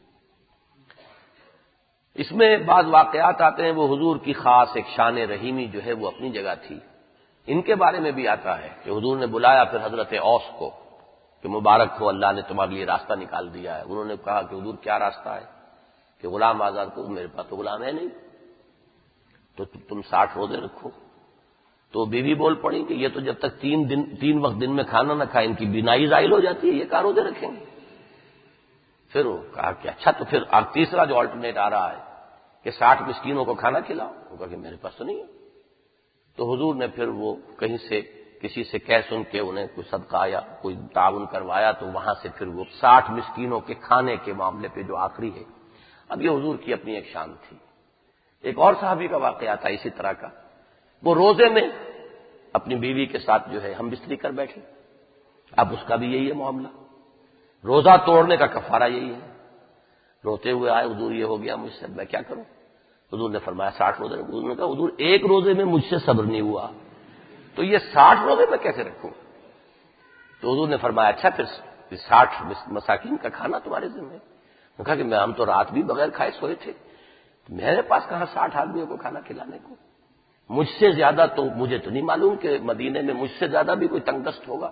اس میں بعض واقعات آتے ہیں، وہ حضور کی خاص ایک شان رحیمی جو ہے وہ اپنی جگہ تھی. ان کے بارے میں بھی آتا ہے کہ حضور نے بلایا پھر حضرت اوس کو کہ مبارک ہو، اللہ نے تمہارے لیے راستہ نکال دیا ہے. انہوں نے کہا کہ حضور کیا راستہ ہے؟ کہ غلام آزاد کو. میرے پاس تو غلام ہے نہیں، تو تم ساٹھ روزے رکھو. تو بیوی بول پڑی کہ یہ تو جب تک تین دن تین وقت دن میں کھانا نہ کھائے ان کی بینائی زائل ہو جاتی ہے، یہ کہاں روزے رکھیں گے؟ پھر وہ کہا کہ اچھا تو پھر اب تیسرا جو آلٹرنیٹ آ رہا ہے کہ ساٹھ مسکینوں کو کھانا کھلاؤ. وہ کہا کہ میرے پاس تو نہیں ہے. تو حضور نے پھر وہ کہیں سے کسی سے کہہ سن کے انہیں کوئی صدقہ یا کوئی تعاون کروایا، تو وہاں سے پھر وہ ساٹھ مسکینوں کے کھانے کے معاملے پہ جو آخری ہے. اب یہ حضور کی اپنی ایک شان تھی. ایک اور صحابی کا واقعہ تھا اسی طرح کا. وہ روزے میں اپنی بیوی کے ساتھ جو ہے ہم بستری کر بیٹھے. اب اس کا بھی یہی ہے معاملہ، روزہ توڑنے کا کفارہ یہی ہے. روتے ہوئے آئے، حضور یہ ہو گیا مجھ سے، میں کیا کروں؟ حضور نے فرمایا ساٹھ روزے. حضور نے کہا حضور ایک روزے میں مجھ سے صبر نہیں ہوا تو یہ ساٹھ روزے میں کیسے رکھوں؟ تو حضور نے فرمایا اچھا پھر ساٹھ مساکین کا کھانا تمہارے ذمہ. میں کہا کہ میں ہم تو رات بھی بغیر کھائے سوئے تھے، میرے پاس کہاں ساٹھ آدمیوں کو کھانا کھلانے کو؟ مجھ سے زیادہ تو مجھے تو نہیں معلوم کہ مدینے میں مجھ سے زیادہ بھی کوئی تنگ دست ہوگا.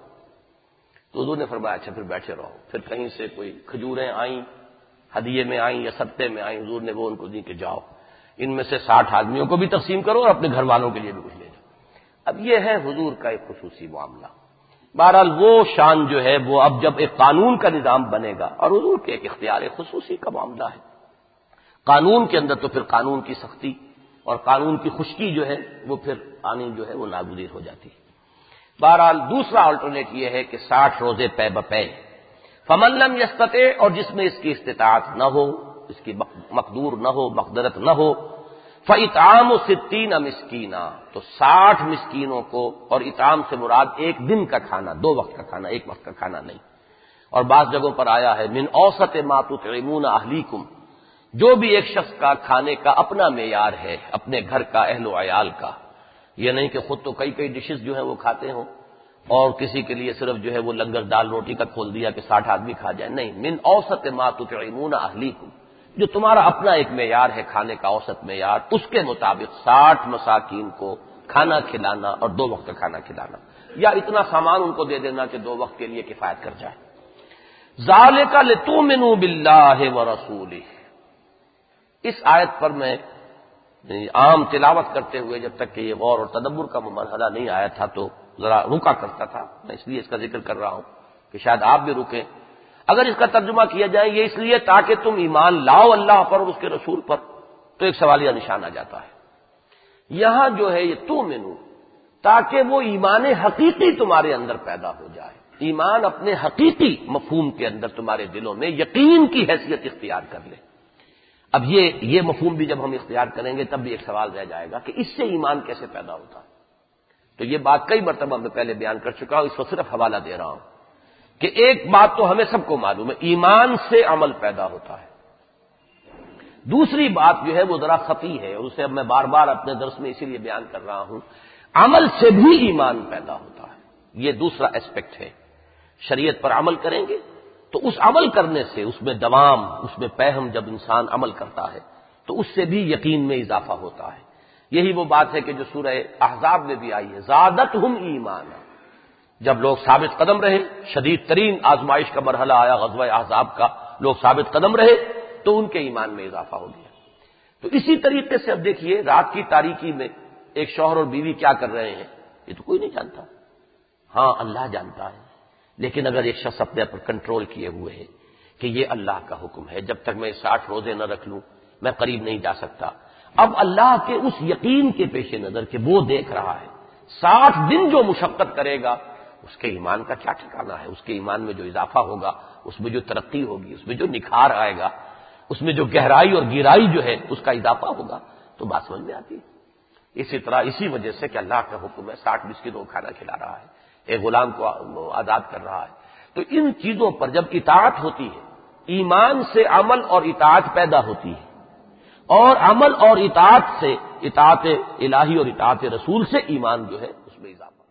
تو حضور نے فرمایا اچھا پھر بیٹھے رہو. پھر کہیں سے کوئی کھجوریں آئیں، ہدیے میں آئیں یا صدقے میں آئیں. حضور نے وہ ان کو دی کہ جاؤ ان میں سے ساٹھ آدمیوں کو بھی تقسیم کرو اور اپنے گھر والوں کے لیے بھی کچھ لے جاؤ. اب یہ ہے حضور کا ایک خصوصی معاملہ. بہرحال وہ شان جو ہے وہ اب جب ایک قانون کا نظام بنے گا، اور حضور کے ایک اختیار خصوصی کا معاملہ ہے، قانون کے اندر تو پھر قانون کی سختی اور قانون کی خشکی جو ہے وہ پھر آنی جو ہے وہ ناگزیر ہو جاتی ہے. بہرحال دوسرا آلٹرنیٹ یہ ہے کہ ساٹھ روزے پے بپے. فمن لم یستطع، اور جس میں اس کی استطاعت نہ ہو، اس کی مقدور نہ ہو، مقدرت نہ ہو، فاطعام ستین مسکینا، تو ساٹھ مسکینوں کو، اور اطعام سے مراد ایک دن کا کھانا، دو وقت کا کھانا، ایک وقت کا کھانا نہیں. اور بعض جگہوں پر آیا ہے من اوسط ما تطعمون اہلیکم، جو بھی ایک شخص کا کھانے کا اپنا معیار ہے، اپنے گھر کا، اہل و عیال کا. یہ نہیں کہ خود تو کئی کئی ڈشز جو ہیں وہ کھاتے ہوں اور کسی کے لیے صرف جو ہے وہ لنگر دال روٹی کا کھول دیا کہ ساٹھ آدمی کھا جائیں. نہیں، من اوسط ما تطعمون اہلیکم، جو تمہارا اپنا ایک معیار ہے کھانے کا، اوسط معیار، اس کے مطابق ساٹھ مساکین کو کھانا کھلانا اور دو وقت کا کھانا کھلانا، یا اتنا سامان ان کو دے دینا کہ دو وقت کے لیے کفایت کر جائے. ذالک لتؤمنوا باللہ ورسولہ. اس آیت پر میں عام تلاوت کرتے ہوئے جب تک کہ یہ غور اور تدبر کا مرحلہ نہیں آیا تھا تو ذرا رکا کرتا تھا. میں اس لیے اس کا ذکر کر رہا ہوں کہ شاید آپ بھی رکیں. اگر اس کا ترجمہ کیا جائے یہ اس لیے تاکہ تم ایمان لاؤ اللہ پر اور اس کے رسول پر، تو ایک سوالیہ نشان آ جاتا ہے. یہاں جو ہے یہ تؤمنو، تاکہ وہ ایمان حقیقی تمہارے اندر پیدا ہو جائے، ایمان اپنے حقیقی مفہوم کے اندر تمہارے دلوں میں یقین کی حیثیت اختیار کر لے. اب یہ یہ مفہوم بھی جب ہم اختیار کریں گے تب بھی ایک سوال رہ جائے گا کہ اس سے ایمان کیسے پیدا ہوتا ہے. تو یہ بات کئی مرتبہ میں پہلے بیان کر چکا ہوں، اس کو صرف حوالہ دے رہا ہوں کہ ایک بات تو ہمیں سب کو معلوم ہے، ایمان سے عمل پیدا ہوتا ہے. دوسری بات جو ہے وہ ذرا خفی ہے، اور اسے اب میں بار بار اپنے درس میں اسی لیے بیان کر رہا ہوں، عمل سے بھی ایمان پیدا ہوتا ہے. یہ دوسرا اسپیکٹ ہے. شریعت پر عمل کریں گے تو اس عمل کرنے سے، اس میں دوام، اس میں پہم، جب انسان عمل کرتا ہے تو اس سے بھی یقین میں اضافہ ہوتا ہے. یہی وہ بات ہے کہ جو سورہ احزاب میں بھی آئی ہے، زادتہم ایمانا. جب لوگ ثابت قدم رہے، شدید ترین آزمائش کا مرحلہ آیا غزوہ احزاب کا، لوگ ثابت قدم رہے تو ان کے ایمان میں اضافہ ہو گیا. تو اسی طریقے سے اب دیکھیے رات کی تاریکی میں ایک شوہر اور بیوی کیا کر رہے ہیں یہ تو کوئی نہیں جانتا. ہاں اللہ جانتا ہے. لیکن اگر ایک شخص اپنے پر کنٹرول کیے ہوئے ہے کہ یہ اللہ کا حکم ہے، جب تک میں ساٹھ روزے نہ رکھ لوں میں قریب نہیں جا سکتا۔ اب اللہ کے اس یقین کے پیش نظر کہ وہ دیکھ رہا ہے، ساٹھ دن جو مشقت کرے گا اس کے ایمان کا کیا ٹھکانا ہے، اس کے ایمان میں جو اضافہ ہوگا، اس میں جو ترقی ہوگی، اس میں جو نکھار آئے گا، اس میں جو گہرائی اور گہرائی جو ہے اس کا اضافہ ہوگا، تو بات سمجھ میں آتی ہے۔ اسی طرح اسی وجہ سے کہ اللہ کا حکم ہے، ساٹھ مسکینوں کو کھانا کھلا رہا ہے، ایک غلام کو آزاد کر رہا ہے، تو ان چیزوں پر جب اطاعت ہوتی ہے، ایمان سے عمل اور اطاعت پیدا ہوتی ہے، اور عمل اور اطاعت سے، اطاعت الہی اور اطاعت رسول سے ایمان جو ہے